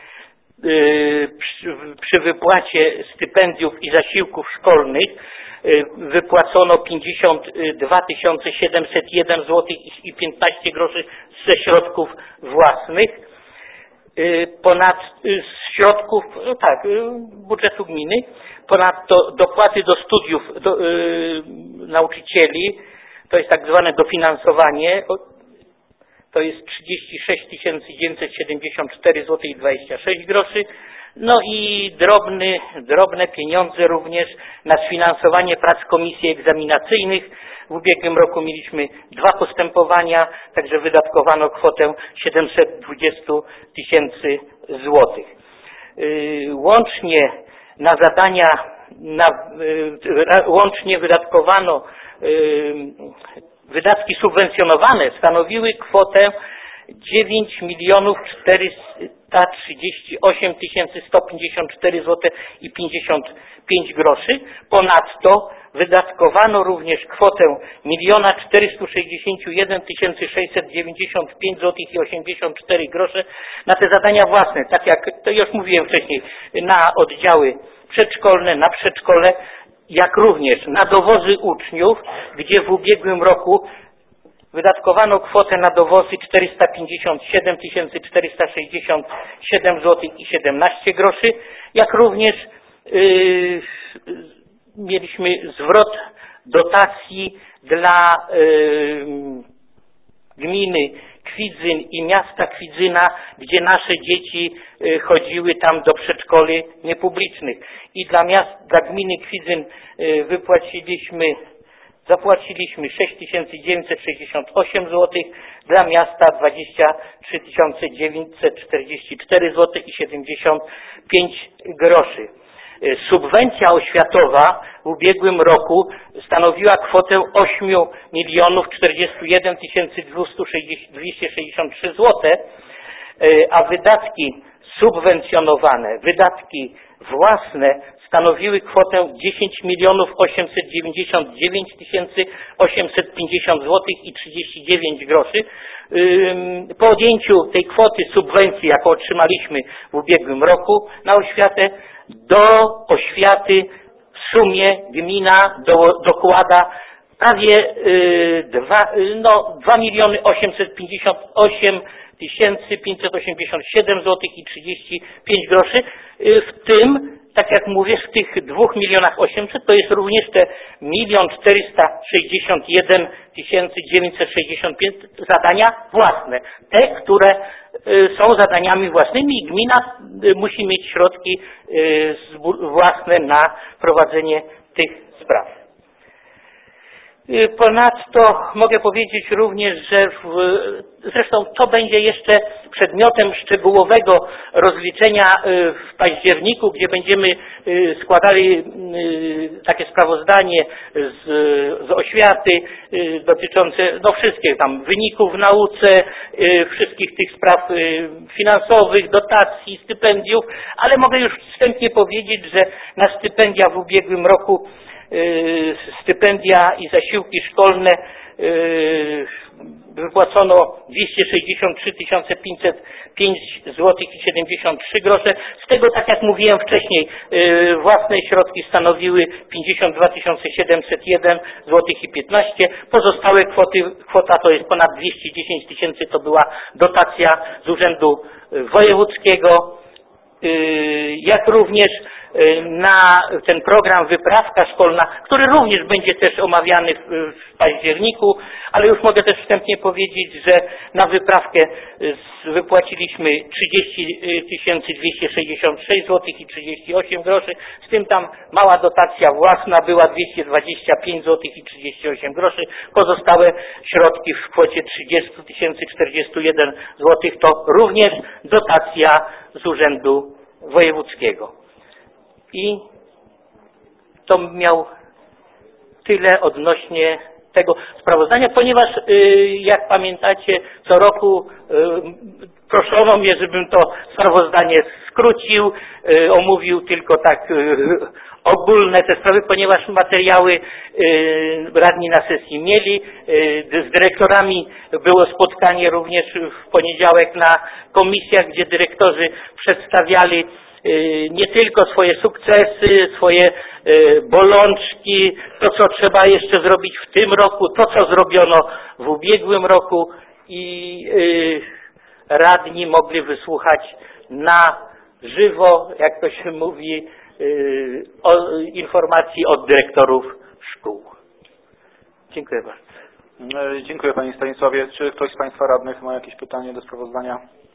przy wypłacie stypendiów i zasiłków szkolnych wypłacono 52 701 zł i 15 groszy ze środków własnych. Z środków budżetu gminy. Ponadto dopłaty do studiów nauczycieli, to jest tak zwane dofinansowanie, to jest 36 974 zł i 26 groszy. No i drobne pieniądze również na sfinansowanie prac komisji egzaminacyjnych. W ubiegłym roku mieliśmy 2 postępowania, także wydatkowano kwotę 720 000 złotych. Łącznie na zadania, łącznie wydatkowano, wydatki subwencjonowane stanowiły kwotę 9 438 154 zł i 55 groszy. Ponadto wydatkowano również kwotę 1 461 695 zł i 84 grosze na te zadania własne, tak jak to już mówiłem wcześniej, na oddziały przedszkolne, na przedszkole, jak również na dowozy uczniów, gdzie w ubiegłym roku wydatkowano kwotę na dowozy 457 467 zł i 17 groszy, jak również mieliśmy zwrot dotacji dla gminy Kwidzyn i miasta Kwidzyna, gdzie nasze dzieci chodziły tam do przedszkoli niepublicznych. I dla gminy Kwidzyn zapłaciliśmy 6 968 zł, dla miasta 23 944 zł i 75 groszy. Subwencja oświatowa w ubiegłym roku stanowiła kwotę 8 041 263 zł, a wydatki subwencjonowane, wydatki własne stanowiły kwotę 10 899 850 zł i 39 groszy. Po odjęciu tej kwoty subwencji, jaką otrzymaliśmy w ubiegłym roku na oświatę, do oświaty w sumie gmina dokłada prawie 2 858 587 zł i 35 groszy, w tym, tak jak mówię, w tych 2 800 000 to jest również te 1 461 965 zadania własne, te, które są zadaniami własnymi i gmina musi mieć środki własne na prowadzenie tych spraw. Ponadto mogę powiedzieć również, że zresztą to będzie jeszcze przedmiotem szczegółowego rozliczenia w październiku, gdzie będziemy składali takie sprawozdanie z oświaty dotyczące wszystkich tam wyników w nauce, wszystkich tych spraw finansowych, dotacji, stypendiów, ale mogę już wstępnie powiedzieć, że na stypendia w ubiegłym roku stypendia i zasiłki szkolne wypłacono 263 505 zł i 73 grosze. Z tego, tak jak mówiłem wcześniej, własne środki stanowiły 52 701 zł i 15. Pozostałe kwota to jest ponad 210 000, to była dotacja z Urzędu Wojewódzkiego, jak również na ten program Wyprawka Szkolna, który również będzie też omawiany w październiku, ale już mogę też wstępnie powiedzieć, że na wyprawkę wypłaciliśmy 30 266 zł i 38 groszy, z tym tam mała dotacja własna była 225 zł i 38 groszy, pozostałe środki w kwocie 30 041 zł to również dotacja z Urzędu Wojewódzkiego. I to miał tyle odnośnie tego sprawozdania, ponieważ jak pamiętacie, co roku proszono mnie, żebym to sprawozdanie skrócił, omówił tylko tak ogólne te sprawy, ponieważ materiały radni na sesji mieli. Z dyrektorami było spotkanie również w poniedziałek na komisjach, gdzie dyrektorzy przedstawiali nie tylko swoje sukcesy, swoje bolączki, to co trzeba jeszcze zrobić w tym roku, to co zrobiono w ubiegłym roku i radni mogli wysłuchać na żywo, jak to się mówi, informacji od dyrektorów szkół. Dziękuję bardzo. Dziękuję Panie Stanisławie. Czy ktoś z Państwa radnych ma jakieś pytanie do sprawozdania?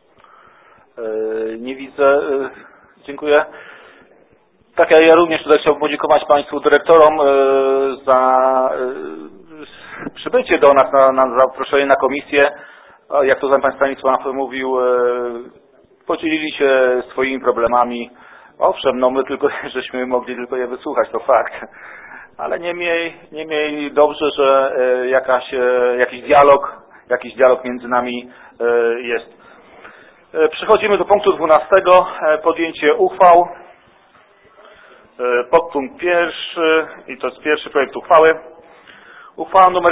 Nie widzę. Dziękuję. Tak, ja również tutaj chciałbym podziękować Państwu dyrektorom za przybycie do nas, na zaproszenie na komisję. Jak to Pan Stanisław mówił, podzielili się swoimi problemami. Owszem, no my tylko, żeśmy mogli tylko je wysłuchać, to fakt. Ale niemniej dobrze, że jakiś dialog między nami jest. Przechodzimy do punktu 12. Podjęcie uchwał. Podpunkt pierwszy, i to jest pierwszy projekt uchwały. Uchwała nr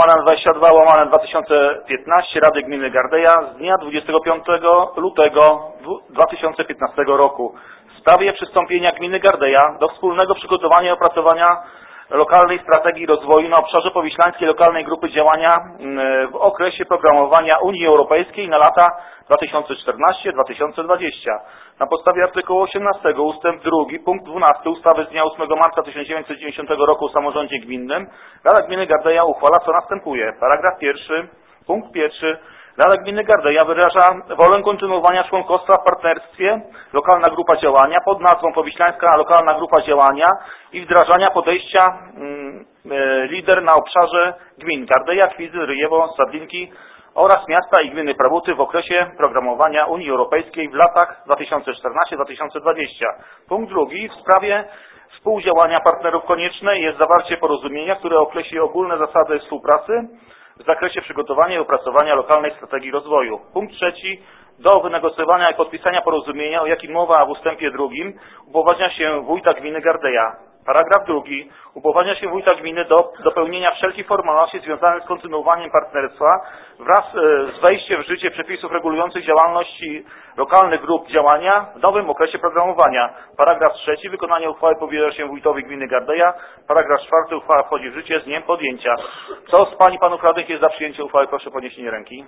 7/22/2015 Rady Gminy Gardeja z dnia 25 lutego 2015 roku w sprawie przystąpienia Gminy Gardeja do wspólnego przygotowania i opracowania lokalnej strategii rozwoju na obszarze Powiślańskiej Lokalnej Grupy Działania w okresie programowania Unii Europejskiej na lata 2014-2020. Na podstawie artykułu 18 ustęp 2 punkt 12 ustawy z dnia 8 marca 1990 roku o samorządzie gminnym Rada Gminy Gardeja uchwala co następuje. Paragraf 1, punkt 1. Rada Gminy Gardeja wyraża wolę kontynuowania członkostwa w partnerstwie Lokalna Grupa Działania pod nazwą Powiślańska Lokalna Grupa Działania i wdrażania podejścia lider na obszarze gmin Gardeja, Kwidzyl, Ryjewo, Stadlinki oraz miasta i gminy Prabuty w okresie programowania Unii Europejskiej w latach 2014-2020. Punkt 2. W sprawie współdziałania partnerów konieczne jest zawarcie porozumienia, które określi ogólne zasady współpracy w zakresie przygotowania i opracowania lokalnej strategii rozwoju. Punkt 3. Do wynegocjowania i podpisania porozumienia, o jakim mowa w ustępie 2, upoważnia się wójta gminy Gardeja. Paragraf 2. Upoważnia się wójta gminy do dopełnienia wszelkich formalności związanych z kontynuowaniem partnerstwa wraz z wejściem w życie przepisów regulujących działalności lokalnych grup działania w nowym okresie programowania. Paragraf 3. Wykonanie uchwały powierza się wójtowi gminy Gardeja. Paragraf 4. Uchwała wchodzi w życie z dniem podjęcia. Kto z Pań i Panów radnych jest za przyjęciem uchwały? Proszę o podniesienie ręki.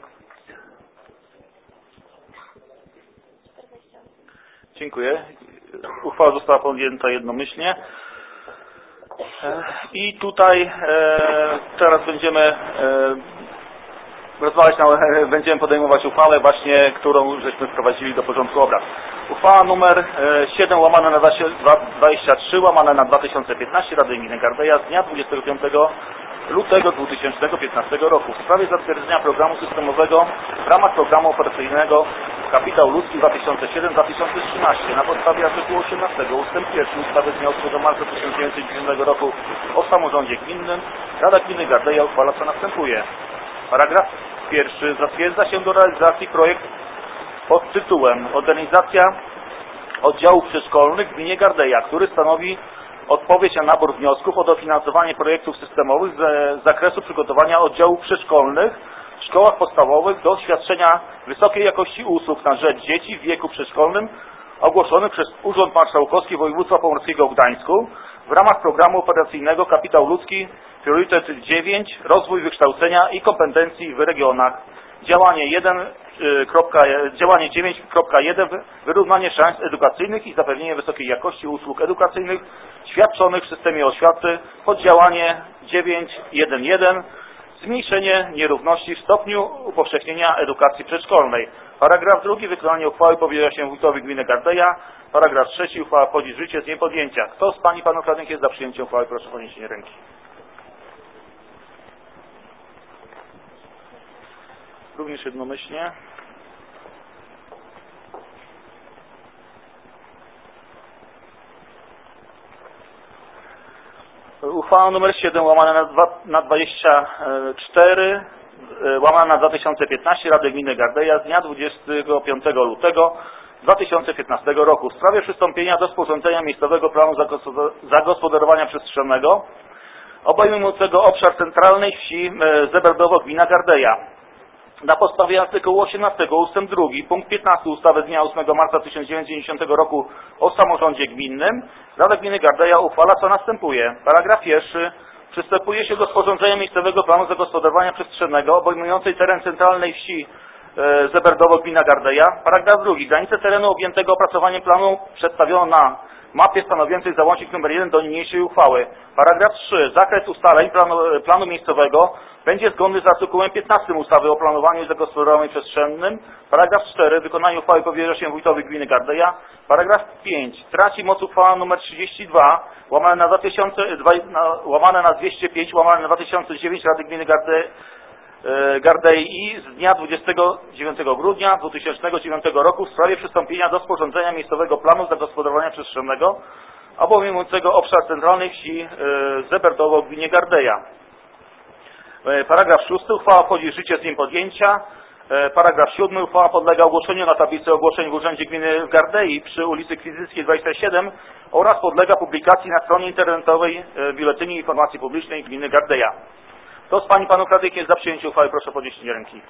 Dziękuję. Uchwała została podjęta jednomyślnie. I tutaj teraz będziemy podejmować uchwałę właśnie, którą żeśmy wprowadzili do porządku obrad. Uchwała numer 7/23/2015 Rady Gminy Gardeja z dnia 25 lutego 2015 roku w sprawie zatwierdzenia programu systemowego w ramach programu operacyjnego Kapitał Ludzki 2007-2013 na podstawie artykułu 18 ustęp 1 ustawy z dnia 8 marca 1990 roku o samorządzie gminnym Rada Gminy Gardeja uchwala co następuje. Paragraf 1. Zatwierdza się do realizacji projekt pod tytułem Modernizacja oddziałów przedszkolnych w gminie Gardeja, który stanowi odpowiedź na nabór wniosków o dofinansowanie projektów systemowych z zakresu przygotowania oddziałów przedszkolnych w szkołach podstawowych do świadczenia wysokiej jakości usług na rzecz dzieci w wieku przedszkolnym ogłoszony przez Urząd Marszałkowski Województwa Pomorskiego w Gdańsku w ramach programu operacyjnego Kapitał Ludzki Priorytet 9 Rozwój wykształcenia i kompetencji w regionach. Działanie 9.1 Wyrównanie szans edukacyjnych i zapewnienie wysokiej jakości usług edukacyjnych świadczonych w systemie oświaty. Poddziałanie 9.1.1 Zmniejszenie nierówności w stopniu upowszechnienia edukacji przedszkolnej. Paragraf 2. Wykonanie uchwały powierza się wójtowi gminy Gardeja. Paragraf 3. Uchwała wchodzi w życie z dniem podjęcia. Kto z Pań i Panów radnych jest za przyjęciem uchwały? Proszę o podniesienie ręki. Również jednomyślnie. Uchwała nr 7 łamane na 24 łamane na 2015 Rady Gminy Gardeja z dnia 25 lutego 2015 roku w sprawie przystąpienia do sporządzenia miejscowego planu zagospodarowania przestrzennego obejmującego obszar centralnej wsi Zeberdowo gmina Gardeja. Na podstawie artykułu 18 ust. 2 punkt 15 ustawy z dnia 8 marca 1990 roku o samorządzie gminnym Rada Gminy Gardeja uchwala co następuje. Paragraf 1. Przystępuje się do sporządzenia miejscowego planu zagospodarowania przestrzennego obejmującej teren centralnej wsi Zeberdowo gmina Gardeja. Paragraf 2. Granice terenu objętego opracowaniem planu przedstawiono na mapie stanowiącej załącznik nr 1 do niniejszej uchwały. Paragraf 3. Zakres ustaleń planu miejscowego będzie zgodny z artykułem 15 ustawy o planowaniu i zagospodarowaniu przestrzennym. Paragraf 4. Wykonanie uchwały powierza się wójtowi gminy Gardeja. Paragraf 5. Traci moc uchwała nr 32 łamane na 205 łamane na 2009 Rady Gminy Gardei z dnia 29 grudnia 2009 roku w sprawie przystąpienia do sporządzenia miejscowego planu zagospodarowania przestrzennego obejmującego obszar centralnej wsi Zeberdowo w gminie Gardeja. Paragraf 6. Uchwała wchodzi w życie z dniem podjęcia. Paragraf 7. Uchwała podlega ogłoszeniu na tablicy ogłoszeń w Urzędzie Gminy w Gardei przy ulicy Kwidzyckiej 27 oraz podlega publikacji na stronie internetowej Biuletynie Informacji Publicznej Gminy Gardeja. Kto z Pań i Panów Radnych jest za przyjęciem uchwały? Proszę o podniesienie ręki.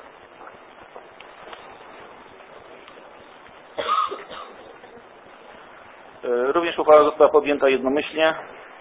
Również uchwała została podjęta jednomyślnie.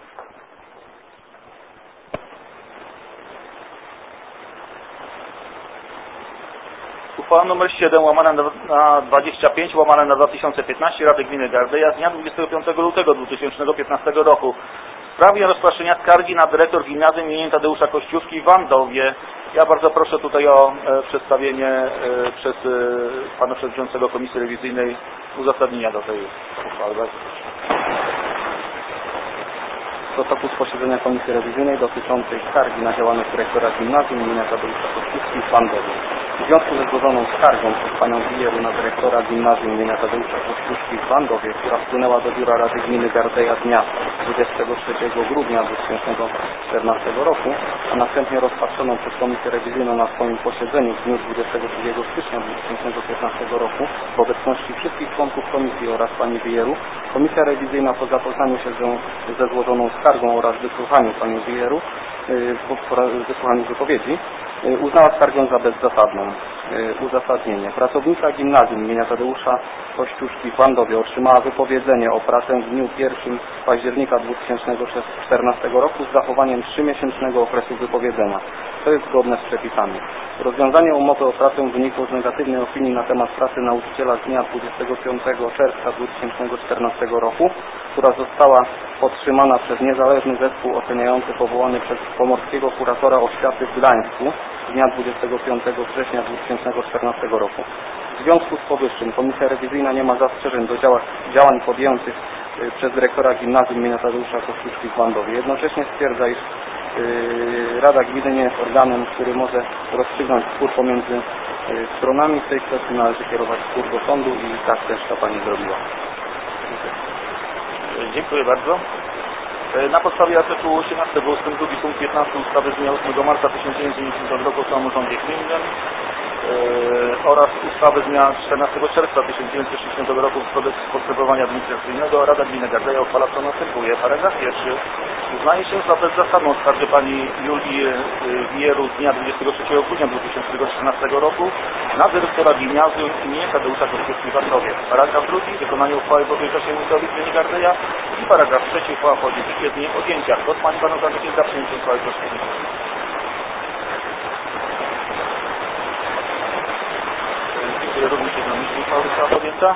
Uchwała nr 7 łamane na 25 łamane na 2015 Rady Gminy Gardeja z dnia 25 lutego 2015 roku w sprawie rozpatrzenia skargi na dyrektor gimnazjum im. Tadeusza Kościuszki w Wandowie. Ja bardzo proszę tutaj o przedstawienie przez pana przewodniczącego Komisji Rewizyjnej uzasadnienia do tej uchwały. Bardzo proszę. Protokół z posiedzenia Komisji Rewizyjnej dotyczącej skargi na działalność dyrektora gimnazjum im. Tadeusza Kościuszki w Wandowie. W związku ze złożoną skargą przez panią Wieru na dyrektora gimnazjum im. Tadeusza Kościuszki w Wandowie, która wpłynęła do Biura Rady Gminy Gardeja dnia 23 grudnia 2014 roku, a następnie rozpatrzoną przez Komisję Rewizyjną na swoim posiedzeniu w dniu 23 stycznia 2015 roku w obecności wszystkich członków Komisji oraz pani Wieru, Komisja Rewizyjna po zapoznaniu się ze złożoną skargą oraz wysłuchaniu pani Wieru, wysłuchaniu wypowiedzi, uznała skargę za bezzasadną. Uzasadnienie. Pracownica gimnazjum im. Tadeusza Kościuszki w Wandowie otrzymała wypowiedzenie o pracę w dniu 1 października 2014 roku z zachowaniem 3-miesięcznego okresu wypowiedzenia. To jest zgodne z przepisami. Rozwiązanie umowy o pracę wynikło z negatywnej opinii na temat pracy nauczyciela z dnia 25 czerwca 2014 roku, która została podtrzymana przez niezależny zespół oceniający powołany przez pomorskiego kuratora oświaty w Gdańsku z dnia 25 września 2014 roku. W związku z powyższym Komisja Rewizyjna nie ma zastrzeżeń do działań podjętych przez dyrektora gimnazjum im. Tadeusza Kościuszki w Wandowie. Jednocześnie stwierdza, iż Rada Gminy nie jest organem, który może rozstrzygnąć spór pomiędzy stronami. W tej kwestii należy kierować spór do sądu i tak też ta pani zrobiła. Dziękuję bardzo. Na podstawie artykułu 18 ust. 2 punkt 15 ustawy z dnia 8 marca 1990 roku o samorządzie gminnym oraz ustawy z dnia 14 czerwca 1960 roku w Kodeksie postępowania administracyjnego Rada Gminy Gardeja uchwala co następuje. Paragraf 1. Uznaje się za bezzasadną skargę pani Julii Wieru z dnia 23 grudnia 2014 roku na dyrektora gimnazjum im. Tadeusza Kościuszki w Wandowie. Paragraf 2. Wykonanie uchwały powierza się wójtowi gminy Gardeja i paragraf 3. Uchwała wchodzi w życie z dniem podjęcia. Kto z Pani i Panów Radnych jest za przyjęciem uchwały? Proszę. Również jednomyślnie uchwała została podjęta.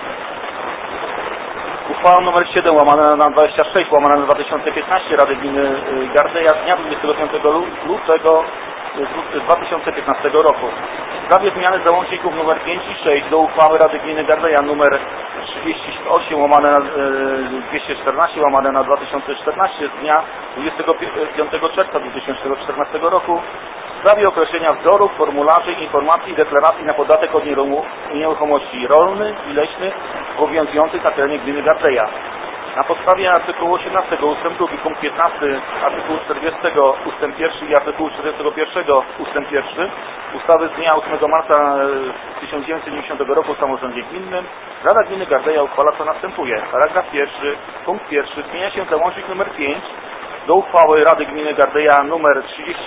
Uchwała nr 7 łamane na 26 łamane na 2015 Rady Gminy Gardeja z dnia 25 lutego 2015 roku. W sprawie zmiany załączników nr 5 i 6 do uchwały Rady Gminy Gardeja nr 38 łamane na 214 łamane na 2014 z dnia 25 czerwca 2014 roku w sprawie określenia wzorów, formularzy, informacji i deklaracji na podatek od nieruchomości rolnych i leśnych obowiązujących na terenie gminy Gardeja. Na podstawie artykułu 18 ustęp 2 punkt 15, artykułu 40 ustęp 1 i artykułu 41 ustęp 1 ustawy z dnia 8 marca 1990 roku o samorządzie gminnym Rada Gminy Gardeja uchwala co następuje. Paragraf 1, punkt 1 zmienia się załącznik nr 5 do uchwały Rady Gminy Gardeja nr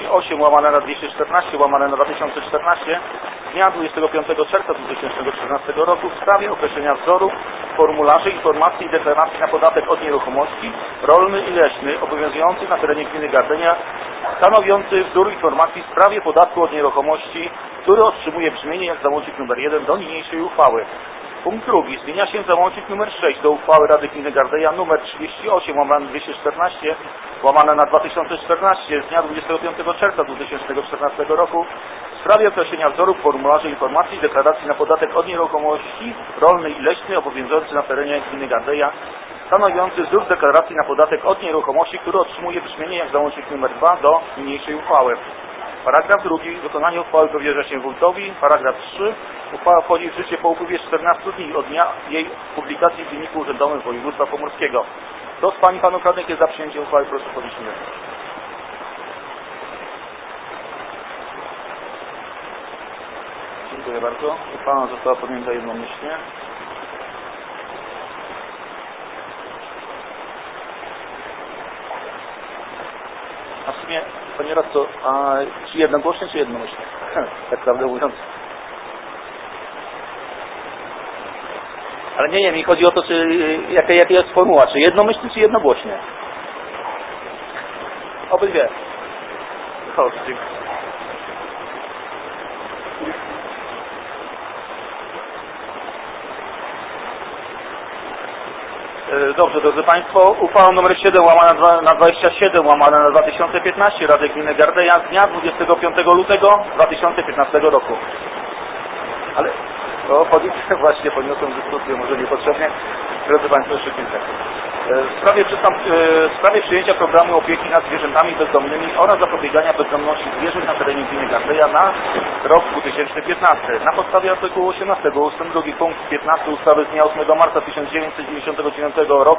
38/214/2014 z dnia 25 czerwca 2014 roku w sprawie określenia wzoru, formularzy, informacji i deklaracji na podatek od nieruchomości rolny i leśny obowiązujący na terenie Gminy Gardeja, stanowiący wzór informacji w sprawie podatku od nieruchomości, który otrzymuje brzmienie jak załącznik nr 1 do niniejszej uchwały. Punkt 2. Zmienia się załącznik nr 6 do uchwały Rady Gminy Gardeja nr 38/214/2014 z dnia 25 czerwca 2014 roku w sprawie określenia wzorów, formularzy, informacji i deklaracji na podatek od nieruchomości rolny i leśny obowiązujący na terenie Gminy Gardeja, stanowiący wzór deklaracji na podatek od nieruchomości, który otrzymuje brzmienie jak załącznik nr 2 do niniejszej uchwały. Paragraf 2. Wykonanie uchwały powierza się wójtowi. Paragraf 3. Uchwała wchodzi w życie po upływie 14 dni od dnia jej publikacji w Dzienniku Urzędowym Województwa Pomorskiego. Kto z Pań i Panów Radnych jest za przyjęciem uchwały? Proszę podnieść rękę. Dziękuję bardzo. Uchwała została podjęta jednomyślnie. A w sumie, panie radco, czy jednogłośnie, czy jednomyślnie? Tak prawdę mówiąc. Ale nie, mi chodzi o to, czy jaka jest formuła, czy jednomyślnie, czy jednogłośnie? Obydwie. Dobrze, dziękuję. Dobrze, drodzy Państwo, uchwała nr 7 łamane na 27 łamane na 2015 Rady Gminy Gardeja z dnia 25 lutego 2015 roku. Ale chodzi właśnie, poniosłem dyskusję, może niepotrzebnie. Drodzy Państwo, jeszcze kilka. W sprawie przyjęcia programu opieki nad zwierzętami bezdomnymi oraz zapobiegania bezdomności zwierząt na terenie Gminy Gardeja na rok 2015. Na podstawie artykułu 18 ust. 2 punkt 15 ustawy z dnia 8 marca 1990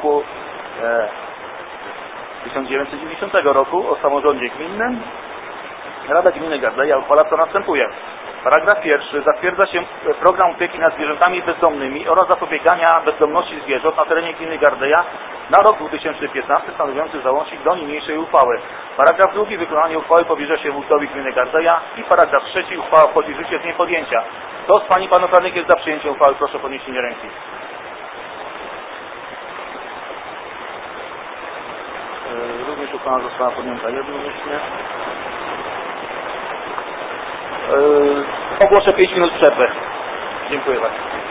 roku o samorządzie gminnym Rada Gminy Gardeja uchwala co następuje. Paragraf 1. Zatwierdza się program opieki nad zwierzętami bezdomnymi oraz zapobiegania bezdomności zwierząt na terenie Gminy Gardeja na rok 2015 stanowiący załącznik do niniejszej uchwały. Paragraf 2. Wykonanie uchwały powierza się wójtowi Gminy Gardeja i paragraf 3. Uchwała wchodzi w życie z dniem podjęcia. Kto z Pań i Panów Radnych jest za przyjęciem uchwały? Proszę o podniesienie ręki. Również uchwała została podjęta jednomyślnie. Ogłoszę 5 minut przerwy. Dziękuję bardzo.